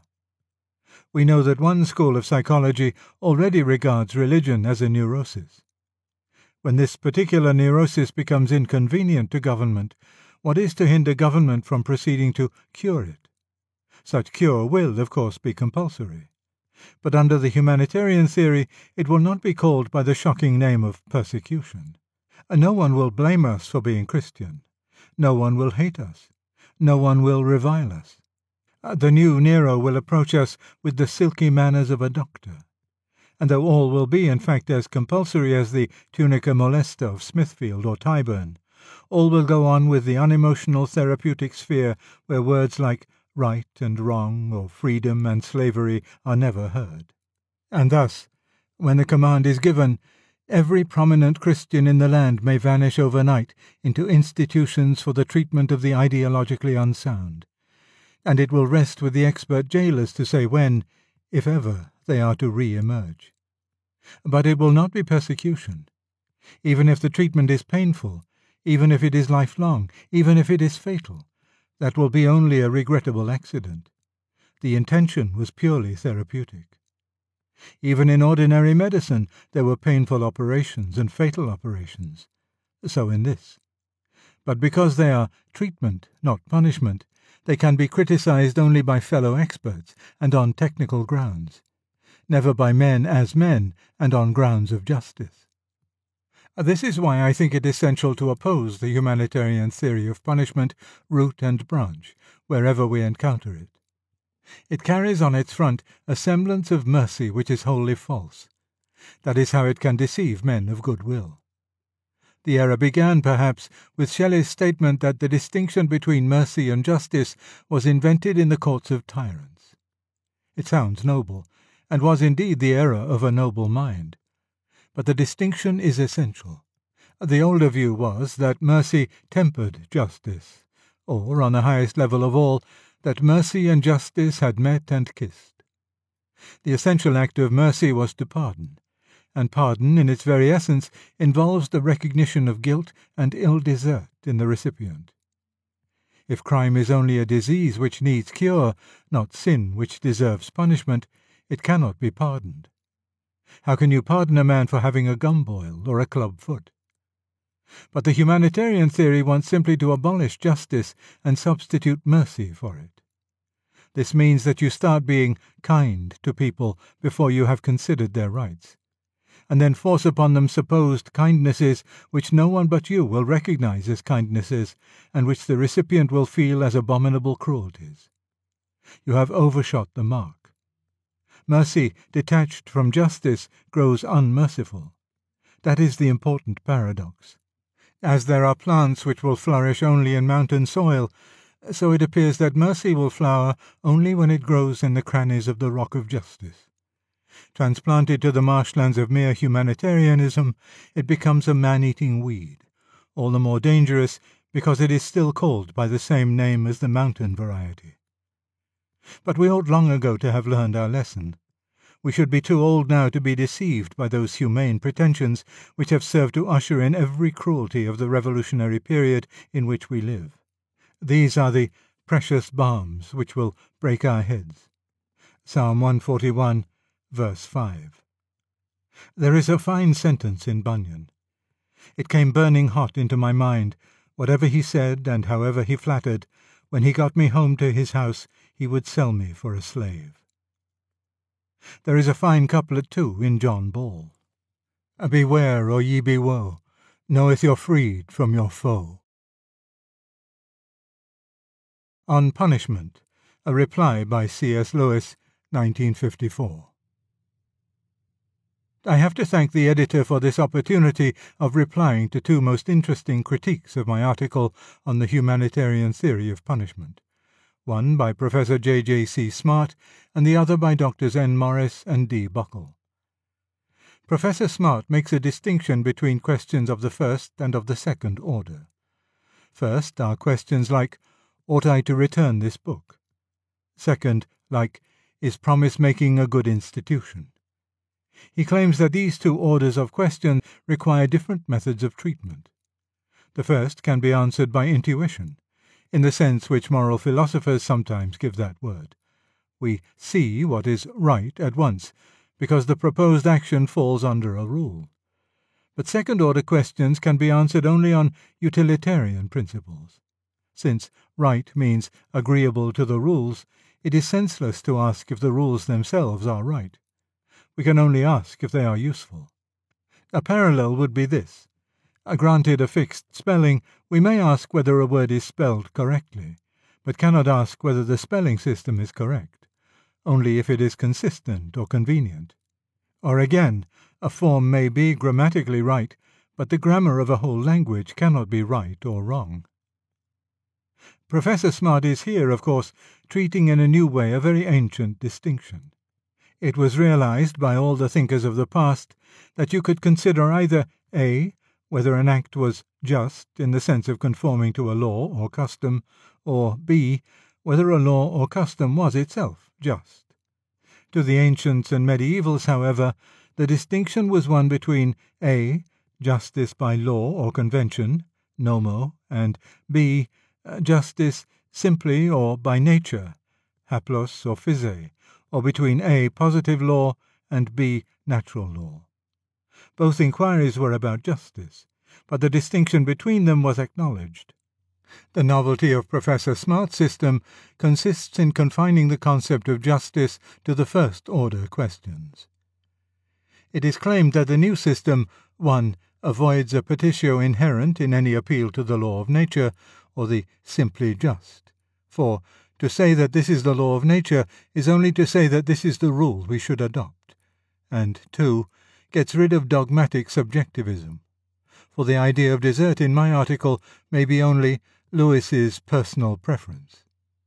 We know that one school of psychology already regards religion as a neurosis. When this particular neurosis becomes inconvenient to government, what is to hinder government from proceeding to cure it? Such cure will, of course, be compulsory. But under the humanitarian theory it will not be called by the shocking name of persecution. No one will blame us for being Christian. No one will hate us. No one will revile us. The new Nero will approach us with the silky manners of a doctor. And though all will be, in fact, as compulsory as the tunica molesta of Smithfield or Tyburn, all will go on with the unemotional therapeutic sphere where words like right and wrong or freedom and slavery are never heard. And thus, when the command is given, every prominent Christian in the land may vanish overnight into institutions for the treatment of the ideologically unsound, and it will rest with the expert jailers to say when, if ever, they are to re-emerge. But it will not be persecution. Even if the treatment is painful, even if it is lifelong, even if it is fatal, that will be only a regrettable accident. The intention was purely therapeutic. Even in ordinary medicine there were painful operations and fatal operations. So in this. But because they are treatment, not punishment, they can be criticized only by fellow experts and on technical grounds, never by men as men and on grounds of justice. This is why I think it essential to oppose the humanitarian theory of punishment, root and branch, wherever we encounter it. It carries on its front a semblance of mercy which is wholly false. That is how it can deceive men of good will. The error began, perhaps, with Shelley's statement that the distinction between mercy and justice was invented in the courts of tyrants. It sounds noble, and was indeed the error of a noble mind. But the distinction is essential. The older view was that mercy tempered justice, or, on the highest level of all, that mercy and justice had met and kissed. The essential act of mercy was to pardon, and pardon in its very essence involves the recognition of guilt and ill desert in the recipient. If crime is only a disease which needs cure, not sin which deserves punishment, it cannot be pardoned. How can you pardon a man for having a gum boil or a club foot? But the humanitarian theory wants simply to abolish justice and substitute mercy for it. This means that you start being kind to people before you have considered their rights, and then force upon them supposed kindnesses which no one but you will recognize as kindnesses, and which the recipient will feel as abominable cruelties. You have overshot the mark. Mercy, detached from justice, grows unmerciful. That is the important paradox. As there are plants which will flourish only in mountain soil, so it appears that mercy will flower only when it grows in the crannies of the rock of justice. Transplanted to the marshlands of mere humanitarianism, it becomes a man-eating weed, all the more dangerous because it is still called by the same name as the mountain variety. But we ought long ago to have learned our lesson. We should be too old now to be deceived by those humane pretensions which have served to usher in every cruelty of the revolutionary period in which we live. These are the precious balms which will break our heads. Psalm 141, verse 5. There is a fine sentence in Bunyan. It came burning hot into my mind. Whatever he said, and however he flattered, when he got me home to his house, he would sell me for a slave. There is a fine couplet, too, in John Ball. Beware, or ye be woe, knoweth you're freed from your foe. On Punishment, a reply by C.S. Lewis, 1954. I have to thank the editor for this opportunity of replying to two most interesting critiques of my article on the humanitarian theory of punishment, one by Professor J.J.C. Smart and the other by Drs. N. Morris and D. Buckle. Professor Smart makes a distinction between questions of the first and of the second order. First are questions like, ought I to return this book? Second, like, is promise-making a good institution? He claims that these two orders of question require different methods of treatment. The first can be answered by intuition, in the sense which moral philosophers sometimes give that word. We see what is right at once, because the proposed action falls under a rule. But second-order questions can be answered only on utilitarian principles. Since right means agreeable to the rules, it is senseless to ask if the rules themselves are right. We can only ask if they are useful. A parallel would be this. Granted a fixed spelling, we may ask whether a word is spelled correctly, but cannot ask whether the spelling system is correct, only if it is consistent or convenient. Or again, a form may be grammatically right, but the grammar of a whole language cannot be right or wrong. Professor Smart is here, of course, treating in a new way a very ancient distinction. It was realized by all the thinkers of the past that you could consider either A, whether an act was just in the sense of conforming to a law or custom, or B, whether a law or custom was itself just. To the ancients and medievals, however, the distinction was one between A, justice by law or convention, nomo, and B, justice simply or by nature, haplos or phys, or between A, positive law, and B, natural law. Both inquiries were about justice, but the distinction between them was acknowledged. The novelty of Professor Smart's system consists in confining the concept of justice to the first-order questions. It is claimed that the new system, 1. Avoids a petitio inherent in any appeal to the law of nature, or the simply just. 4. To say that this is the law of nature is only to say that this is the rule we should adopt. And 2. Gets rid of dogmatic subjectivism. For the idea of desert in my article may be only Lewis's personal preference.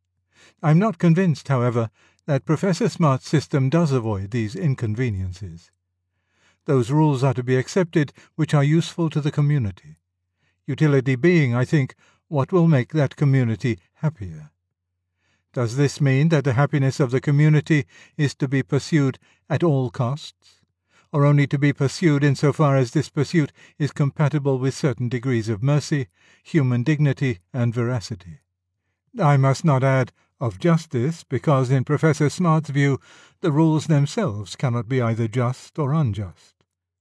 I am not convinced, however, that Professor Smart's system does avoid these inconveniences. Those rules are to be accepted which are useful to the community. Utility being, I think, what will make that community happier. Does this mean that the happiness of the community is to be pursued at all costs, or only to be pursued insofar as this pursuit is compatible with certain degrees of mercy, human dignity, and veracity? I must not add of justice, because in Professor Smart's view the rules themselves cannot be either just or unjust.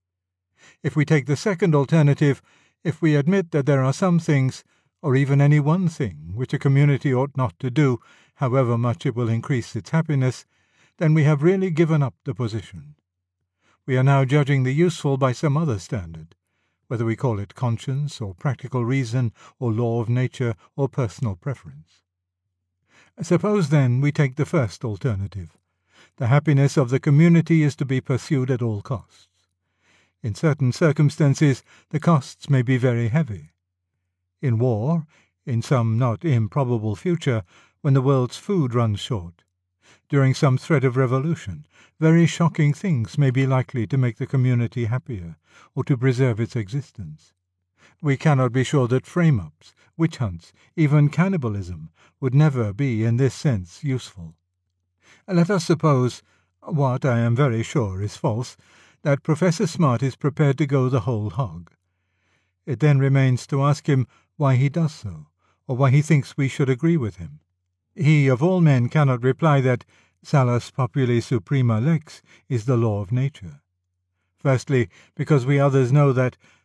If we take the second alternative, if we admit that there are some things, or even any one thing, which a community ought not to do, however much it will increase its happiness, then we have really given up the position. We are now judging the useful by some other standard, whether we call it conscience, or practical reason, or law of nature, or personal preference. Suppose, then, we take the first alternative. The happiness of the community is to be pursued at all costs. In certain circumstances, the costs may be very heavy. In war, in some not improbable future, when the world's food runs short, during some threat of revolution, very shocking things may be likely to make the community happier, or to preserve its existence. We cannot be sure that frame-ups, witch hunts, even cannibalism, would never be in this sense useful. Let us suppose, what I am very sure is false, that Professor Smart is prepared to go the whole hog. It then remains to ask him why he does so, or why he thinks we should agree with him. He of all men cannot reply that salus populi suprema lex is the law of nature. Firstly, because we others know that,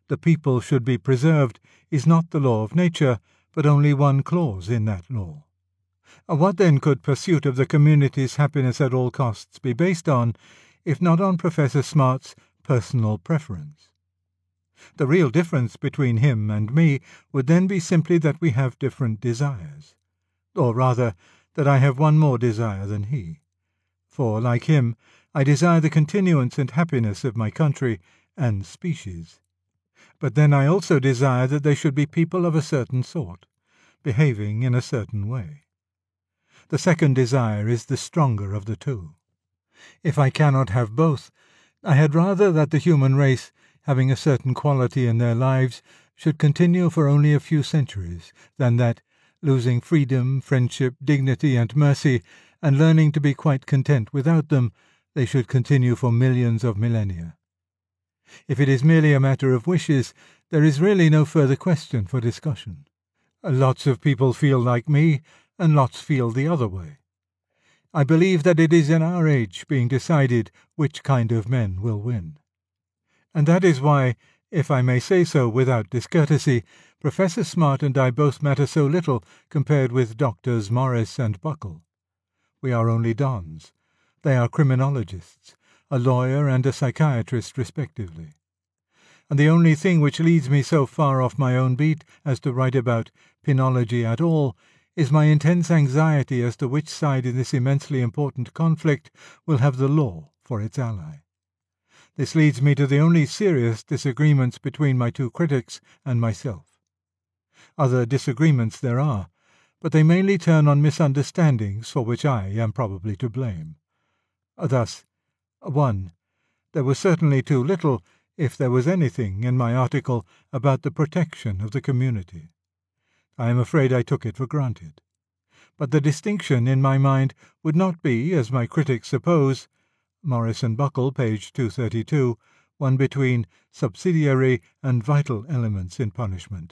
the people should be preserved is not the law of nature, but only one clause in that law. What then could pursuit of the community's happiness at all costs be based on, if not on Professor Smart's personal preference? The real difference between him and me would then be simply that we have different desires, or rather, that I have one more desire than he. For, like him, I desire the continuance and happiness of my country and species. But then I also desire that they should be people of a certain sort, behaving in a certain way. The second desire is the stronger of the two. If I cannot have both, I had rather that the human race, having a certain quality in their lives, should continue for only a few centuries, than that, losing freedom, friendship, dignity, and mercy, and learning to be quite content without them, they should continue for millions of millennia. If it is merely a matter of wishes, there is really no further question for discussion. Lots of people feel like me, and lots feel the other way. I believe that it is in our age being decided which kind of men will win. And that is why, if I may say so without discourtesy, Professor Smart and I both matter so little compared with Doctors Morris and Buckle. We are only dons. They are criminologists, a lawyer and a psychiatrist respectively. And the only thing which leads me so far off my own beat as to write about penology at all is my intense anxiety as to which side in this immensely important conflict will have the law for its ally. This leads me to the only serious disagreements between my two critics and myself. Other disagreements there are, but they mainly turn on misunderstandings for which I am probably to blame. Thus, 1. There was certainly too little, if there was anything, in my article about the protection of the community. I am afraid I took it for granted. But the distinction, in my mind, would not be, as my critics suppose, Morris and Buckle, page 232, one between subsidiary and vital elements in punishment.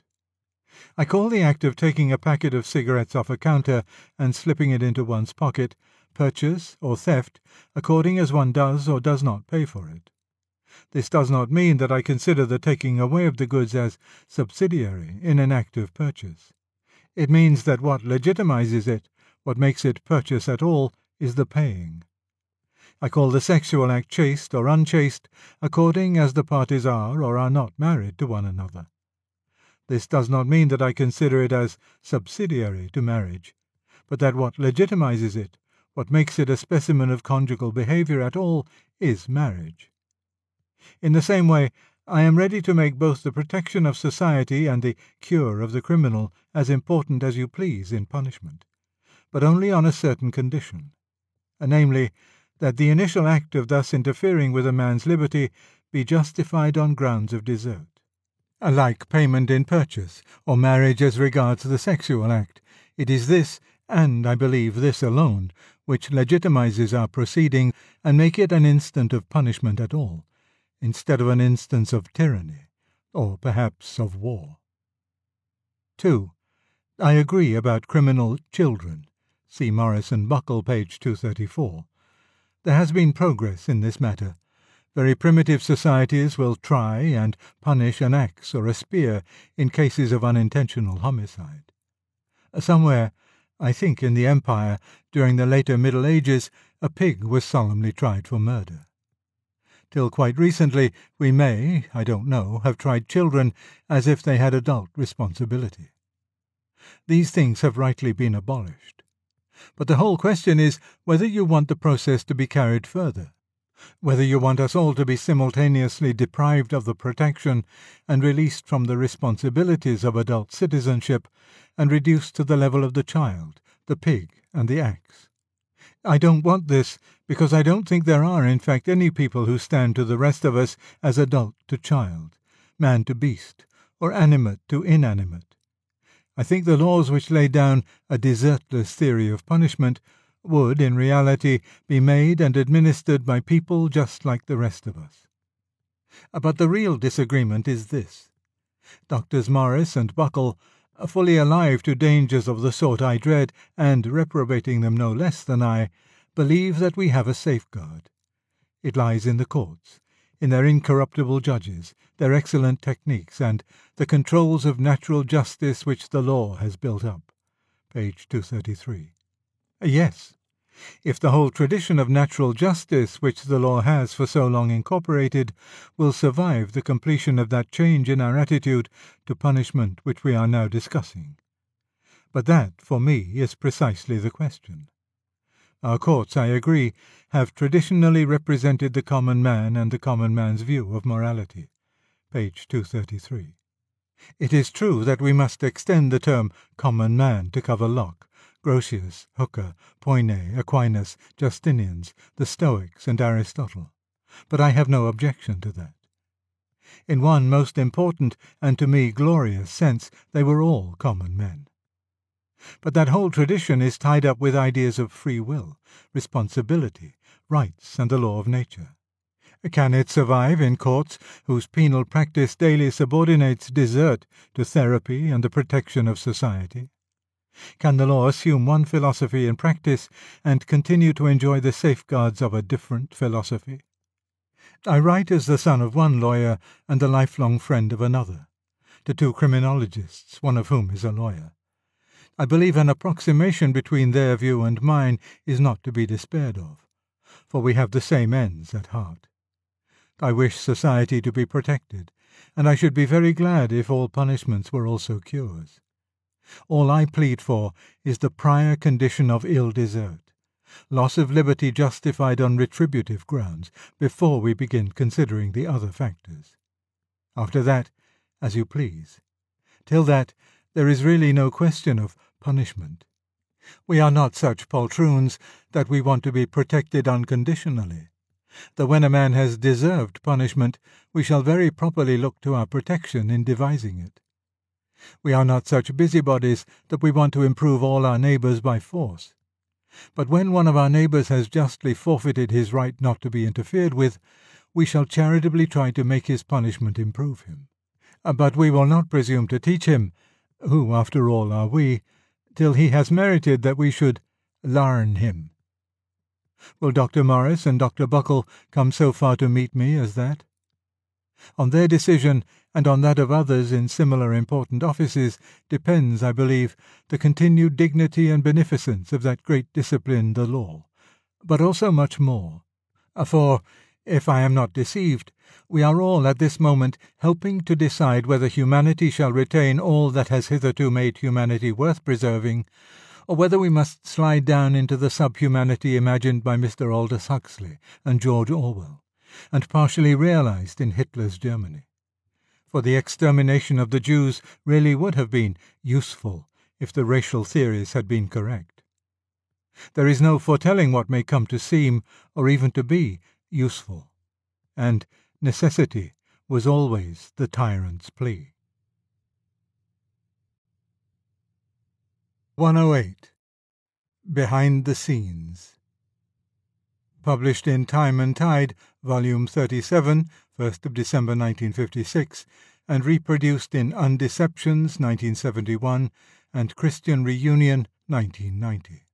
I call the act of taking a packet of cigarettes off a counter and slipping it into one's pocket purchase or theft, according as one does or does not pay for it. This does not mean that I consider the taking away of the goods as subsidiary in an act of purchase. It means that what legitimizes it, what makes it purchase at all, is the paying. I call the sexual act chaste or unchaste, according as the parties are or are not married to one another. This does not mean that I consider it as subsidiary to marriage, but that what legitimizes it, what makes it a specimen of conjugal behavior at all, is marriage. In the same way, I am ready to make both the protection of society and the cure of the criminal as important as you please in punishment, but only on a certain condition, namely, that the initial act of thus interfering with a man's liberty be justified on grounds of desert. Like payment in purchase, or marriage as regards the sexual act, it is this, and I believe this alone, which legitimizes our proceeding and make it an instant of punishment at all, instead of an instance of tyranny, or perhaps of war. 2. I agree about criminal children. See Morris and Buckle, page 234. There has been progress in this matter. Very primitive societies will try and punish an axe or a spear in cases of unintentional homicide. Somewhere, I think in the Empire, during the later Middle Ages, a pig was solemnly tried for murder. Till quite recently, we may, I don't know, have tried children as if they had adult responsibility. These things have rightly been abolished. But the whole question is whether you want the process to be carried further, whether you want us all to be simultaneously deprived of the protection and released from the responsibilities of adult citizenship and reduced to the level of the child, the pig, and the axe. I don't want this because I don't think there are in fact any people who stand to the rest of us as adult to child, man to beast, or animate to inanimate. I think the laws which lay down a desertless theory of punishment would, in reality, be made and administered by people just like the rest of us. But the real disagreement is this. Doctors Morris and Buckle, fully alive to dangers of the sort I dread, and reprobating them no less than I, believe that we have a safeguard. It lies in the courts, in their incorruptible judges, their excellent techniques, and the controls of natural justice which the law has built up. Page 233. Yes, if the whole tradition of natural justice which the law has for so long incorporated will survive the completion of that change in our attitude to punishment which we are now discussing. But that, for me, is precisely the question. Our courts, I agree, have traditionally represented the common man and the common man's view of morality. Page 233. It is true that we must extend the term common man to cover Locke, Grotius, Hooker, Poinet, Aquinas, Justinians, the Stoics, and Aristotle, but I have no objection to that. In one most important and to me glorious sense, they were all common men. But that whole tradition is tied up with ideas of free will, responsibility, rights, and the law of nature. Can it survive in courts whose penal practice daily subordinates desert to therapy and the protection of society? Can the law assume one philosophy in practice and continue to enjoy the safeguards of a different philosophy? I write as the son of one lawyer and the lifelong friend of another, to two criminologists, one of whom is a lawyer. I believe an approximation between their view and mine is not to be despaired of, for we have the same ends at heart. I wish society to be protected, and I should be very glad if all punishments were also cures. All I plead for is the prior condition of ill desert, loss of liberty justified on retributive grounds, before we begin considering the other factors. After that, as you please. Till that, there is really no question of punishment. We are not such poltroons that we want to be protected unconditionally, though when a man has deserved punishment, we shall very properly look to our protection in devising it. We are not such busybodies that we want to improve all our neighbours by force. But when one of our neighbours has justly forfeited his right not to be interfered with, we shall charitably try to make his punishment improve him. But we will not presume to teach him, who after all are we, till he has merited that we should larn him. Will Dr. Morris and Dr. Buckle come so far to meet me as that? On their decision, and on that of others in similar important offices, depends, I believe, the continued dignity and beneficence of that great discipline, the law, but also much more. For, if I am not deceived, we are all at this moment helping to decide whether humanity shall retain all that has hitherto made humanity worth preserving, or whether we must slide down into the subhumanity imagined by Mr. Aldous Huxley and George Orwell, and partially realized in Hitler's Germany. For the extermination of the Jews really would have been useful if the racial theories had been correct. There is no foretelling what may come to seem, or even to be, useful, and necessity was always the tyrant's plea. 108. Behind the Scenes. Published in Time and Tide, Volume 37, 1st of December 1956, and reproduced in Undeceptions 1971 and Christian Reunion 1990.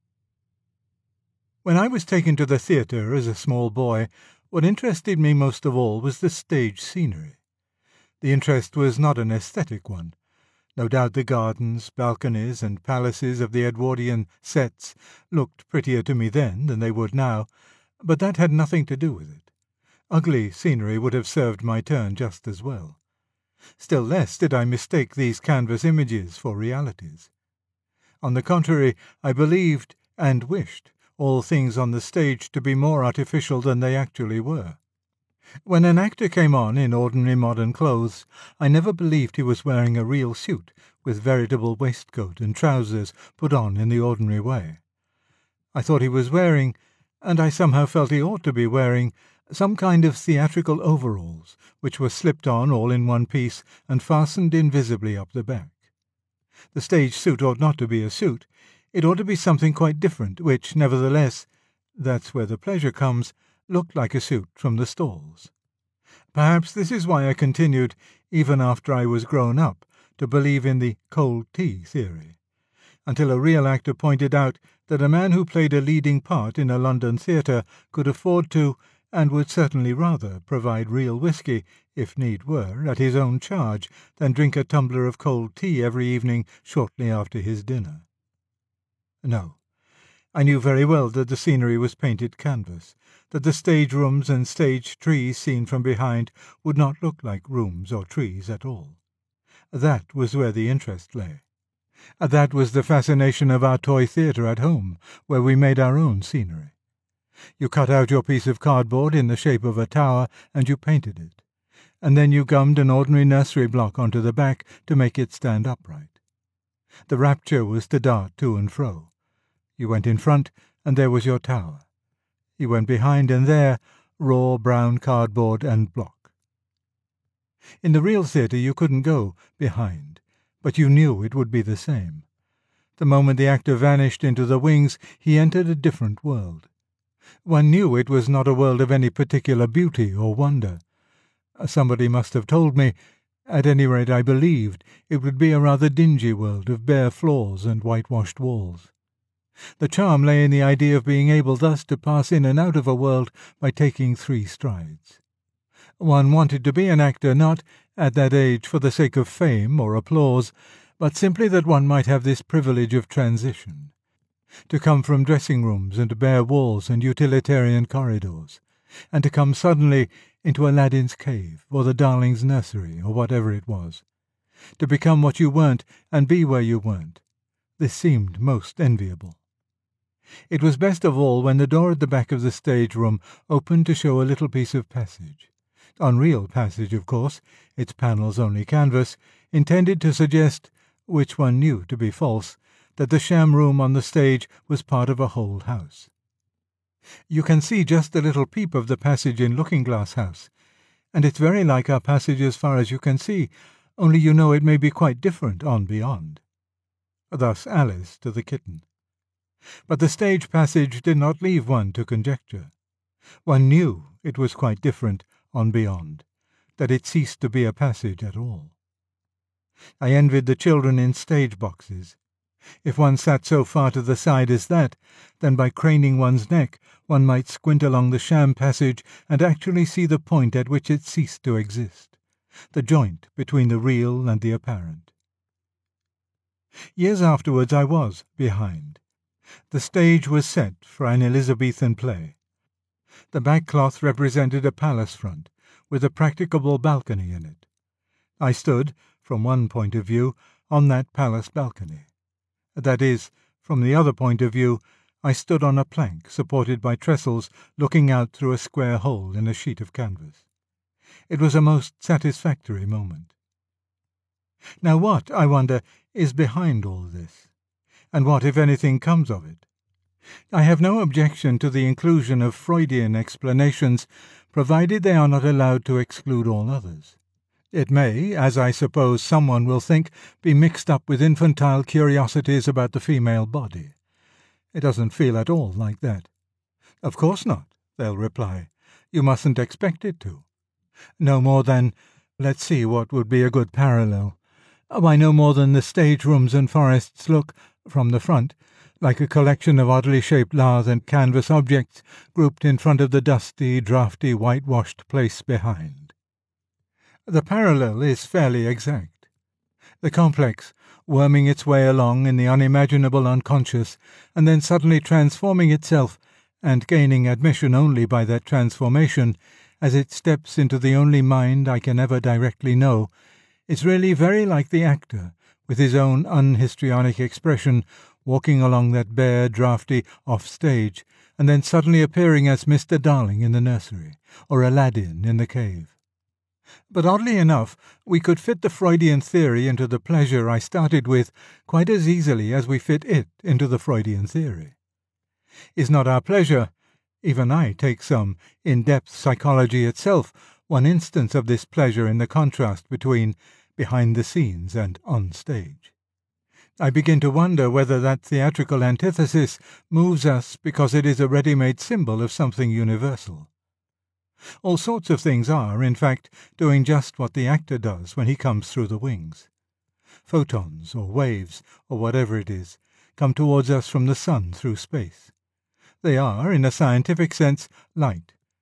When I was taken to the theatre as a small boy, what interested me most of all was the stage scenery. The interest was not an aesthetic one. No doubt the gardens, balconies, and palaces of the Edwardian sets looked prettier to me then than they would now, but that had nothing to do with it. Ugly scenery would have served my turn just as well. Still less did I mistake these canvas images for realities. On the contrary, I believed and wished all things on the stage to be more artificial than they actually were. When an actor came on in ordinary modern clothes, I never believed he was wearing a real suit, with veritable waistcoat and trousers put on in the ordinary way. I thought he was wearing, and I somehow felt he ought to be wearing, some kind of theatrical overalls, which were slipped on all in one piece and fastened invisibly up the back. The stage suit ought not to be a suit. It ought to be something quite different, which, nevertheless, that's where the pleasure comes, looked like a suit from the stalls. Perhaps this is why I continued, even after I was grown up, to believe in the cold tea theory, until a real actor pointed out that a man who played a leading part in a London theatre could afford to, and would certainly rather provide real whisky, if need were, at his own charge, than drink a tumbler of cold tea every evening shortly after his dinner. No, I knew very well that the scenery was painted canvas, that the stage rooms and stage trees seen from behind would not look like rooms or trees at all. That was where the interest lay. That was the fascination of our toy theatre at home, where we made our own scenery. You cut out your piece of cardboard in the shape of a tower, and you painted it, and then you gummed an ordinary nursery block onto the back to make it stand upright. The rapture was to dart to and fro. You went in front, and there was your tower. You went behind, and there, raw brown cardboard and block. In the real theatre you couldn't go behind, but you knew it would be the same. The moment the actor vanished into the wings, he entered a different world. One knew it was not a world of any particular beauty or wonder. Somebody must have told me. At any rate, I believed it would be a rather dingy world of bare floors and whitewashed walls. The charm lay in the idea of being able thus to pass in and out of a world by taking 3 strides. One wanted to be an actor not, at that age, for the sake of fame or applause, but simply that one might have this privilege of transition. To come from dressing-rooms and bare walls and utilitarian corridors, and to come suddenly into Aladdin's cave, or the Darling's nursery, or whatever it was. To become what you weren't and be where you weren't. This seemed most enviable. It was best of all when the door at the back of the stage room opened to show a little piece of passage. Unreal passage, of course, its panels only canvas, intended to suggest, which one knew to be false, that the sham room on the stage was part of a whole house. You can see just a little peep of the passage in Looking-Glass House, and it's very like our passage as far as you can see, only you know it may be quite different on beyond. Thus Alice to the kitten. But the stage passage did not leave one to conjecture. One knew it was quite different on beyond, that it ceased to be a passage at all. I envied the children in stage boxes. If one sat so far to the side as that, then by craning one's neck one might squint along the sham passage and actually see the point at which it ceased to exist, the joint between the real and the apparent. Years afterwards I was behind. The stage was set for an Elizabethan play. The backcloth represented a palace front, with a practicable balcony in it. I stood, from one point of view, on that palace balcony. That is, from the other point of view, I stood on a plank supported by trestles looking out through a square hole in a sheet of canvas. It was a most satisfactory moment. Now what, I wonder, is behind all this? And what, if anything, comes of it? I have no objection to the inclusion of Freudian explanations, provided they are not allowed to exclude all others. It may, as I suppose someone will think, be mixed up with infantile curiosities about the female body. It doesn't feel at all like that. Of course not, they'll reply. You mustn't expect it to. No more than, let's see what would be a good parallel. Why, no more than the stage rooms and forests look, from the front, like a collection of oddly shaped lath and canvas objects grouped in front of the dusty, draughty, whitewashed place behind. The parallel is fairly exact. The complex, worming its way along in the unimaginable unconscious, and then suddenly transforming itself, and gaining admission only by that transformation, as it steps into the only mind I can ever directly know, is really very like the actor, with his own unhistrionic expression, walking along that bare, draughty off-stage, and then suddenly appearing as Mr. Darling in the nursery, or Aladdin in the cave. But oddly enough, we could fit the Freudian theory into the pleasure I started with quite as easily as we fit it into the Freudian theory. Is not our pleasure, even I take some, in-depth psychology itself, one instance of this pleasure in the contrast between behind the scenes and on stage? I begin to wonder whether that theatrical antithesis moves us because it is a ready-made symbol of something universal. All sorts of things are, in fact, doing just what the actor does when he comes through the wings. Photons, or waves, or whatever it is, come towards us from the sun through space. They are, in a scientific sense, light.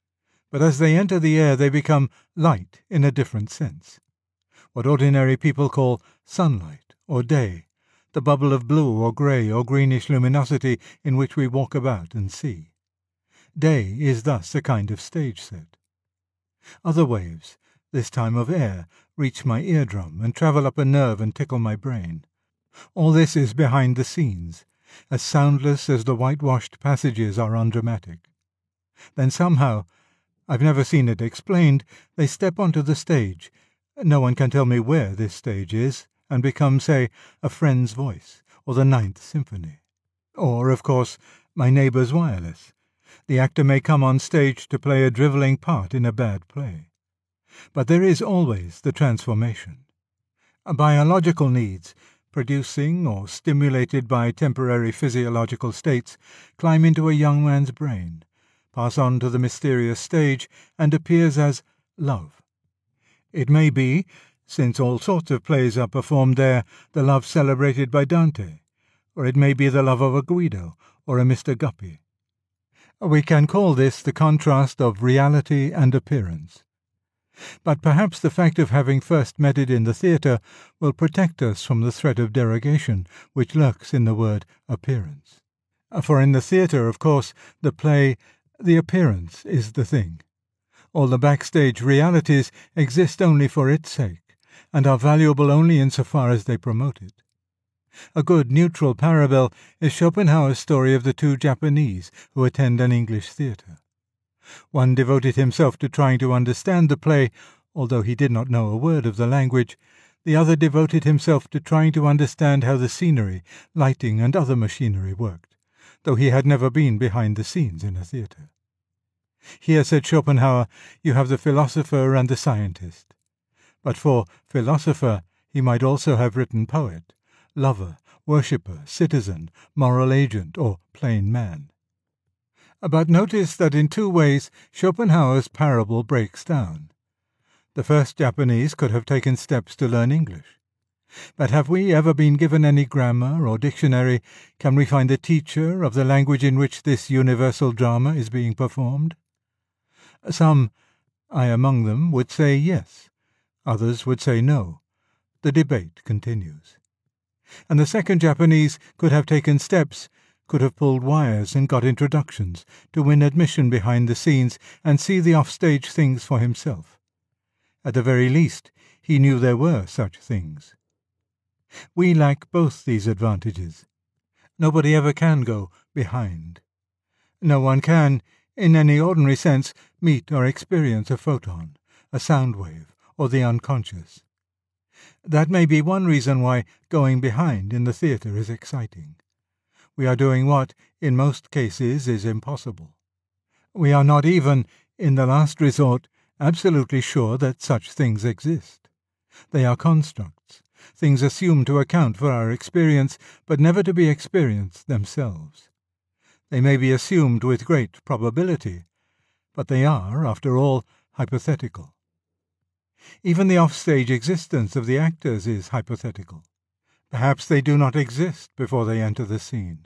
But as they enter the air they become light in a different sense. What ordinary people call sunlight or day, the bubble of blue or grey or greenish luminosity in which we walk about and see. Day is thus a kind of stage set. Other waves, this time of air, reach my eardrum and travel up a nerve and tickle my brain. All this is behind the scenes, as soundless as the whitewashed passages are undramatic. Then somehow, I've never seen it explained, they step onto the stage. No one can tell me where this stage is, and become, say, a friend's voice, or the Ninth Symphony. Or, of course, my neighbour's wireless. The actor may come on stage to play a drivelling part in a bad play. But there is always the transformation. Biological needs, producing or stimulated by temporary physiological states, climb into a young man's brain, pass on to the mysterious stage, and appears as love. It may be, since all sorts of plays are performed there, the love celebrated by Dante, or it may be the love of a Guido or a Mr. Guppy. We can call this the contrast of reality and appearance. But perhaps the fact of having first met it in the theatre will protect us from the threat of derogation which lurks in the word appearance. For in the theatre, of course, the play, the appearance is the thing. All the backstage realities exist only for its sake, and are valuable only in so far as they promote it. A good neutral parallel is Schopenhauer's story of the two Japanese who attend an English theatre. One devoted himself to trying to understand the play, although he did not know a word of the language. The other devoted himself to trying to understand how the scenery, lighting, and other machinery worked, though he had never been behind the scenes in a theatre. Here, said Schopenhauer, you have the philosopher and the scientist. But for philosopher he might also have written poet, lover, worshipper, citizen, moral agent, or plain man. But notice that in two ways Schopenhauer's parable breaks down. The first Japanese could have taken steps to learn English. But have we ever been given any grammar or dictionary? Can we find the teacher of the language in which this universal drama is being performed? Some, I among them, would say yes. Others would say no. The debate continues. And the second Japanese could have taken steps, could have pulled wires and got introductions, to win admission behind the scenes and see the offstage things for himself. At the very least, he knew there were such things. We lack both these advantages. Nobody ever can go behind. No one can, in any ordinary sense, meet or experience a photon, a sound wave, or the unconscious. That may be one reason why going behind in the theatre is exciting. We are doing what, in most cases, is impossible. We are not even, in the last resort, absolutely sure that such things exist. They are constructs, things assumed to account for our experience, but never to be experienced themselves. They may be assumed with great probability, but they are, after all, hypothetical. Even the off-stage existence of the actors is hypothetical. Perhaps they do not exist before they enter the scene.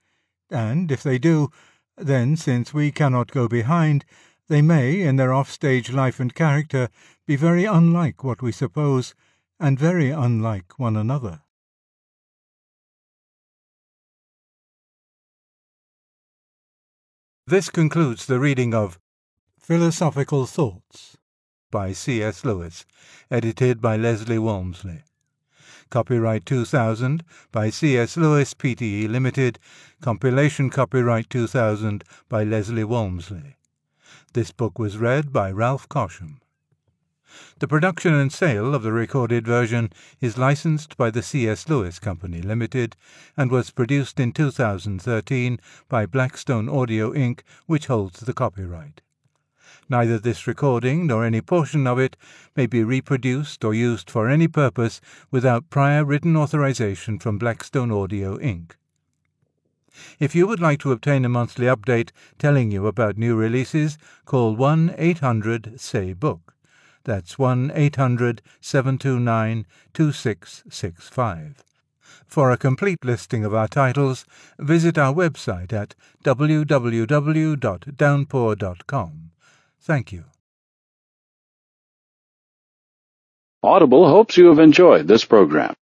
And if they do, then, since we cannot go behind, they may, in their off-stage life and character, be very unlike what we suppose, and very unlike one another. This concludes the reading of Philosophical Thoughts by C.S. Lewis, edited by Leslie Walmsley. Copyright 2000 by C.S. Lewis Pte. Limited. Compilation copyright 2000 by Leslie Walmsley. This book was read by Ralph Cosham. The production and sale of the recorded version is licensed by the C.S. Lewis Company Limited and was produced in 2013 by Blackstone Audio Inc., which holds the copyright. Neither this recording nor any portion of it may be reproduced or used for any purpose without prior written authorization from Blackstone Audio Inc. If you would like to obtain a monthly update telling you about new releases, call 1-800-SAY-BOOK. That's 1-800-729-2665. For a complete listing of our titles, visit our website at www.downpour.com. Thank you. Audible hopes you have enjoyed this program.